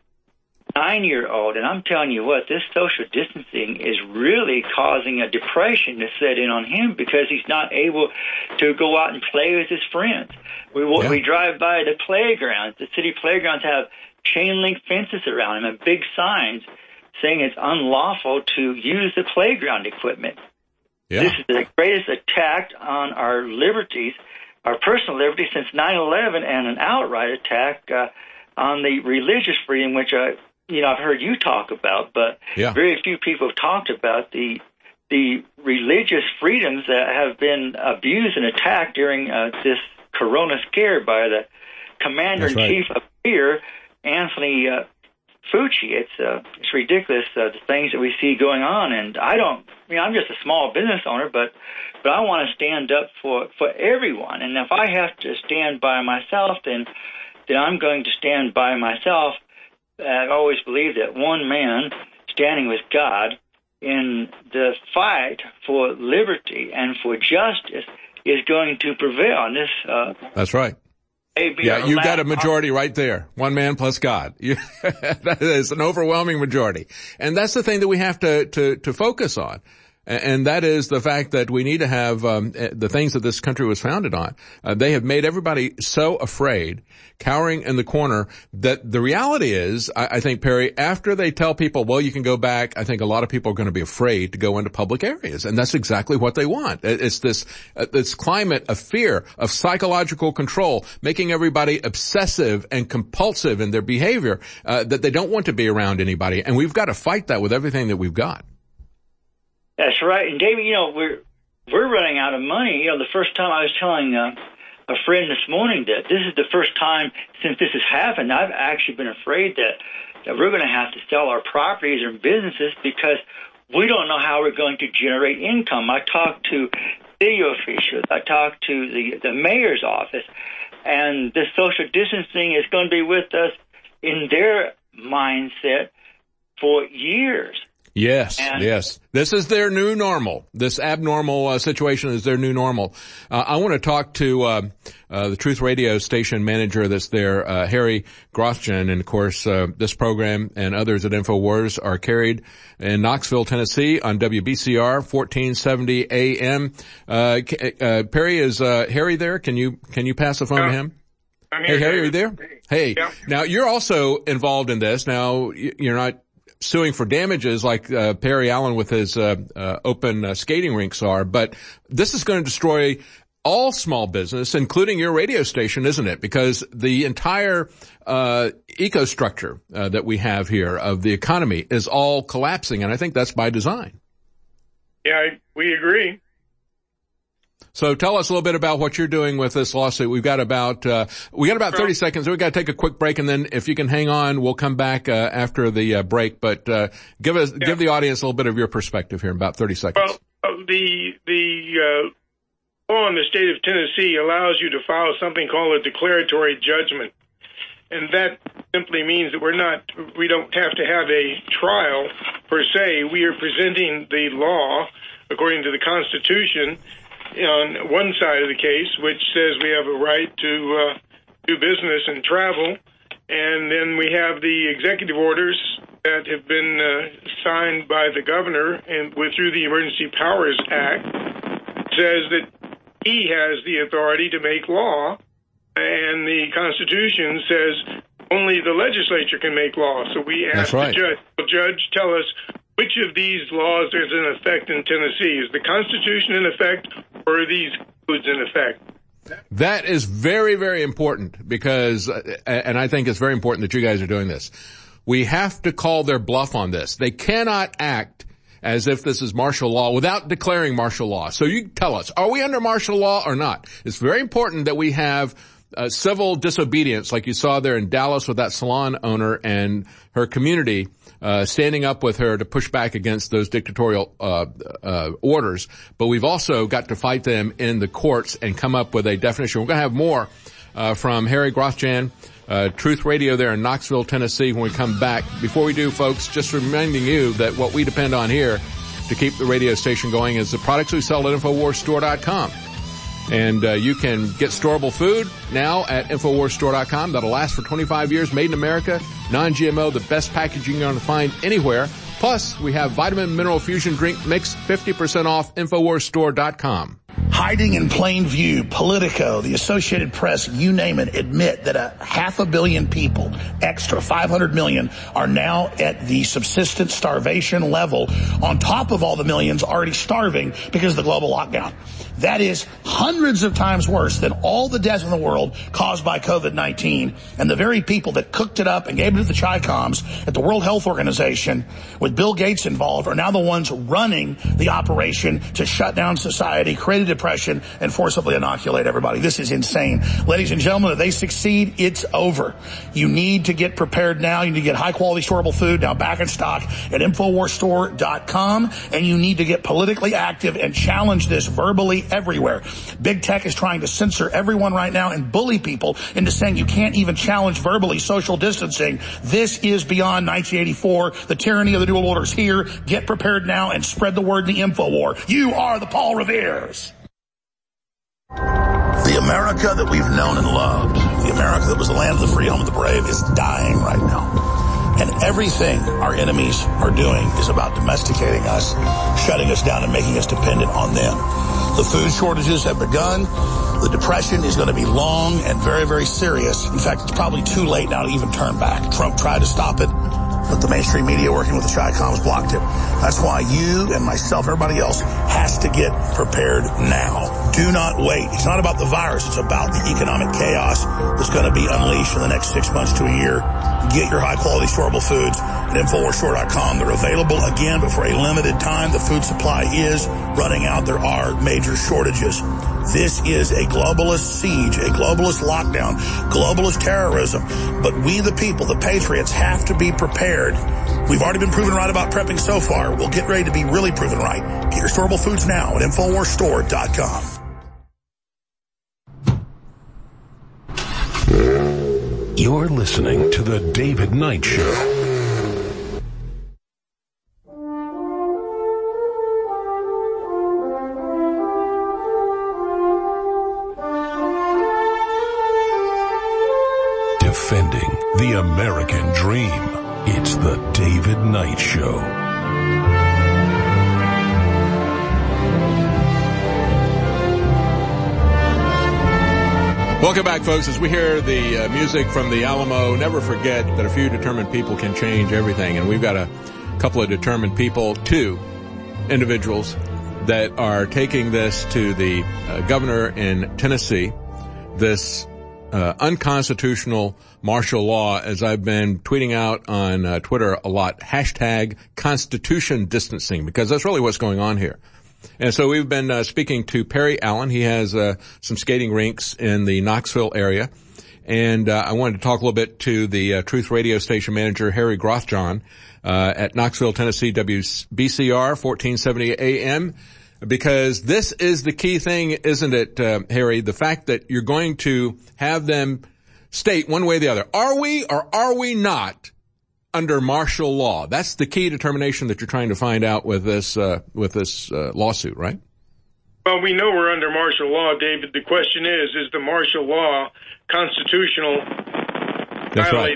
a nine-year-old, and I'm telling you what, this social distancing is really causing a depression to set in on him because he's not able to go out and play with his friends. We yeah. we drive by the playgrounds. The city playgrounds have chain-link fences around them and big signs saying it's unlawful to use the playground equipment. Yeah. This is the greatest attack on our liberties, our personal liberty, since nine eleven, and an outright attack uh, on the religious freedom, which I, you know, I've heard you talk about, but yeah. very few people have talked about the the religious freedoms that have been abused and attacked during uh, this Corona scare by the Commander-in-Chief right. of Fear, Anthony uh, Fauci. It's uh, it's ridiculous uh, the things that we see going on, and I don't. I mean, I'm just a small business owner, but but I want to stand up for, for everyone. And if I have to stand by myself, then then I'm going to stand by myself. I've always believed that one man standing with God in the fight for liberty and for justice is going to prevail. And this. Uh, That's right. Yeah, you've got a majority right there. One man plus God. You, that is an overwhelming majority. And that's the thing that we have to, to, to focus on. And that is the fact that we need to have um, the things that this country was founded on. Uh, they have made everybody so afraid, cowering in the corner, that the reality is, I, I think, Perry, after they tell people, well, you can go back, I think a lot of people are going to be afraid to go into public areas. And that's exactly what they want. It's this, uh, this climate of fear, of psychological control, making everybody obsessive and compulsive in their behavior, uh, that they don't want to be around anybody. And we've got to fight that with everything that we've got. That's right. And David, you know, we're we're running out of money. You know, the first time I was telling uh, a friend this morning that this is the first time since this has happened. I've actually been afraid that, that we're going to have to sell our properties and businesses because we don't know how we're going to generate income. I talked to city officials. I talked to the, the mayor's office, and this social distancing is going to be with us in their mindset for years. Yes, and yes. This is their new normal. This abnormal uh, situation is their new normal. Uh, I want to talk to uh, uh, the Truth Radio station manager that's there, uh, Harry Grosjean. And, of course, uh, this program and others at InfoWars are carried in Knoxville, Tennessee on W B C R fourteen seventy A M. Uh, uh, Perry, is uh, Harry there? Can you can you pass the phone yeah. to him? I'm hey, here, Harry, are you there? Hey. Yeah. Now, you're also involved in this. Now, you're not suing for damages like uh, Perry Allen with his uh, uh, open uh, skating rinks are, but this is going to destroy all small business, including your radio station, isn't it? Because the entire uh ecostructure uh, that we have here of the economy is all collapsing, and I think that's by design. Yeah, I, we agree. So tell us a little bit about what you're doing with this lawsuit. We've got about, uh, we got about thirty seconds. We've got to take a quick break, and then if you can hang on, we'll come back, uh, after the uh, break. But, uh, give us, yeah. give the audience a little bit of your perspective here in about thirty seconds. Well, uh, the, the, uh, law in the state of Tennessee allows you to file something called a declaratory judgment. And that simply means that we're not, we don't have to have a trial per se. We are presenting the law according to the Constitution on one side of the case, which says we have a right to uh, do business and travel, and then we have the executive orders that have been uh, signed by the governor and with through the Emergency Powers Act, says that he has the authority to make law, and the Constitution says only the legislature can make law. So we ask right. the judge, the judge, tell us which of these laws is in effect in Tennessee. Is the Constitution in effect, or are these codes in effect? That is very, very important because, uh, and I think it's very important that you guys are doing this. We have to call their bluff on this. They cannot act as if this is martial law without declaring martial law. So you tell us, are we under martial law or not? It's very important that we have uh, civil disobedience like you saw there in Dallas with that salon owner and her community Uh, standing up with her to push back against those dictatorial uh, uh, orders. But we've also got to fight them in the courts and come up with a definition. We're going to have more uh, from Harry Grosjean, uh, Truth Radio there in Knoxville, Tennessee, when we come back. Before we do, folks, just reminding you that what we depend on here to keep the radio station going is the products we sell at InfoWars Store dot com. And uh, you can get storable food now at InfoWars Store dot com. That'll last for twenty-five years, made in America, non G M O, the best packaging you're going to find anywhere. Plus, we have Vitamin Mineral Fusion Drink Mix, fifty percent off, InfoWars Store dot com. Hiding in plain view, Politico, the Associated Press, you name it, admit that a half a billion people, extra five hundred million, are now at the subsistence starvation level on top of all the millions already starving because of the global lockdown. That is hundreds of times worse than all the deaths in the world caused by COVID nineteen. And the very people that cooked it up and gave it to the Chi-Coms at the World Health Organization with Bill Gates involved are now the ones running the operation to shut down society, create a depression, and forcibly inoculate everybody. This is insane. Ladies and gentlemen, if they succeed, it's over. You need to get prepared now. You need to get high-quality, storable food now back in stock at InfoWars Store dot com. And you need to get politically active and challenge this verbally everywhere. Big tech is trying to censor everyone right now and bully people into saying you can't even challenge verbally social distancing. This is beyond nineteen eighty-four. The tyranny of the dual order is here. Get prepared now and spread the word in the InfoWar. You are the Paul Revere's. The America that we've known and loved, the America that was the land of the free, home of the brave, is dying right now. And everything our enemies are doing is about domesticating us, shutting us down, and making us dependent on them. The food shortages have begun. The depression is going to be long and very, very serious. In fact, it's probably too late now to even turn back. Trump tried to stop it, but the mainstream media working with the Chi-Coms blocked it. That's why you and myself, everybody else, has to get prepared now. Do not wait. It's not about the virus. It's about the economic chaos that's going to be unleashed in the next six months to a year. Get your high-quality, storable foods at infowars store dot com. They're available again, but for a limited time. The food supply is running out. There are major shortages. This is a globalist siege, a globalist lockdown, globalist terrorism. But we, the people, the patriots, have to be prepared. We've already been proven right about prepping so far. We'll get ready to be really proven right. Get your storable foods now at infowars store dot com. You're listening to The David Knight Show. Defending the American dream. It's The David Knight Show. Welcome back, folks. As we hear the uh, music from the Alamo, never forget that a few determined people can change everything. And we've got a couple of determined people, two individuals that are taking this to the uh, governor in Tennessee, this uh, unconstitutional martial law, as I've been tweeting out on uh, Twitter a lot, hashtag Constitution distancing, because that's really what's going on here. And so we've been uh, speaking to Perry Allen. He has uh, some skating rinks in the Knoxville area. And uh, I wanted to talk a little bit to the uh, Truth Radio station manager, Harry Grothjohn, uh, at Knoxville, Tennessee, W B C R, fourteen seventy A M, because this is the key thing, isn't it, uh, Harry? The fact that you're going to have them state one way or the other. Are we or are we not under martial law? That's the key determination that you're trying to find out with this uh, with this uh, lawsuit, right? Well, we know we're under martial law, David. The question is, is the martial law constitutional? That's right.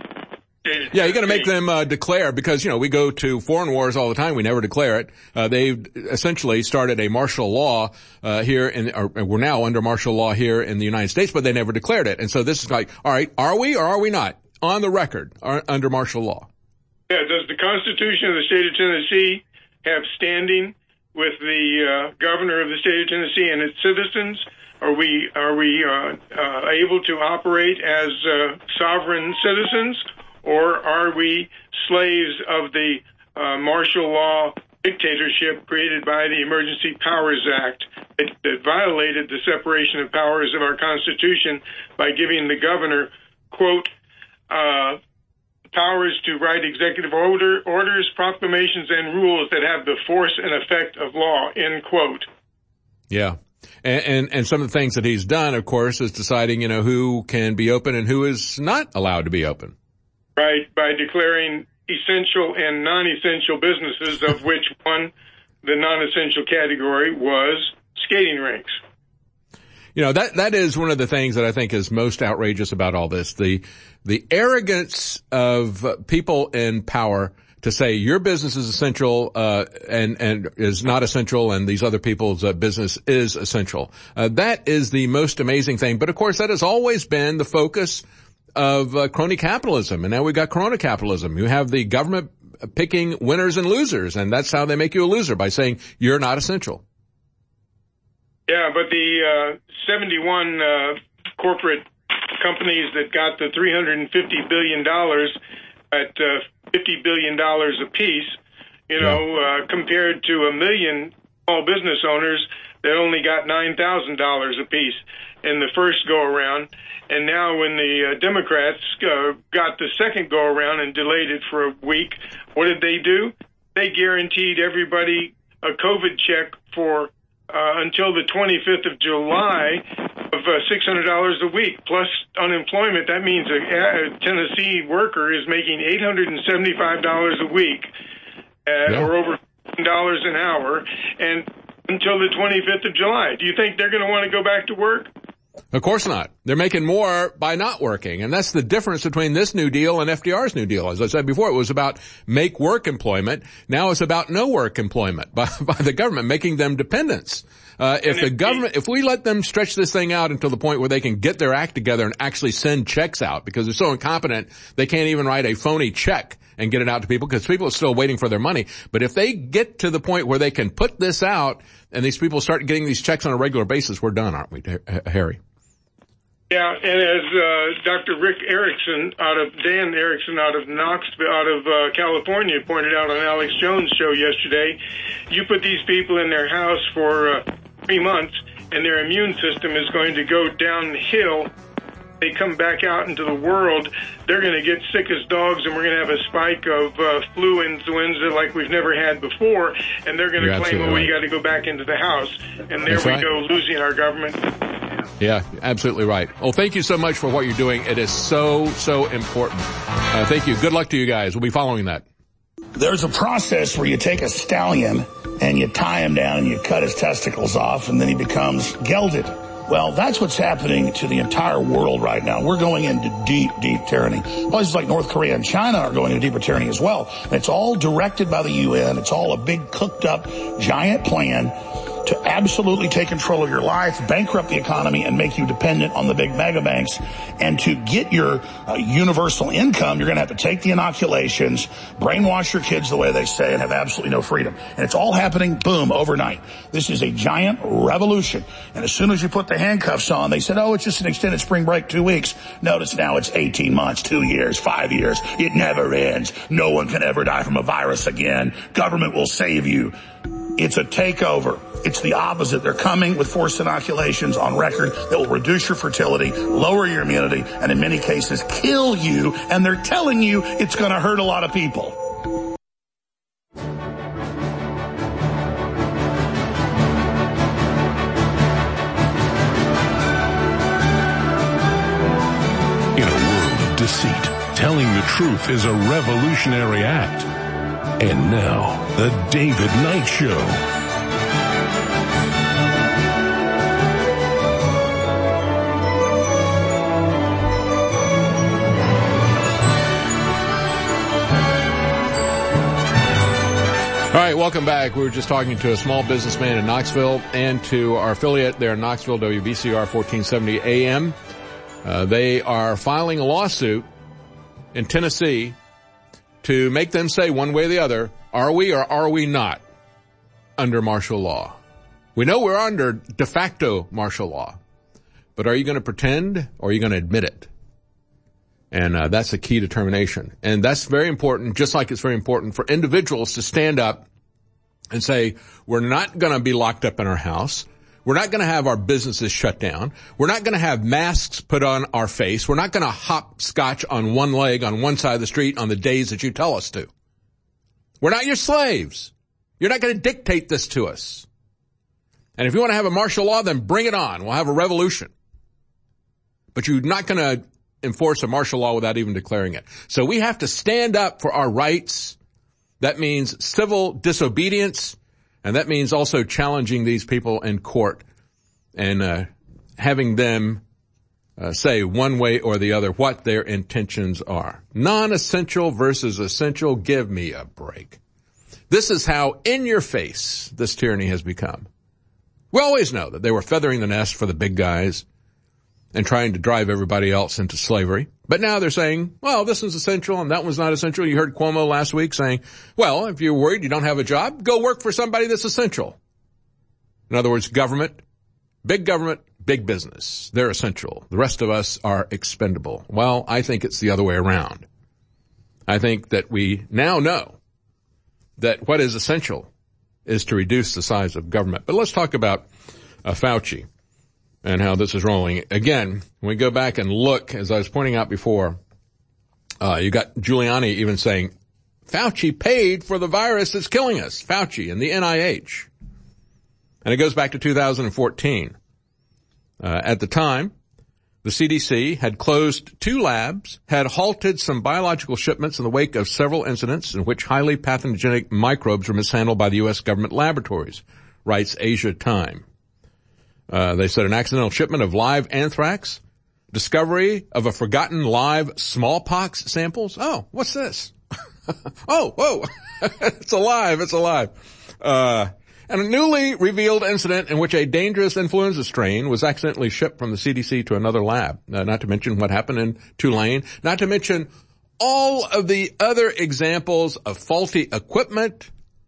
Yeah, you got to make them uh, declare, because, you know, we go to foreign wars all the time. We never declare it. Uh, they've essentially started a martial law uh, here, in, or we're now under martial law here in the United States, but they never declared it. And so this is like, all right, are we or are we not on the record are under martial law? Yeah, does the Constitution of the state of Tennessee have standing with the uh, governor of the state of Tennessee and its citizens? Are we are we uh, uh, able to operate as uh, sovereign citizens, or are we slaves of the uh, martial law dictatorship created by the Emergency Powers Act that, that violated the separation of powers of our Constitution by giving the governor, quote, uh, powers to write executive order, orders, proclamations, and rules that have the force and effect of law, end quote. Yeah. And, and, and some of the things that he's done, of course, is deciding, you know, who can be open and who is not allowed to be open. Right, by declaring essential and non-essential businesses, of which one, the non-essential category, was skating rinks. You know, that, that is one of the things that I think is most outrageous about all this. The, the arrogance of people in power to say your business is essential, uh, and, and is not essential, and these other people's uh, business is essential. Uh, that is the most amazing thing. But of course, that has always been the focus of uh, crony capitalism. And now we've got corona capitalism. You have the government picking winners and losers, and that's how they make you a loser, by saying you're not essential. Yeah, but the uh, seventy-one uh, corporate companies that got the three hundred fifty billion dollars at uh, fifty billion dollars apiece, you know, uh, compared to a million small business owners that only got nine thousand dollars apiece in the first go-around. And now when the uh, Democrats uh, got the second go-around and delayed it for a week, what did they do? They guaranteed everybody a COVID check for Uh, until the twenty-fifth of July of uh, six hundred dollars a week, plus unemployment. That means a, a Tennessee worker is making eight hundred seventy-five dollars a week, uh, yeah. or over one dollars an hour, and until the twenty-fifth of July. Do you think they're going to want to go back to work? Of course not. They're making more by not working. And that's the difference between this New Deal and F D R's New Deal. As I said before, it was about make work employment. Now it's about no work employment by, by the government, making them dependents. Uh, if the government, if we let them stretch this thing out until the point where they can get their act together and actually send checks out, because they're so incompetent, they can't even write a phony check and get it out to people, because people are still waiting for their money. But if they get to the point where they can put this out and these people start getting these checks on a regular basis, we're done, aren't we, Harry? Yeah, and as uh, Doctor Rick Erickson out of Dan Erickson out of Knoxville, out of uh, California, pointed out on Alex Jones' show yesterday, you put these people in their house for uh, three months, and their immune system is going to go downhill. They come back out into the world, they're going to get sick as dogs, and we're going to have a spike of uh, flu influenza like we've never had before, and they're going to claim, oh, well, you got to go back into the house. And there That's we right. go, losing our government. Yeah, absolutely right. Well, thank you so much for what you're doing. It is so, so important. Uh, thank you. Good luck to you guys. We'll be following that. There's a process where you take a stallion and you tie him down and you cut his testicles off, and then he becomes gelded. Well, that's what's happening to the entire world right now. We're going into deep, deep tyranny. Places like North Korea and China are going into deeper tyranny as well. And it's all directed by the U N. It's all a big, cooked-up, giant plan to absolutely take control of your life, bankrupt the economy, and make you dependent on the big mega banks. And to get your uh, universal income, you're going to have to take the inoculations, brainwash your kids the way they say, and have absolutely no freedom. And it's all happening, boom, overnight. This is a giant revolution. And as soon as you put the handcuffs on, they said, oh, it's just an extended spring break, two weeks. Notice now it's eighteen months, two years, five years. It never ends. No one can ever die from a virus again. Government will save you. It's a takeover. It's the opposite. They're coming with forced inoculations on record that will reduce your fertility, lower your immunity, and in many cases kill you. And they're telling you it's going to hurt a lot of people. In a world of deceit, telling the truth is a revolutionary act. And now, The David Knight Show. All right, welcome back. We were just talking to a small businessman in Knoxville and to our affiliate there in Knoxville, W B C R fourteen seventy A M. Uh, they are filing a lawsuit in Tennessee to make them say one way or the other, are we or are we not under martial law? We know we're under de facto martial law, but are you going to pretend or are you going to admit it? And uh, that's a key determination. And that's very important, just like it's very important for individuals to stand up and say, we're not going to be locked up in our house. We're not going to have our businesses shut down. We're not going to have masks put on our face. We're not going to hopscotch on one leg on one side of the street on the days that you tell us to. We're not your slaves. You're not going to dictate this to us. And if you want to have a martial law, then bring it on. We'll have a revolution. But you're not going to enforce a martial law without even declaring it. So we have to stand up for our rights. That means civil disobedience. And that means also challenging these people in court and uh, having them uh, say one way or the other what their intentions are. Non-essential versus essential, give me a break. This is how in your face this tyranny has become. We always know that they were feathering the nest for the big guys and trying to drive everybody else into slavery. But now they're saying, well, this is essential and that one's not essential. You heard Cuomo last week saying, well, if you're worried you don't have a job, go work for somebody that's essential. In other words, government, big government, big business. They're essential. The rest of us are expendable. Well, I think it's the other way around. I think that we now know that what is essential is to reduce the size of government. But let's talk about uh, Fauci and how this is rolling. Again, when we go back and look, as I was pointing out before, uh, you got Giuliani even saying, Fauci paid for the virus that's killing us. Fauci and the N I H. And it goes back to two thousand fourteen. Uh, at the time, the C D C had closed two labs, had halted some biological shipments in the wake of several incidents in which highly pathogenic microbes were mishandled by the U S government laboratories, writes Asia Time. Uh, they said an accidental shipment of live anthrax, discovery of a forgotten live smallpox samples. Oh, what's this? oh, whoa, it's alive, it's alive. Uh, and a newly revealed incident in which a dangerous influenza strain was accidentally shipped from the C D C to another lab. Uh, not to mention what happened in Tulane, not to mention all of the other examples of faulty equipment,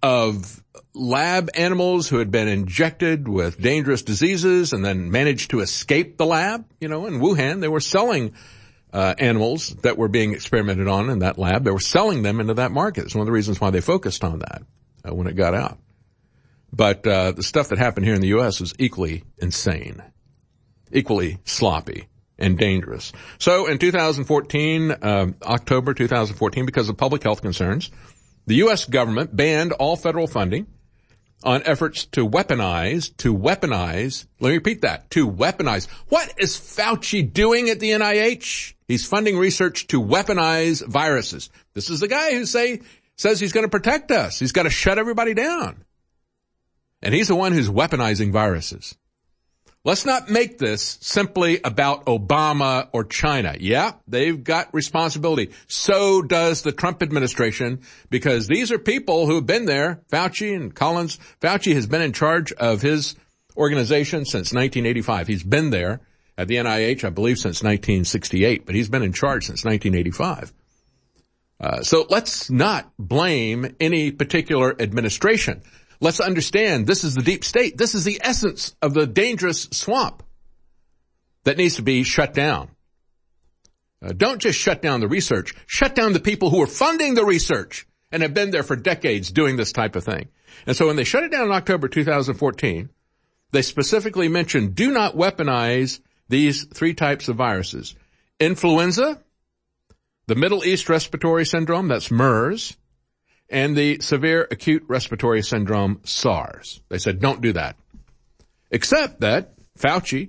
of lab animals who had been injected with dangerous diseases and then managed to escape the lab. You know, in Wuhan, they were selling uh, animals that were being experimented on in that lab. They were selling them into that market. It's one of the reasons why they focused on that uh, when it got out. But uh, the stuff that happened here in the U S was equally insane, equally sloppy and dangerous. So in two thousand fourteen, uh, October two thousand fourteen, because of public health concerns, the U S government banned all federal funding on efforts to weaponize, to weaponize, let me repeat that, to weaponize. What is Fauci doing at the N I H? He's funding research to weaponize viruses. This is the guy who say, says he's going to protect us. He's got to shut everybody down. And he's the one who's weaponizing viruses. Let's not make this simply about Obama or China. Yeah, they've got responsibility. So does the Trump administration, because these are people who have been there. Fauci and Collins. Fauci has been in charge of his organization since nineteen eighty-five. He's been there at the N I H, I believe, since nineteen sixty-eight, but he's been in charge since nineteen eighty-five. Uh, so let's not blame any particular administration. Let's understand this is the deep state. This is the essence of the dangerous swamp that needs to be shut down. Uh, don't just shut down the research. Shut down the people who are funding the research and have been there for decades doing this type of thing. And so when they shut it down in October two thousand fourteen, they specifically mentioned do not weaponize these three types of viruses. Influenza, the Middle East Respiratory Syndrome, that's MERS, and the Severe Acute Respiratory Syndrome, SARS. They said, don't do that. Except that Fauci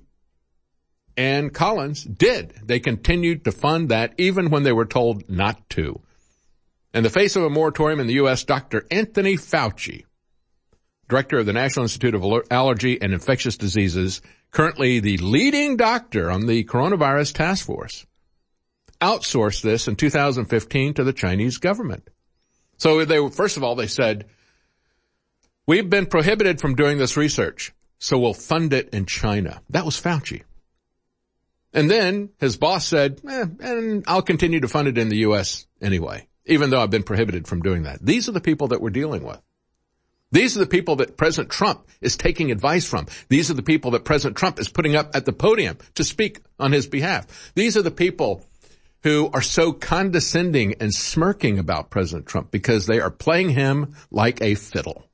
and Collins did. They continued to fund that even when they were told not to. In the face of a moratorium in the U S, Doctor Anthony Fauci, director of the National Institute of Allergy and Infectious Diseases, currently the leading doctor on the coronavirus task force, outsourced this in two thousand fifteen to the Chinese government. So they, first of all, they said, we've been prohibited from doing this research, so we'll fund it in China. That was Fauci. And then his boss said, eh, and I'll continue to fund it in the U S anyway, even though I've been prohibited from doing that. These are the people that we're dealing with. These are the people that President Trump is taking advice from. These are the people that President Trump is putting up at the podium to speak on his behalf. These are the people who are so condescending and smirking about President Trump because they are playing him like a fiddle.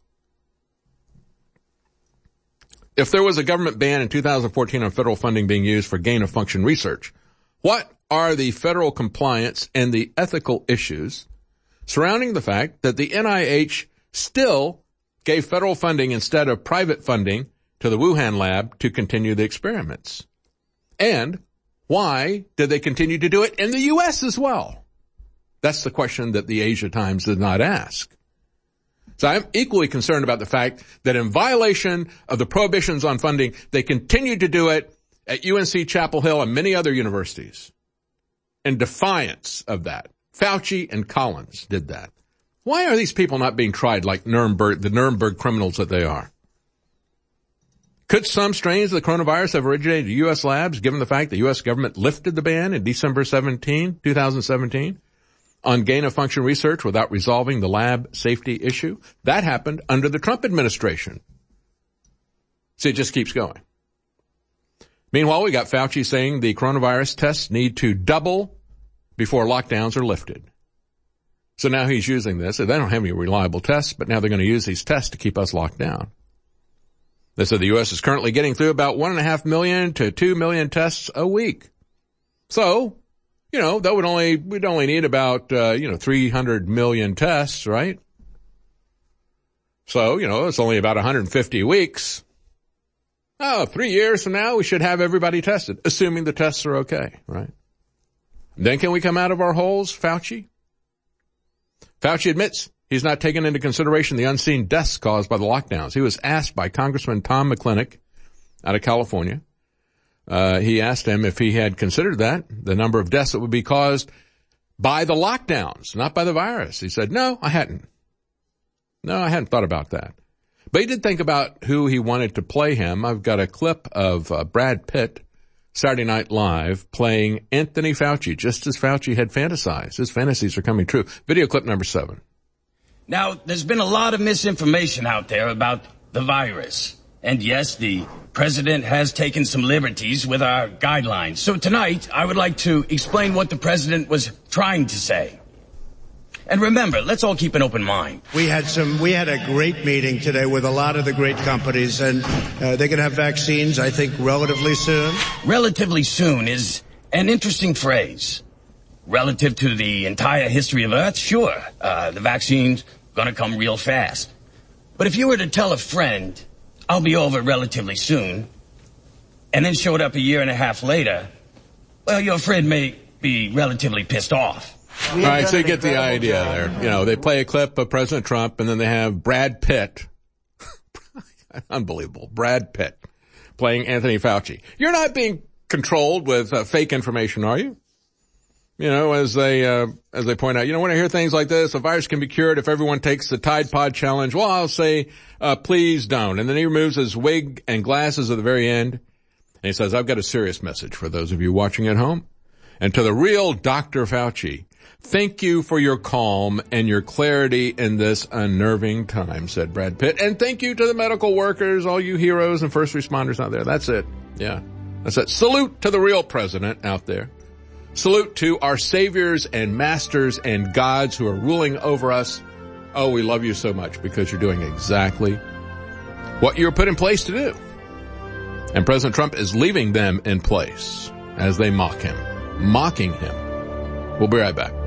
If there was a government ban in two thousand fourteen on federal funding being used for gain-of-function research, what are the federal compliance and the ethical issues surrounding the fact that the N I H still gave federal funding instead of private funding to the Wuhan lab to continue the experiments? And why did they continue to do it in the U S as well? That's the question that the Asia Times did not ask. So I'm equally concerned about the fact that in violation of the prohibitions on funding, they continued to do it at U N C Chapel Hill and many other universities. In defiance of that, Fauci and Collins did that. Why are these people not being tried like Nuremberg, the Nuremberg criminals that they are? Could some strains of the coronavirus have originated in U S labs, given the fact the U S government lifted the ban in December seventeenth, twenty seventeen on gain-of-function research without resolving the lab safety issue? That happened under the Trump administration. So it just keeps going. Meanwhile, we got Fauci saying the coronavirus tests need to double before lockdowns are lifted. So now he's using this. They don't have any reliable tests, but now they're going to use these tests to keep us locked down. They said the U S is currently getting through about one and a half million to two million tests a week. So, you know, that would only, we'd only need about, uh, you know, three hundred million tests, right? So, you know, it's only about one hundred fifty weeks. Oh, three years from now, we should have everybody tested, assuming the tests are okay, right? Then can we come out of our holes, Fauci? Fauci admits he's not taken into consideration the unseen deaths caused by the lockdowns. He was asked by Congressman Tom McClintock out of California. Uh, he asked him if he had considered that, the number of deaths that would be caused by the lockdowns, not by the virus. He said, no, I hadn't. No, I hadn't thought about that. But he did think about who he wanted to play him. I've got a clip of uh, Brad Pitt, Saturday Night Live, playing Anthony Fauci, just as Fauci had fantasized. His fantasies are coming true. Video clip number seven. Now, there's been a lot of misinformation out there about the virus. And yes, the president has taken some liberties with our guidelines. So tonight, I would like to explain what the president was trying to say. And remember, let's all keep an open mind. We had some, we had a great meeting today with a lot of the great companies, and uh, they're going to have vaccines, I think, relatively soon. Relatively soon is an interesting phrase. Relative to the entire history of Earth, sure, uh, the vaccine's going to come real fast. But if you were to tell a friend, I'll be over relatively soon, and then showed up a year and a half later, well, your friend may be relatively pissed off. All right, so you get the idea there. You know, they play a clip of President Trump, and then they have Brad Pitt. Unbelievable. Brad Pitt playing Anthony Fauci. You're not being controlled with uh, fake information, are you? You know, as they, uh, as they point out, you know, when I hear things like this, a virus can be cured if everyone takes the Tide Pod challenge. Well, I'll say, uh, please don't. And then he removes his wig and glasses at the very end. And he says, I've got a serious message for those of you watching at home. And to the real Doctor Fauci, thank you for your calm and your clarity in this unnerving time, said Brad Pitt. And thank you to the medical workers, all you heroes and first responders out there. That's it. Yeah, that's it. Salute to the real president out there. Salute to our saviors and masters and gods who are ruling over us. Oh, we love you so much because you're doing exactly what you were put in place to do. And President Trump is leaving them in place as they mock him, mocking him. We'll be right back.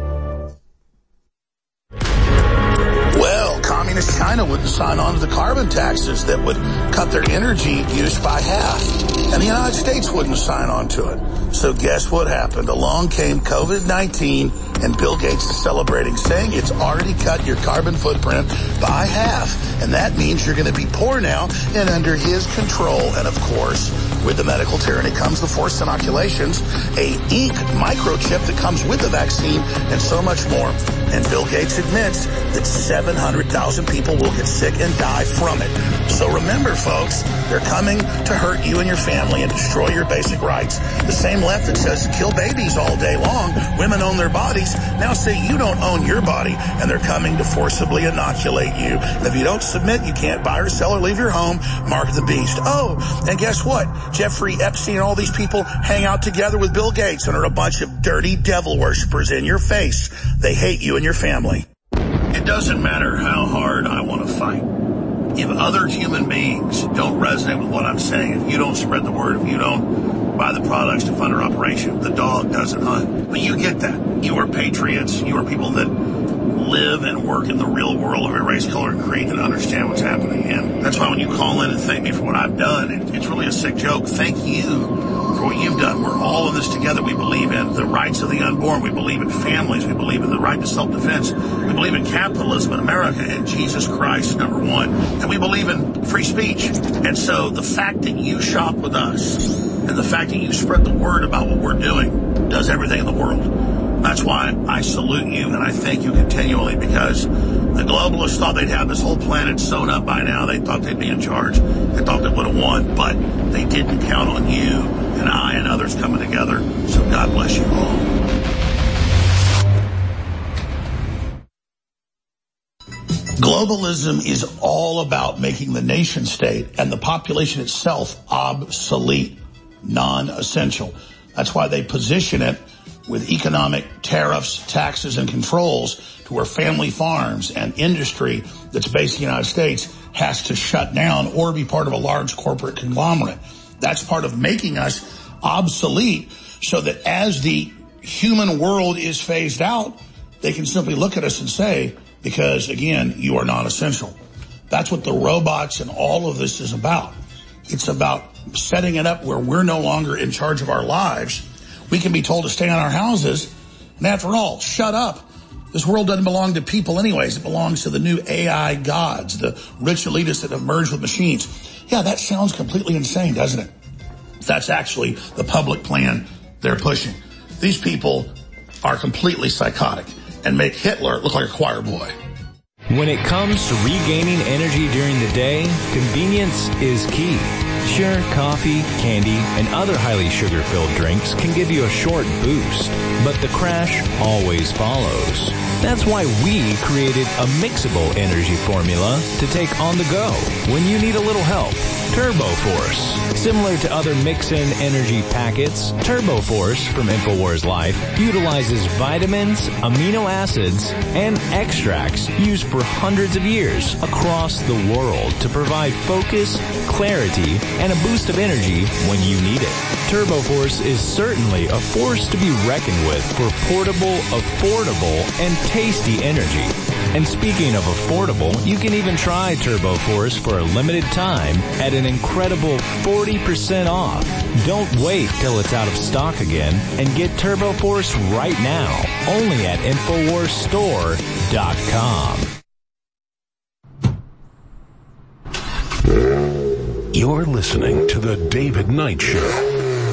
Well, communist China wouldn't sign on to the carbon taxes that would cut their energy use by half. And the United States wouldn't sign on to it. So guess what happened? Along came COVID nineteen, and Bill Gates is celebrating, saying it's already cut your carbon footprint by half. And that means you're going to be poor now and under his control. And of course, with the medical tyranny comes the forced inoculations, a ink microchip that comes with the vaccine, and so much more. And Bill Gates admits that seven hundred thousand people will get sick and die from it. So remember, folks, they're coming to hurt you and your family and destroy your basic rights. The same left that says kill babies all day long, women own their bodies, now say you don't own your body, and they're coming to forcibly inoculate you. And if you don't submit, you can't buy or sell or leave your home. Mark the beast. Oh, and guess what? Jeffrey Epstein and all these people hang out together with Bill Gates and are a bunch of dirty devil worshippers in your face. They hate you and your family. It doesn't matter how hard I want to fight. If other human beings don't resonate with what I'm saying, if you don't spread the word, if you don't buy the products to fund our operation, the dog doesn't hunt. But you get that. You are patriots. You are people that live and work in the real world of every race, color, and creed and understand what's happening. And that's why when you call in and thank me for what I've done, it, it's really a sick joke. Thank you for what you've done. We're all in this together. We believe in the rights of the unborn. We believe in families. We believe in the right to self-defense. We believe in capitalism in America and Jesus Christ, number one. And we believe in free speech. And so the fact that you shop with us and the fact that you spread the word about what we're doing does everything in the world. That's why I salute you and I thank you continually, because the globalists thought they'd have this whole planet sewn up by now. They thought they'd be in charge. They thought they would have won, but they didn't count on you and I and others coming together. So God bless you all. Globalism is all about making the nation state and the population itself obsolete, non-essential. That's why they position it with economic tariffs, taxes, and controls to where family farms and industry that's based in the United States has to shut down or be part of a large corporate conglomerate. That's part of making us obsolete, so that as the human world is phased out, they can simply look at us and say, because, again, you are not essential. That's what the robots and all of this is about. It's about setting it up where we're no longer in charge of our lives. We can be told to stay in our houses, and after all, shut up. This world doesn't belong to people anyways. It belongs to the new A I gods, the rich elitists that have merged with machines. Yeah, that sounds completely insane, doesn't it? That's actually the public plan they're pushing. These people are completely psychotic and make Hitler look like a choir boy. When it comes to regaining energy during the day, convenience is key. Sure, coffee, candy, and other highly sugar-filled drinks can give you a short boost, but the crash always follows. That's why we created a mixable energy formula to take on the go when you need a little help. Turbo Force. Similar to other mix-in energy packets, Turbo Force from InfoWars Life utilizes vitamins, amino acids, and extracts used for hundreds of years across the world to provide focus, clarity, and a boost of energy when you need it. Turbo Force is certainly a force to be reckoned with for portable, affordable, and tasty energy. And speaking of affordable, you can even try Turbo Force for a limited time at an incredible forty percent off. Don't wait till it's out of stock again and get Turbo Force right now, only at InfoWars Store dot com. You're listening to The David Knight Show.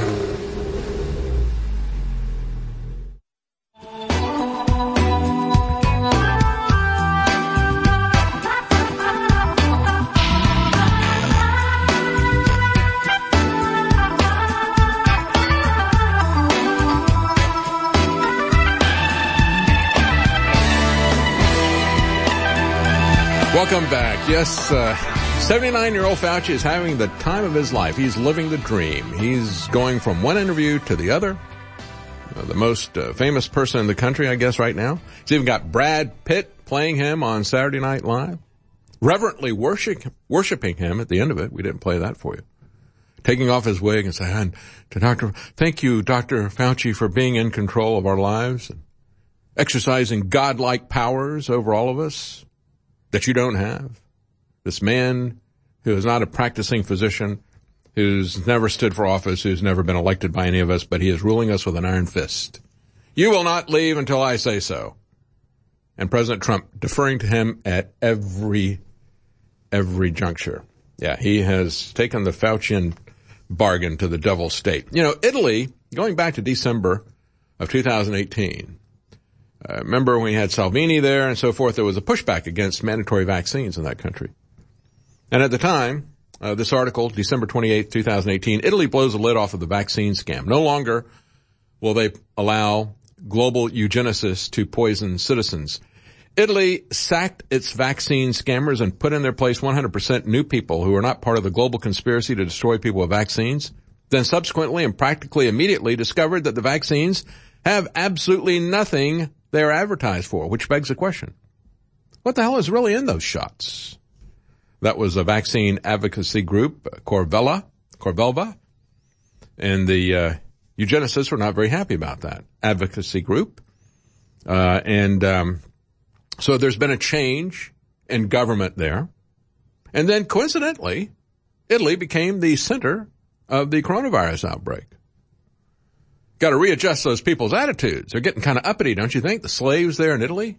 Welcome back. Yes, uh, seventy-nine-year-old Fauci is having the time of his life. He's living the dream. He's going from one interview to the other. Uh, the most uh, famous person in the country, I guess, right now. He's even got Brad Pitt playing him on Saturday Night Live. Reverently worship, worshiping him at the end of it. We didn't play that for you. Taking off his wig and saying to Doctor, thank you, Doctor Fauci, for being in control of our lives and exercising godlike powers over all of us that you don't have. This man who is not a practicing physician, who's never stood for office, who's never been elected by any of us, but he is ruling us with an iron fist. You will not leave until I say so. And President Trump deferring to him at every, every juncture. Yeah, he has taken the Faucian bargain to the devil's state. You know, Italy, going back to December of two thousand eighteen, Uh, remember when we had Salvini there and so forth, there was a pushback against mandatory vaccines in that country. And at the time, uh, this article, December twenty-eighth, twenty eighteen, Italy blows the lid off of the vaccine scam. No longer will they allow global eugenicists to poison citizens. Italy sacked its vaccine scammers and put in their place one hundred percent new people who are not part of the global conspiracy to destroy people with vaccines. Then subsequently and practically immediately discovered that the vaccines have absolutely nothing they are advertised for, which begs the question, what the hell is really in those shots? That was a vaccine advocacy group, Corvella, Corvelva, and the uh, eugenicists were not very happy about that advocacy group. Uh, and um, so there's been a change in government there. And then coincidentally, Italy became the center of the coronavirus outbreak. Got to readjust those people's attitudes. They're getting kind of uppity, don't you think? The slaves there in Italy.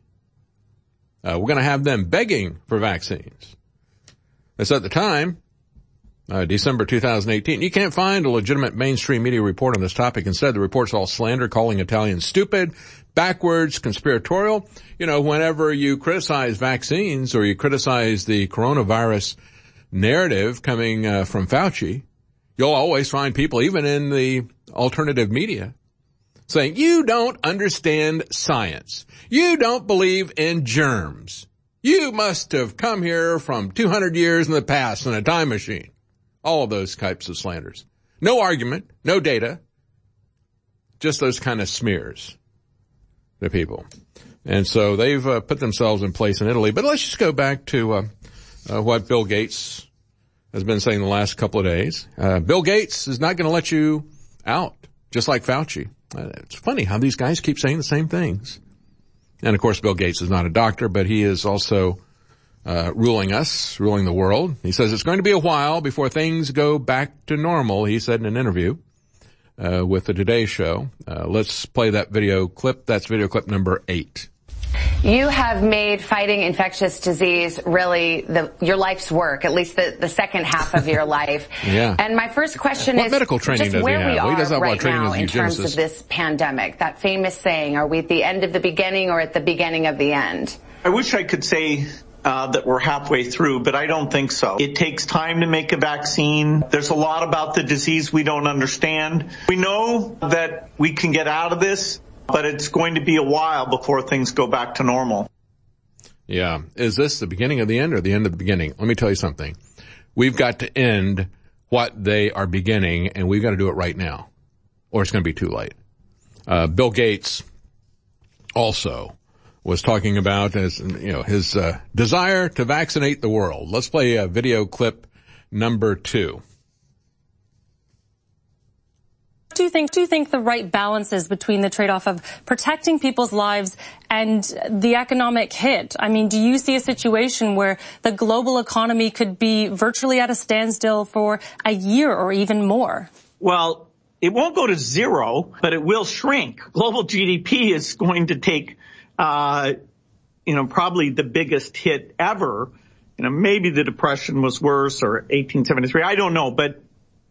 Uh, we're going to have them begging for vaccines. That's at the time, uh, December two thousand eighteen. You can't find a legitimate mainstream media report on this topic. Instead, the report's all slander, calling Italians stupid, backwards, conspiratorial. You know, whenever you criticize vaccines or you criticize the coronavirus narrative coming uh, from Fauci, you'll always find people, even in the alternative media, saying, you don't understand science. You don't believe in germs. You must have come here from two hundred years in the past in a time machine. All of those types of slanders. No argument, no data, just those kind of smears to people. And so they've uh, put themselves in place in Italy. But let's just go back to uh, uh, what Bill Gates has been saying the last couple of days. Uh, Bill Gates is not going to let you out, just like Fauci. Uh, it's funny how these guys keep saying the same things. And of course, Bill Gates is not a doctor, but he is also uh, ruling us, ruling the world. He says it's going to be a while before things go back to normal, he said in an interview uh, with the Today Show. Uh, let's play that video clip. That's video clip number eight. You have made fighting infectious disease really the, your life's work, at least the, the second half of your life. Yeah. And my first question what is medical training just does where he have? we Well, are he doesn't have right training now as a in terms eugenicist. of this pandemic. That famous saying, are we at the end of the beginning or at the beginning of the end? I wish I could say uh, that we're halfway through, but I don't think so. It takes time to make a vaccine. There's a lot about the disease we don't understand. We know that we can get out of this, but it's going to be a while before things go back to normal. Yeah. Is this the beginning of the end or the end of the beginning? Let me tell you something. We've got to end what they are beginning, and we've got to do it right now, or it's going to be too late. Uh, Bill Gates also was talking about his, you know, his uh, desire to vaccinate the world. Let's play a video clip number two. Do you think, do you think the right balance is between the trade-off of protecting people's lives and the economic hit? I mean, do you see a situation where the global economy could be virtually at a standstill for a year or even more? Well, it won't go to zero, but it will shrink. Global G D P is going to take, uh, you know, probably the biggest hit ever. You know, maybe the Depression was worse or eighteen seventy-three. I don't know. But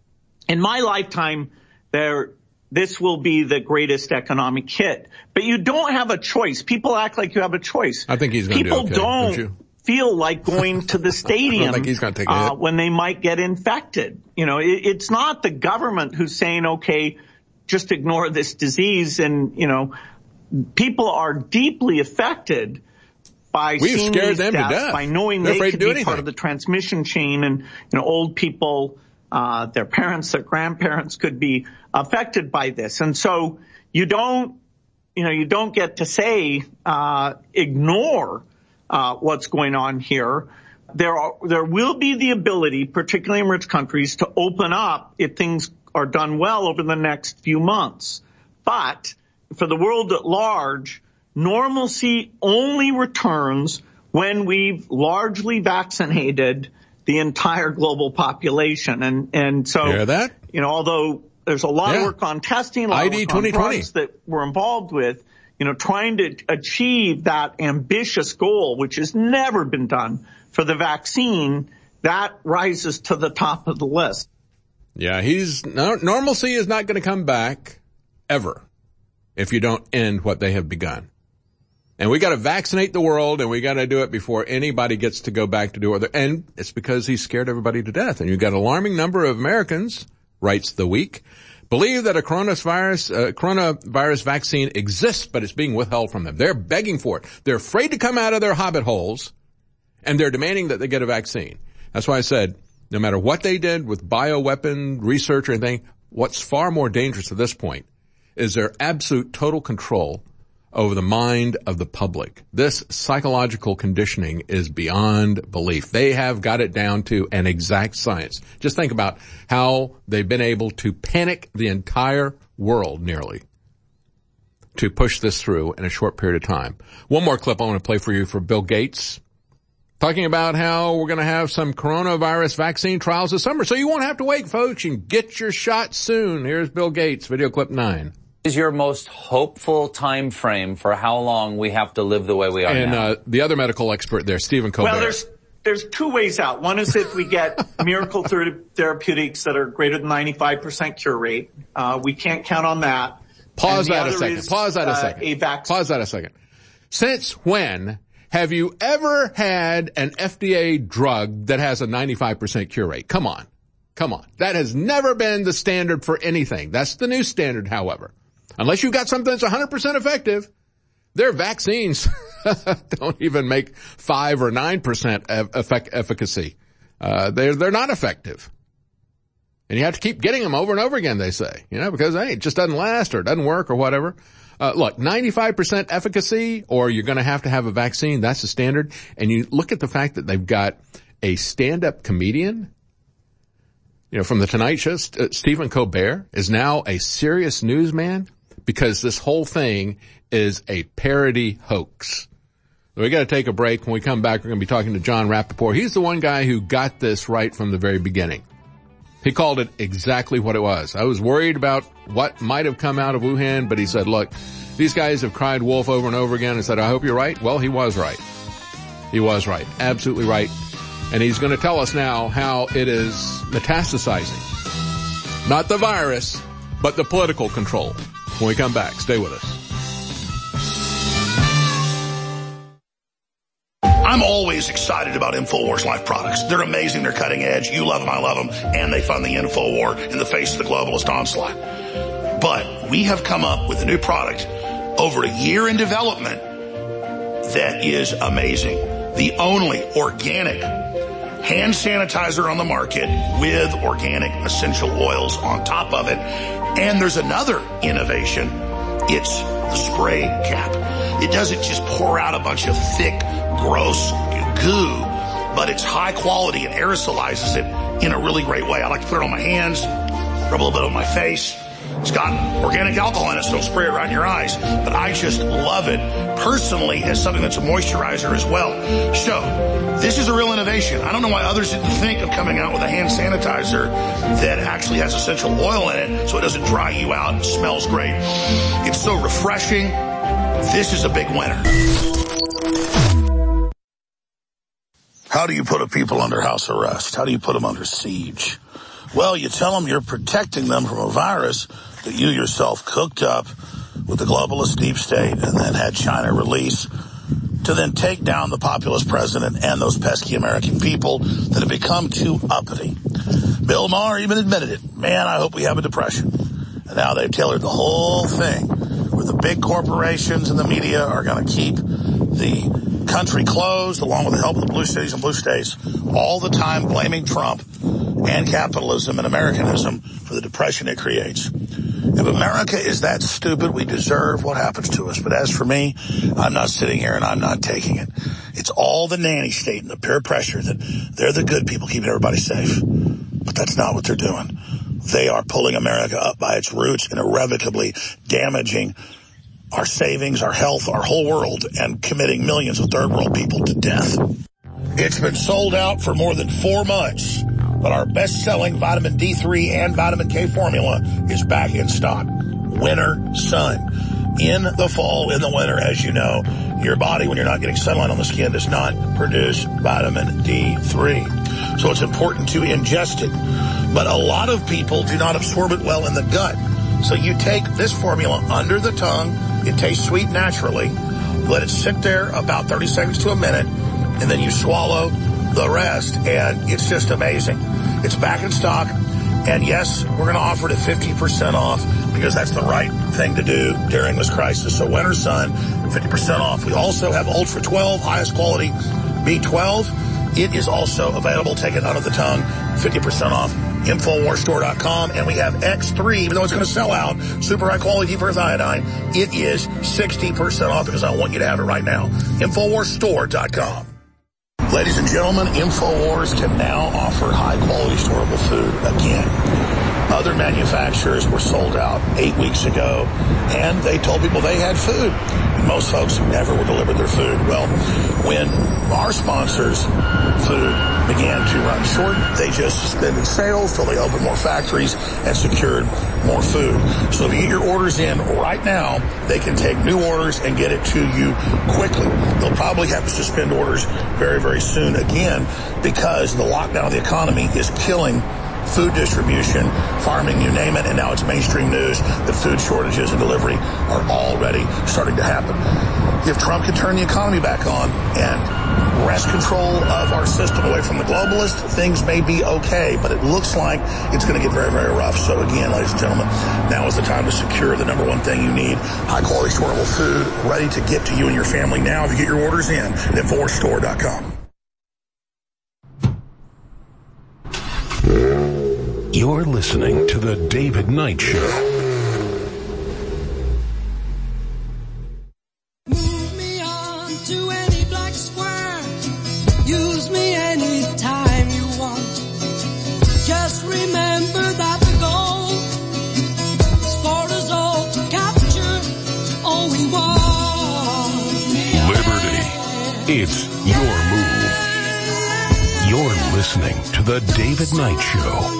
in my lifetime, there, this will be the greatest economic hit. But you don't have a choice. People act like you have a choice. I think he's going to do okay. People don't, don't you? feel like going to the stadium I don't think he's going to take a uh, hit. when they might get infected. You know, it, it's not the government who's saying, okay, just ignore this disease. And, you know, people are deeply affected by We've seeing scared these them to deaths, death. by knowing They're they afraid could to do be anything. part of the transmission chain. And, you know, old people, uh, their parents, their grandparents could be affected by this. And so you don't, you know, you don't get to say, uh, ignore Uh, what's going on here. There are, there will be the ability, particularly in rich countries, to open up if things are done well over the next few months. But for the world at large, normalcy only returns when we've largely vaccinated the entire global population. And, and so, Hear that? you know, although there's a lot Yeah. of work on testing, a lot I D of work on twenty twenty. drugs that we're involved with, you know, trying to achieve that ambitious goal, which has never been done for the vaccine, that rises to the top of the list. Yeah, he's no, normalcy is not going to come back ever if you don't end what they have begun. And we got to vaccinate the world, and we got to do it before anybody gets to go back to do other. And it's because he scared everybody to death. And you've got an alarming number of Americans, writes The Week, believe that a coronavirus, uh, coronavirus vaccine exists, but it's being withheld from them. They're begging for it. They're afraid to come out of their hobbit holes, and they're demanding that they get a vaccine. That's why I said, no matter what they did with bioweapon research or anything, what's far more dangerous at this point is their absolute total control over the mind of the public. This psychological conditioning is beyond belief. They have got it down to an exact science. Just think about how they've been able to panic the entire world nearly to push this through in a short period of time. One more clip I want to play for you for Bill Gates, talking about how we're going to have some coronavirus vaccine trials this summer. So you won't have to wait, folks. You can get your shot soon. Here's Bill Gates, video clip nine. Is your most hopeful time frame for how long we have to live the way we are and, now? And uh, the other medical expert there, Stephen Colbert. Well, there's there's two ways out. One is if we get miracle ther- therapeutics that are greater than ninety-five percent cure rate. Uh, we can't count on that. Pause that a other second. is, Pause that a uh, second. A vac- Pause that a second. Since when have you ever had an F D A drug that has a ninety-five percent cure rate? Come on. Come on. That has never been the standard for anything. That's the new standard, however. Unless you've got something that's one hundred percent effective, their vaccines don't even make five or nine percent effect- efficacy. Uh, they're, they're not effective. And you have to keep getting them over and over again, they say, you know, because, hey, it just doesn't last or it doesn't work or whatever. Uh, look, ninety-five percent efficacy, or you're going to have to have a vaccine. That's the standard. And you look at the fact that they've got a stand-up comedian, you know, from the Tonight Show, uh, Stephen Colbert is now a serious newsman, because this whole thing is a parody hoax. So we got to take a break. When we come back, we're going to be talking to John Rappaport. He's the one guy who got this right from the very beginning. He called it exactly what it was. I was worried about what might have come out of Wuhan, but he said, look, these guys have cried wolf over and over again and said, I hope you're right. Well, he was right. He was right. Absolutely right. And he's going to tell us now how it is metastasizing. Not the virus, but the political control. When we come back, stay with us. I'm always is excited about InfoWars Life products. They're amazing. They're cutting edge. You love them. I love them. And they fund the InfoWar in the face of the globalist onslaught. But we have come up with a new product over a year in development that is amazing. The only organic hand sanitizer on the market with organic essential oils on top of it. And there's another innovation. It's the spray cap. It doesn't just pour out a bunch of thick, gross goo, but it's high quality and aerosolizes it in a really great way. I like to put it on my hands, rub a little bit on my face. It's got organic alcohol in it, so don't spray it right in your eyes. But I just love it personally as something that's a moisturizer as well. So this is a real innovation. I don't know why others didn't think of coming out with a hand sanitizer that actually has essential oil in it so it doesn't dry you out and smells great. It's so refreshing. This is a big winner. How do you put a people under house arrest? How do you put them under siege? Well, you tell them you're protecting them from a virus that you yourself cooked up with the globalist deep state and then had China release to then take down the populist president and those pesky American people that have become too uppity. Bill Maher even admitted it. Man, I hope we have a depression. And now they've tailored the whole thing where the big corporations and the media are going to keep the country closed along with the help of the blue cities and blue states all the time blaming Trump and capitalism and Americanism for the depression it creates. If America is that stupid, we deserve what happens to us. But as for me, I'm not sitting here and I'm not taking it. It's all the nanny state and the peer pressure that they're the good people keeping everybody safe. But that's not what they're doing. They are pulling America up by its roots and irrevocably damaging our savings, our health, our whole world, and committing millions of third world people to death. It's been sold out for more than four months. But our best-selling vitamin D three and vitamin K formula is back in stock. Winter Sun. In the fall, in the winter, as you know, your body, when you're not getting sunlight on the skin, does not produce vitamin D three. So it's important to ingest it. But a lot of people do not absorb it well in the gut. So you take this formula under the tongue. It tastes sweet naturally. Let it sit there about thirty seconds to a minute, and then you swallow the rest, and it's just amazing. It's back in stock, and yes, we're going to offer it at fifty percent off because that's the right thing to do during this crisis. So Winter Sun, fifty percent off. We also have Ultra twelve, highest quality B twelve. It is also available. Take it under the tongue, fifty percent off. Infowars Store dot com, and we have X three, even though it's going to sell out, super high quality deep earth iodine, it is sixty percent off because I want you to have it right now. Infowars Store dot com. Ladies and gentlemen, InfoWars can now offer high-quality storable food again. Other manufacturers were sold out eight weeks ago, and they told people they had food. Most folks never were delivered their food. Well, when our sponsors' food began to run short, they just suspended sales till they opened more factories and secured more food. So if you get your orders in right now, they can take new orders and get it to you quickly. They'll probably have to suspend orders very, very soon again because the lockdown of the economy is killing food distribution, farming, you name it, and now it's mainstream news that food shortages and delivery are already starting to happen. If Trump can turn the economy back on and wrest control of our system away from the globalists, things may be okay, but it looks like it's going to get very, very rough. So again, ladies and gentlemen, now is the time to secure the number one thing you need, high-quality storable food ready to get to you and your family now if you get your orders in at Infowars Store dot com. You're listening to The David Knight Show. Move me on to any black square. Use me anytime you want. Just remember that the goal is for us all to capture all we want. Liberty. It's your move. You're listening to The David Knight Show.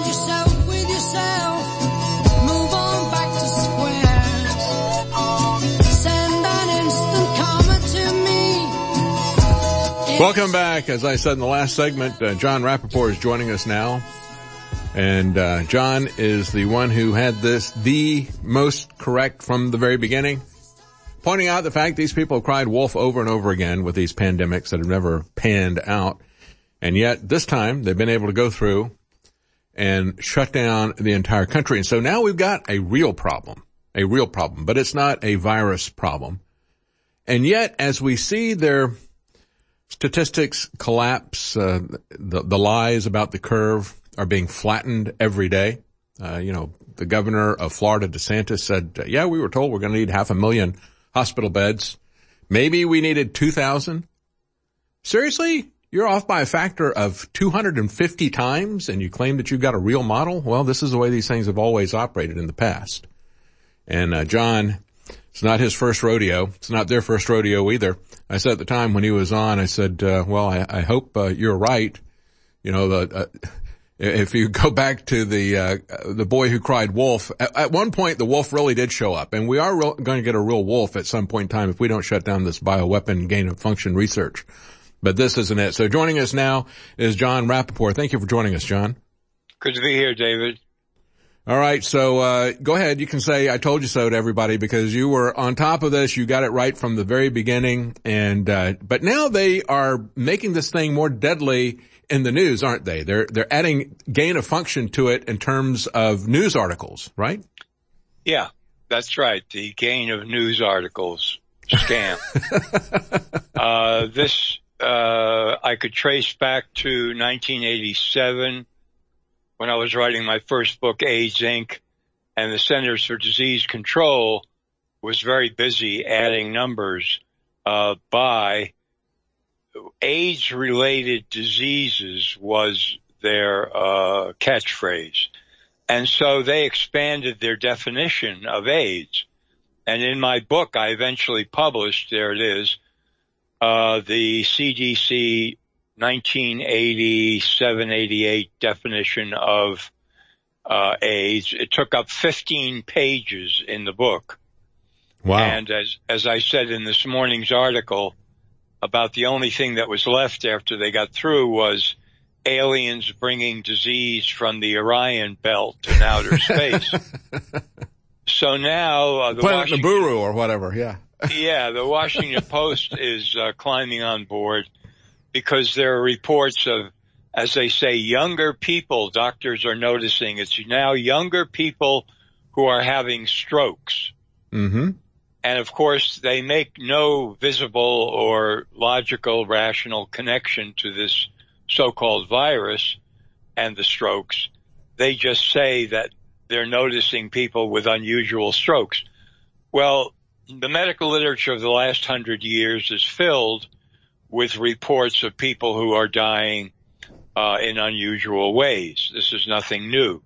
Welcome back. As I said in the last segment, uh, John Rappaport is joining us now. And uh, John is the one who had this the most correct from the very beginning. pointing out the fact these people have cried wolf over and over again with these pandemics that have never panned out. And yet this time they've been able to go through and shut down the entire country. And so now we've got a real problem, a real problem, but it's not a virus problem. And yet, as we see their statistics collapse, uh, the, the lies about the curve are being flattened every day. Uh, you know, the governor of Florida, DeSantis, said, yeah, we were told we're going to need half a million hospital beds. Maybe we needed two thousand. Seriously? You're off by a factor of two hundred fifty times and you claim that you've got a real model? Well, this is the way these things have always operated in the past. And, uh, John, it's not his first rodeo. It's not their first rodeo either. I said at the time when he was on, I said, uh, well, I, I hope, uh, you're right. You know, the, uh, if you go back to the, uh, the boy who cried wolf, at, at one point the wolf really did show up, and we are real, going to get a real wolf at some point in time if we don't shut down this bioweapon gain of function research. But this isn't it. So joining us now is Jon Rappoport. Thank you for joining us, John. Good to be here, David. All right. So, uh, go ahead. You can say, I told you so to everybody because you were on top of this. You got it right from the very beginning. And, uh, but now they are making this thing more deadly in the news, aren't they? They're, they're adding gain of function to it in terms of news articles, right? Yeah, that's right. The gain of news articles scam. uh, this, uh, I could trace back to nineteen eighty-seven. When I was writing my first book, AIDS Incorporated, and the Centers for Disease Control was very busy adding numbers uh, by AIDS-related diseases was their uh, catchphrase. And so they expanded their definition of AIDS. And in my book, I eventually published, there it is, uh, the C D C nineteen eighty-seven eighty-eight definition of uh AIDS. It took up fifteen pages in the book. Wow. And as as I said in this morning's article, about the only thing that was left after they got through was aliens bringing disease from the Orion belt in outer space. So now uh, the Planet Washington, Nibiru or whatever, yeah. yeah, the Washington Post is uh, climbing on board, because there are reports of, as they say, younger people. Doctors are noticing it's now younger people who are having strokes. Mm-hmm. And of course, they make no visible or logical, rational connection to this so-called virus and the strokes. They just say that they're noticing people with unusual strokes. Well, the medical literature of the last hundred years is filled with reports of people who are dying uh, in unusual ways. This is nothing new.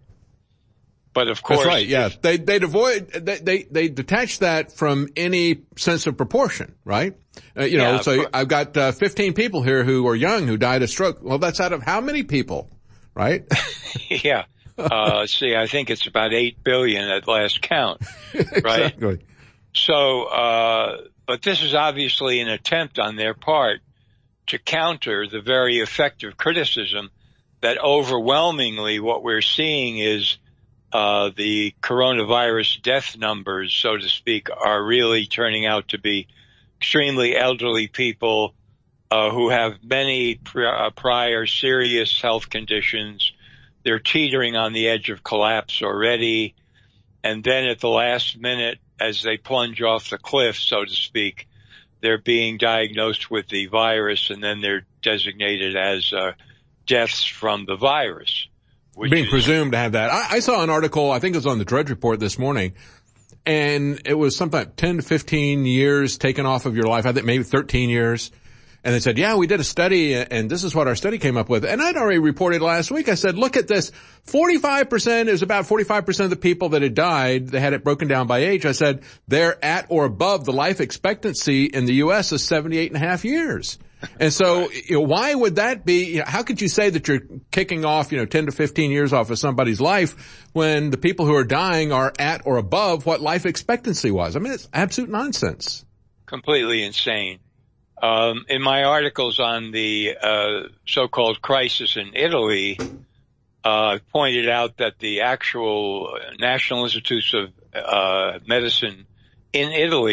But of course, that's right. Yeah, they they avoid they they, they detach that from any sense of proportion, right? Uh, you know, yeah, so I've got uh, fifteen people here who are young who died of stroke. Well, that's out of how many people, right? yeah. Uh, see, I think it's about eight billion at last count, right? Exactly. So, uh, but this is obviously an attempt on their part to counter the very effective criticism that overwhelmingly what we're seeing is uh the coronavirus death numbers, so to speak, are really turning out to be extremely elderly people uh who have many pr- uh, prior serious health conditions. They're teetering on the edge of collapse already. And then at the last minute, as they plunge off the cliff, so to speak, they're being diagnosed with the virus, and then they're designated as uh, deaths from the virus. Being is, presumed to have that. I, I saw an article, I think it was on the Drudge Report this morning, and it was something like ten to fifteen years taken off of your life. I think maybe thirteen years. And they said, yeah, we did a study, and this is what our study came up with. And I'd already reported last week. I said, look at this. forty-five percent, it was about forty-five percent of the people that had died. They had it broken down by age. I said, they're at or above the life expectancy in the U S of seventy-eight and a half years. And so, you know, why would that be? You know, how could you say that you're kicking off, you know, ten to fifteen years off of somebody's life when the people who are dying are at or above what life expectancy was? I mean, it's absolute nonsense. Completely insane. Um, in my articles on the uh, so-called crisis in Italy, uh, I pointed out that the actual National Institutes of uh, Medicine in Italy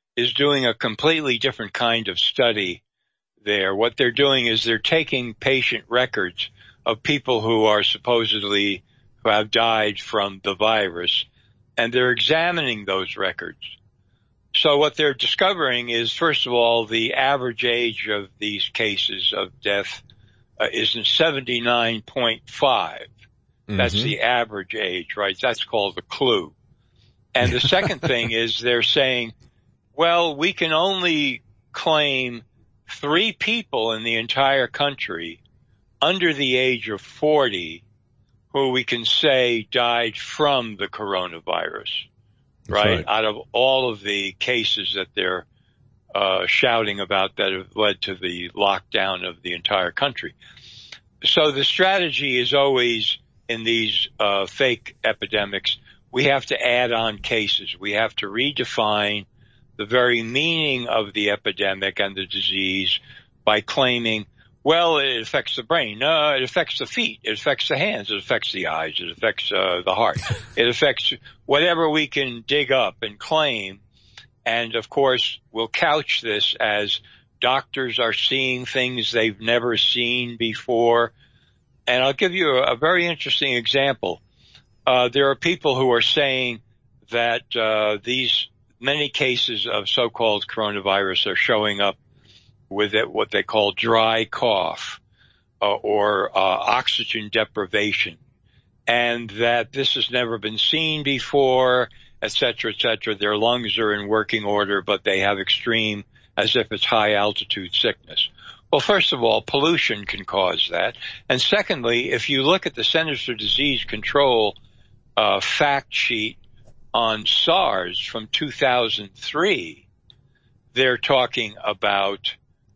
is doing a completely different kind of study there. What they're doing is they're taking patient records of people who are supposedly who have died from the virus, and they're examining those records. So what they're discovering is, first of all, the average age of these cases of death uh, is in seventy-nine point five. Mm-hmm. That's the average age, right? That's called the clue. And the second thing is they're saying, well, we can only claim three people in the entire country under the age of forty who we can say died from the coronavirus, right? right? Out of all of the cases that they're uh, shouting about that have led to the lockdown of the entire country. So the strategy is always in these uh, fake epidemics, we have to add on cases. We have to redefine the very meaning of the epidemic and the disease by claiming, well, it affects the brain. No, it affects the feet. It affects the hands. It affects the eyes. It affects uh, the heart. It affects whatever we can dig up and claim. And, of course, we'll couch this as doctors are seeing things they've never seen before. And I'll give you a, a very interesting example. Uh, there are people who are saying that uh, these many cases of so-called coronavirus are showing up with it, what they call dry cough uh, or uh, oxygen deprivation, and that this has never been seen before, et cetera, et cetera. Their lungs are in working order, but they have extreme, as if it's high-altitude sickness. Well, first of all, pollution can cause that. And secondly, if you look at the Centers for Disease Control uh, fact sheet on SARS from two thousand three, they're talking about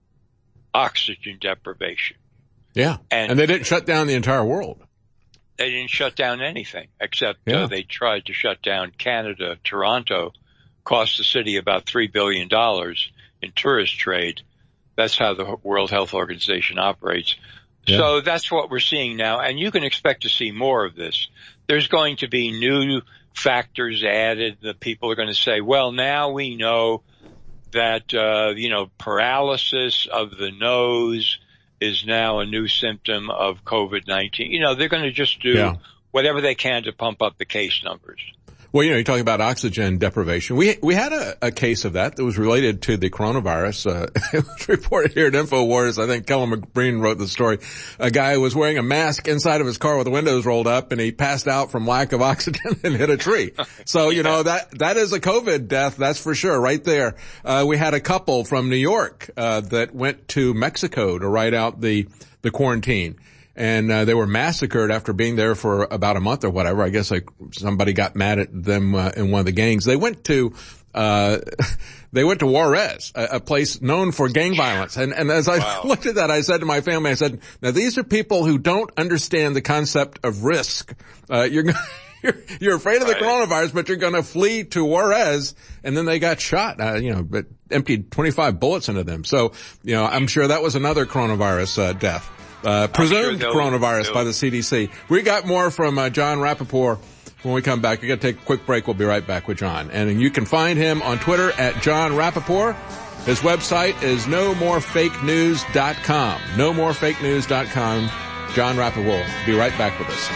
oxygen deprivation. Yeah, and, and they didn't shut down the entire world. They didn't shut down anything, except yeah. uh, they tried to shut down Canada. Toronto cost the city about three billion dollars in tourist trade. That's how the World Health Organization operates. Yeah. So that's what we're seeing now, and you can expect to see more of this. There's going to be new factors added. The people are going to say, well, now we know that, uh, you know, paralysis of the nose is now a new symptom of COVID nineteen. You know, they're going to just do yeah. whatever they can to pump up the case numbers. Well, you know, you're talking about oxygen deprivation. We we had a, a case of that that was related to the coronavirus. Uh, it was reported here at InfoWars. I think Kellen McBreen wrote the story. A guy was wearing a mask inside of his car with the windows rolled up, and he passed out from lack of oxygen and hit a tree. So, you yeah. know, that that is a COVID death, that's for sure, right there. Uh, we had a couple from New York uh, that went to Mexico to ride out the the quarantine. And uh, they were massacred after being there for about a month or whatever. I guess like somebody got mad at them uh, in one of the gangs. They went to uh they went to Juarez, a, a place known for gang violence. And and as I wow. looked at that, I said to my family, I said, now these are people who don't understand the concept of risk. Uh you're You're, you're afraid of the right. coronavirus, but you're going to flee to Juarez, and then they got shot, uh, you know, but emptied twenty-five bullets into them. So, you know, I'm sure that was another coronavirus uh, death. Uh, presumed sure coronavirus by the C D C. We got more from uh, Jon Rappoport when we come back. We're going to take a quick break. We'll be right back with John. And you can find him on Twitter at Jon Rappoport. His website is no more fake news dot com. no more fake news dot com. Jon Rappoport. Be right back with us.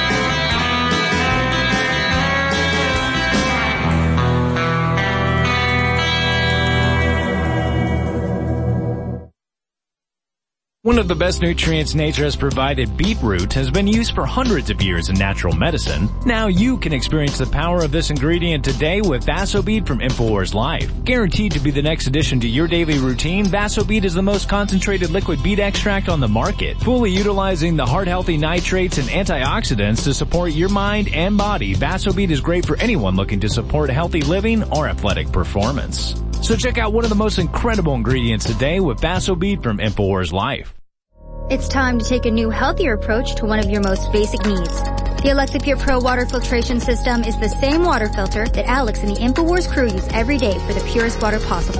One of the best nutrients nature has provided, beetroot, has been used for hundreds of years in natural medicine. Now you can experience the power of this ingredient today with Vasobeat from InfoWars Life. Guaranteed to be the next addition to your daily routine, Vasobeat is the most concentrated liquid beet extract on the market. Fully utilizing the heart-healthy nitrates and antioxidants to support your mind and body, Vasobeat is great for anyone looking to support healthy living or athletic performance. So check out one of the most incredible ingredients today with Vasobeat from InfoWars Life. It's time to take a new, healthier approach to one of your most basic needs. The Alexa Pure Pro water filtration system is the same water filter that Alex and the InfoWars crew use every day for the purest water possible.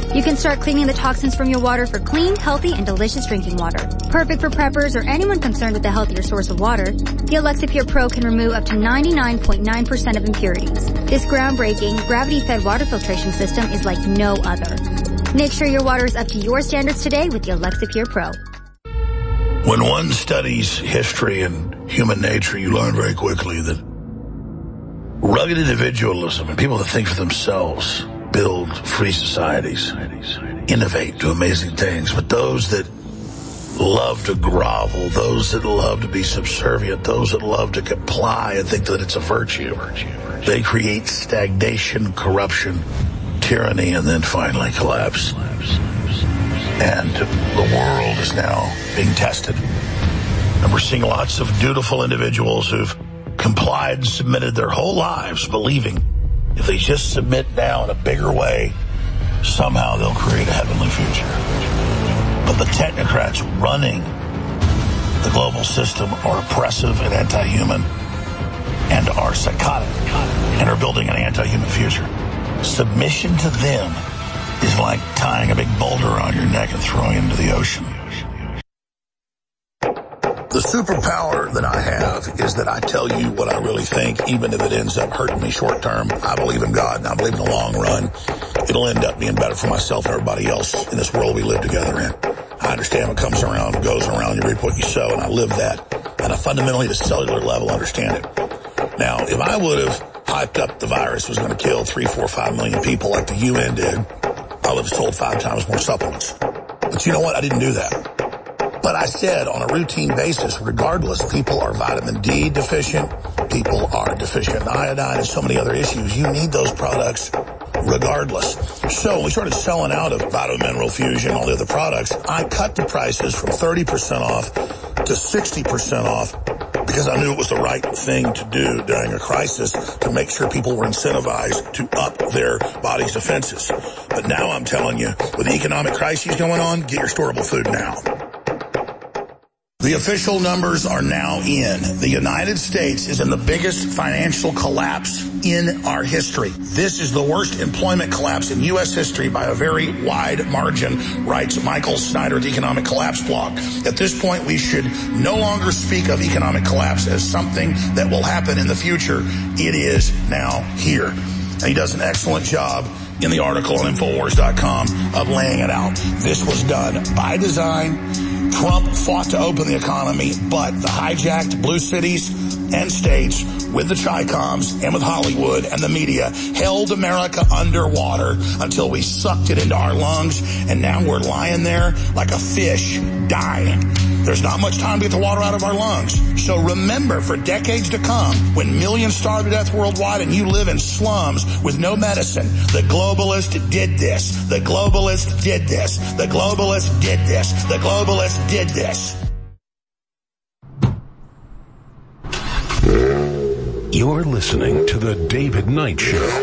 You can start cleaning the toxins from your water for clean, healthy, and delicious drinking water. Perfect for preppers or anyone concerned with a healthier source of water, the Alexa Pure Pro can remove up to ninety-nine point nine percent of impurities. This groundbreaking, gravity-fed water filtration system is like no other. Make sure your water is up to your standards today with the Alexa Pure Pro. When one studies history and human nature, you learn very quickly that rugged individualism and people that think for themselves build free societies, innovate, do amazing things. But those that love to grovel, those that love to be subservient, those that love to comply and think that it's a virtue, they create stagnation, corruption, tyranny, and then finally collapse. And the world is now being tested. And we're seeing lots of dutiful individuals who've complied and submitted their whole lives, believing if they just submit now in a bigger way, somehow they'll create a heavenly future. But the technocrats running the global system are oppressive and anti-human and are psychotic and are building an anti-human future. Submission to them is like tying a big boulder around your neck and throwing it into the ocean. The superpower that I have is that I tell you what I really think, even if it ends up hurting me short term. I believe in God, and I believe in the long run, it'll end up being better for myself and everybody else in this world we live together in. I understand what comes around, what goes around, you reap what you sow, and I live that. And I fundamentally, at a cellular level, understand it. Now, if I would have hyped up the virus was going to kill three, four, five million people like the U N did, I would have sold five times more supplements. But you know what? I didn't do that. But I said on a routine basis, regardless, people are vitamin D deficient, people are deficient in iodine and so many other issues. You need those products regardless. So when we started selling out of Vitamin Mineral Fusion, all the other products, I cut the prices from thirty percent off to sixty percent off because I knew it was the right thing to do during a crisis to make sure people were incentivized to up their body's defenses. But now I'm telling you, with the economic crises going on, get your storable food now. The official numbers are now in. The United States is in the biggest financial collapse in our history. This is the worst employment collapse in U S history by a very wide margin, writes Michael Snyder at the Economic Collapse blog. At this point, we should no longer speak of economic collapse as something that will happen in the future. It is now here. And he does an excellent job in the article on Infowars dot com of laying it out. This was done by design. Trump fought to open the economy, but the hijacked blue cities and states with the Chi-Coms and with Hollywood and the media held America underwater until we sucked it into our lungs, and now we're lying there like a fish dying. There's not much time to get the water out of our lungs. So remember, for decades to come, when millions starve to death worldwide and you live in slums with no medicine, the globalist did this. The globalist did this. The globalist did this. The globalist did this. You're listening to The David Knight Show.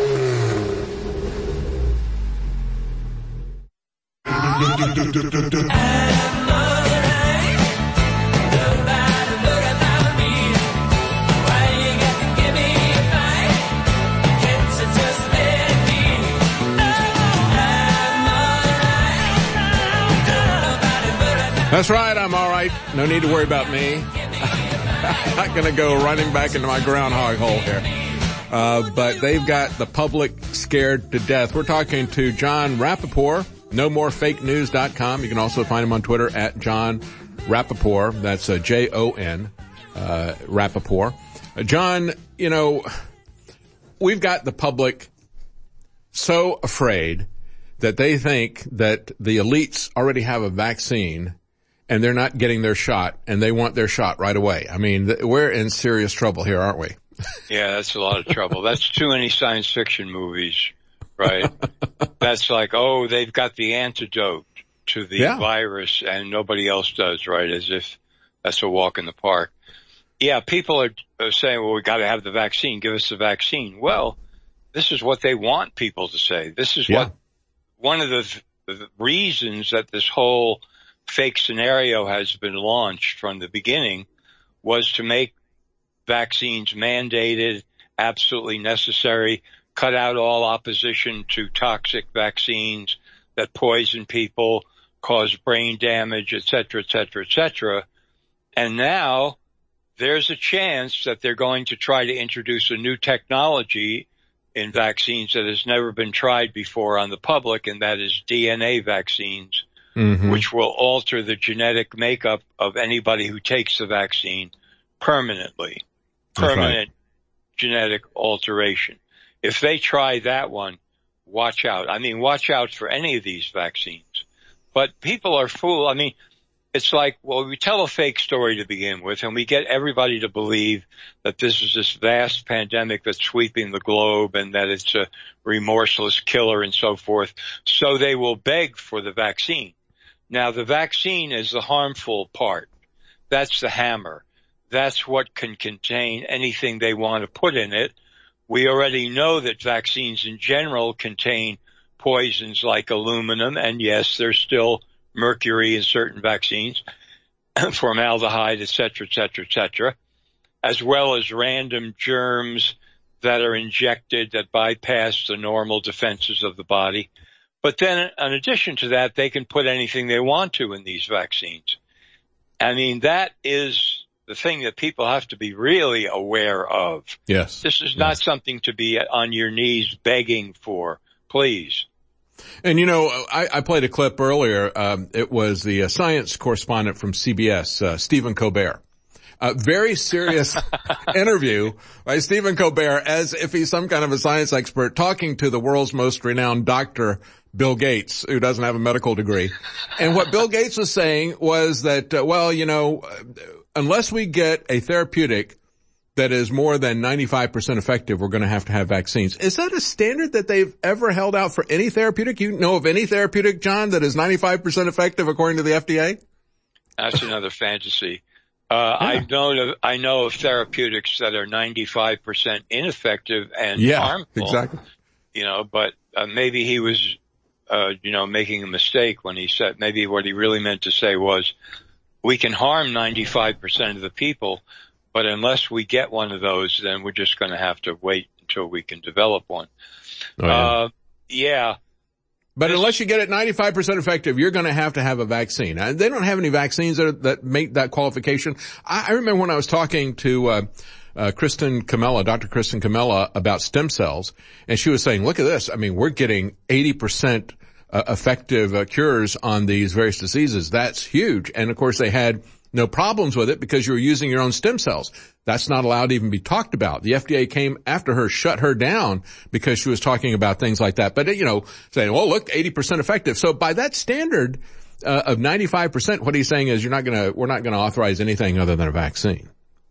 That's right, I'm all right. No need to worry about me. I'm not going to go running back into my groundhog hole here. Uh, but they've got the public scared to death. We're talking to Jon Rappoport, no more fake news dot com. You can also find him on Twitter at Jon Rappoport. That's uh, J O N, uh, Rappoport. Uh, John, you know, we've got the public so afraid that they think that the elites already have a vaccine and they're not getting their shot, and they want their shot right away. I mean, th- we're in serious trouble here, aren't we? Yeah, that's a lot of trouble. That's too many science fiction movies, right? That's like, oh, they've got the antidote to the yeah. virus and nobody else does, right? As if that's a walk in the park. Yeah, people are, are saying, well, we got to have the vaccine. Give us the vaccine. Well, this is what they want people to say. This is yeah. what one of the, the reasons that this whole fake scenario has been launched from the beginning was to make vaccines mandated, absolutely necessary, cut out all opposition to toxic vaccines, that poison people, cause brain damage, et cetera, et cetera, et cetera. And now there's a chance that they're going to try to introduce a new technology in vaccines that has never been tried before on the public, and that is D N A vaccines, mm-hmm. which will alter the genetic makeup of anybody who takes the vaccine permanently. Permanent right. genetic alteration. If they try that one, watch out. I mean, watch out for any of these vaccines. But people are fooled. I mean, it's like, well, we tell a fake story to begin with, and we get everybody to believe that this is this vast pandemic that's sweeping the globe and that it's a remorseless killer and so forth. So they will beg for the vaccine. Now, the vaccine is the harmful part. That's the hammer. That's what can contain anything they want to put in it. We already know that vaccines in general contain poisons like aluminum, and yes, there's still mercury in certain vaccines, formaldehyde, et cetera, et cetera, et cetera, as well as random germs that are injected that bypass the normal defenses of the body. But then in addition to that, they can put anything they want to in these vaccines. I mean, that is the thing that people have to be really aware of. Yes. This is not yes. something to be on your knees begging for, please. And, you know, I, I played a clip earlier. Um, it was the uh, science correspondent from C B S, uh, Stephen Colbert. A very serious interview by Stephen Colbert, as if he's some kind of a science expert, talking to the world's most renowned doctor, Bill Gates, who doesn't have a medical degree. And what Bill Gates was saying was that, uh, well, you know, unless we get a therapeutic that is more than ninety-five percent effective, we're going to have to have vaccines. Is that a standard that they've ever held out for any therapeutic? You know of any therapeutic, John, that is ninety-five percent effective according to the F D A? That's another fantasy. Uh, yeah. I know of, I know of therapeutics that are ninety-five percent ineffective and yeah, harmful. Exactly. You know, but uh, maybe he was, uh, you know, making a mistake when he said, maybe what he really meant to say was, we can harm ninety-five percent of the people, but unless we get one of those, then we're just going to have to wait until we can develop one. Oh, yeah. Uh, yeah. But unless you get it ninety-five percent effective, you're going to have to have a vaccine. And they don't have any vaccines that, are, that make that qualification. I, I remember when I was talking to, uh, uh, Kristen Camella, Doctor Kristen Camella, about stem cells, and she was saying, look at this. I mean, we're getting eighty percent uh, effective uh, cures on these various diseases. That's huge. And of course they had no problems with it because you were using your own stem cells. That's not allowed to even be talked about. The F D A came after her, shut her down because she was talking about things like that. But, you know, saying, well, look, eighty percent effective. So by that standard uh, of ninety-five percent, what he's saying is you're not going to, we're not going to authorize anything other than a vaccine.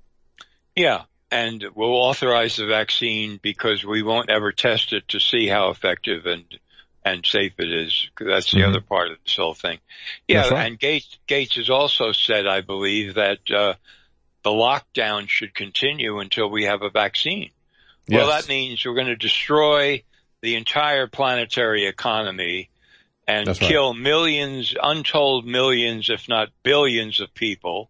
Yeah. And we'll authorize the vaccine because we won't ever test it to see how effective and and safe it is. That's the mm-hmm. other part of this whole thing. Yeah, right. And Gates Gates has also said, I believe, that uh the lockdown should continue until we have a vaccine. Yes. Well, that means we're going to destroy the entire planetary economy and That's kill right. millions, untold millions, if not billions of people,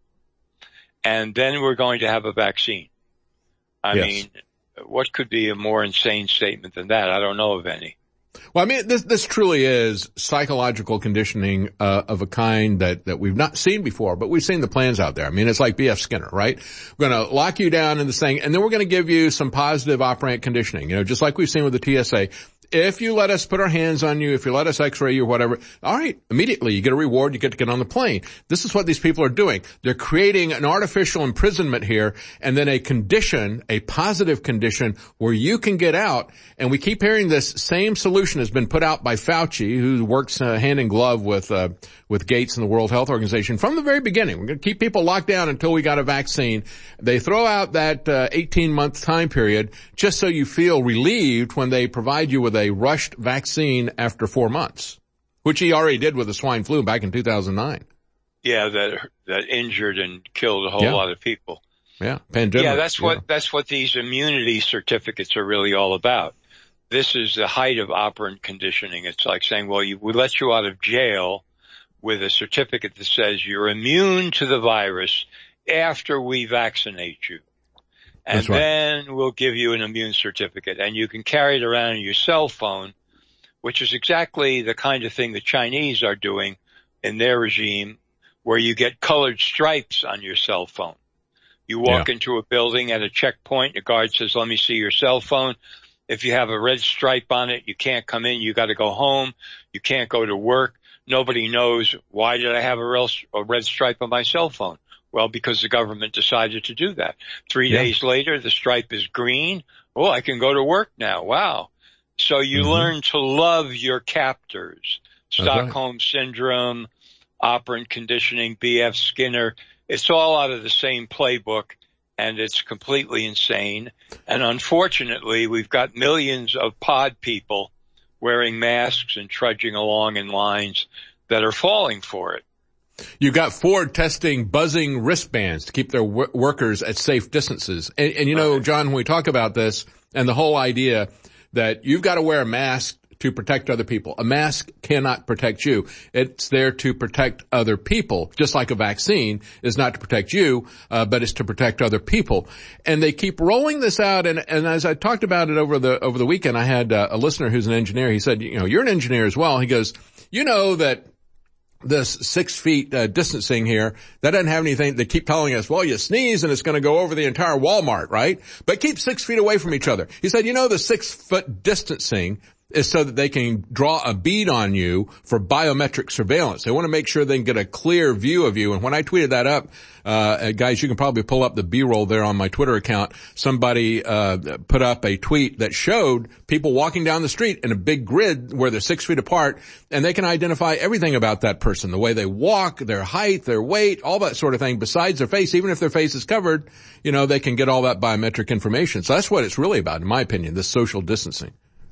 and then we're going to have a vaccine. I yes. mean, what could be a more insane statement than that? I don't know of any. Well, I mean, this, this truly is psychological conditioning, uh, of a kind that, that we've not seen before, but we've seen the plans out there. I mean, it's like B F Skinner, right? We're going to lock you down in this thing, and then we're going to give you some positive operant conditioning, you know, just like we've seen with the T S A. If you let us put our hands on you, if you let us x-ray you or whatever, all right, immediately you get a reward, you get to get on the plane. This is what these people are doing. They're creating an artificial imprisonment here and then a condition, a positive condition where you can get out. And we keep hearing this same solution has been put out by Fauci, who works uh, hand in glove with, uh, with Gates and the World Health Organization from the very beginning. We're going to keep people locked down until we got a vaccine. They throw out that uh, eighteen month time period just so you feel relieved when they provide you with a rushed vaccine after four months, which he already did with the swine flu back in two thousand nine. Yeah, that that injured and killed a whole yeah. lot of people. Yeah, pandemic. Yeah, that's yeah. what that's what these immunity certificates are really all about. This is the height of operant conditioning. It's like saying, well, you, we let you out of jail with a certificate that says you're immune to the virus after we vaccinate you. And That's right. then we'll give you an immune certificate, and you can carry it around on your cell phone which is exactly the kind of thing the Chinese are doing in their regime, where you get colored stripes on your cell phone. You walk yeah. into a building at a checkpoint, the guard says, let me see your cell phone. If you have a red stripe on it, you can't come in. You got to go home. You can't go to work. Nobody knows, why did I have a, real, a red stripe on my cell phone? Well, because the government decided to do that. Three yeah. days later, the stripe is green. Oh, I can go to work now. Wow. So you mm-hmm. learn to love your captors. Stockholm right. Syndrome, operant conditioning, B F Skinner. It's all out of the same playbook, and it's completely insane. And unfortunately, we've got millions of pod people wearing masks and trudging along in lines that are falling for it. You've got Ford testing buzzing wristbands to keep their w- workers at safe distances. And, and you know, right. John, when we talk about this and the whole idea that you've got to wear a mask to protect other people. A mask cannot protect you. It's there to protect other people, just like a vaccine is not to protect you, uh, but it's to protect other people. And they keep rolling this out. And, and as I talked about it over the, over the weekend, I had uh, a listener who's an engineer. He said, you know, you're an engineer as well. He goes, you know that this six feet uh, distancing here, that doesn't have anything. They keep telling us, well, you sneeze and it's going to go over the entire Walmart, right? But keep six feet away from each other. He said, you know, the six foot distancing is so that they can draw a bead on you for biometric surveillance. They want to make sure they can get a clear view of you. And when I tweeted that up, uh, guys, you can probably pull up the B-roll there on my Twitter account. Somebody, uh, put up a tweet that showed people walking down the street in a big grid where they're six feet apart, and they can identify everything about that person, the way they walk, their height, their weight, all that sort of thing, besides their face. Even if their face is covered, you know, they can get all that biometric information. So that's what it's really about, in my opinion, this social distancing.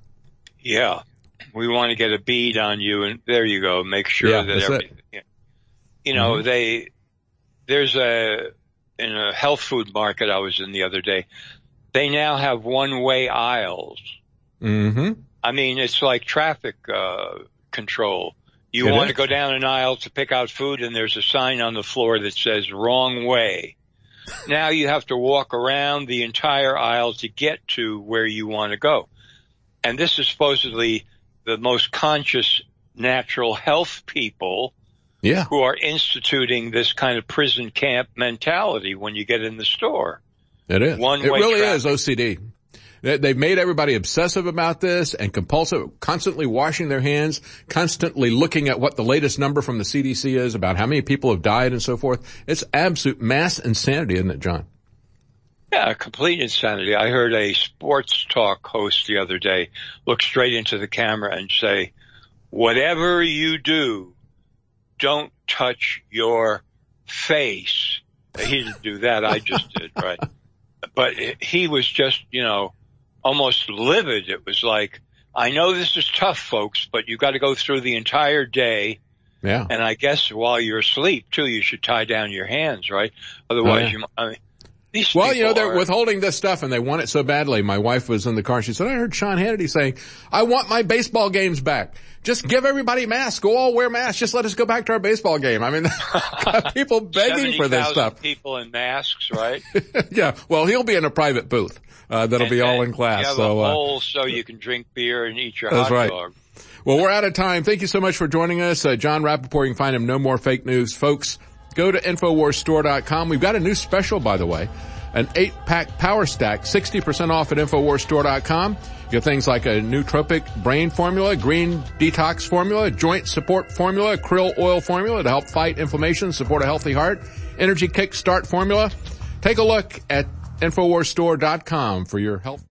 Yeah, we want to get a bead on you, and there you go. Make sure yeah, that everything, it. you know, mm-hmm. they, there's a, in a health food market I was in the other day, they now have one-way aisles. Mm-hmm. I mean, it's like traffic, uh, control. You it want is. to go down an aisle to pick out food, and there's a sign on the floor that says wrong way. Now you have to walk around the entire aisle to get to where you want to go. And this is supposedly the most conscious natural health people yeah. who are instituting this kind of prison camp mentality when you get in the store. It is. One it way really traffic. is O C D. They've made everybody obsessive about this and compulsive, constantly washing their hands, constantly looking at what the latest number from the C D C is about how many people have died and so forth. It's absolute mass insanity, isn't it, John? Yeah, complete insanity. I heard a sports talk host the other day look straight into the camera and say, whatever you do, don't touch your face. He didn't do that. I just did, right? But he was just, you know, almost livid. It was like, I know this is tough, folks, but you got to go through the entire day. Yeah. And I guess while you're asleep, too, you should tie down your hands, right? Otherwise, oh, yeah. you, I mean, These well, you know, they're are, withholding this stuff and they want it so badly. My wife was in the car. She said, I heard Sean Hannity saying, I want my baseball games back. Just give everybody masks. Go all wear masks. Just let us go back to our baseball game. I mean, people begging for this stuff. People in masks, right? Yeah. Well, he'll be in a private booth. Uh, that'll and, be all in class. You have so, a hole uh, so you can drink beer and eat your that's hot right. dog. Well, we're out of time. Thank you so much for joining us. Uh, John Rappaport, you can find him No More Fake News. Folks, go to Infowars Store dot com. We've got a new special, by the way. An eight-pack power stack, sixty percent off at Infowars Store dot com. You get things like a nootropic brain formula, green detox formula, joint support formula, krill oil formula to help fight inflammation, support a healthy heart, energy kick start formula. Take a look at Infowars Store dot com for your health.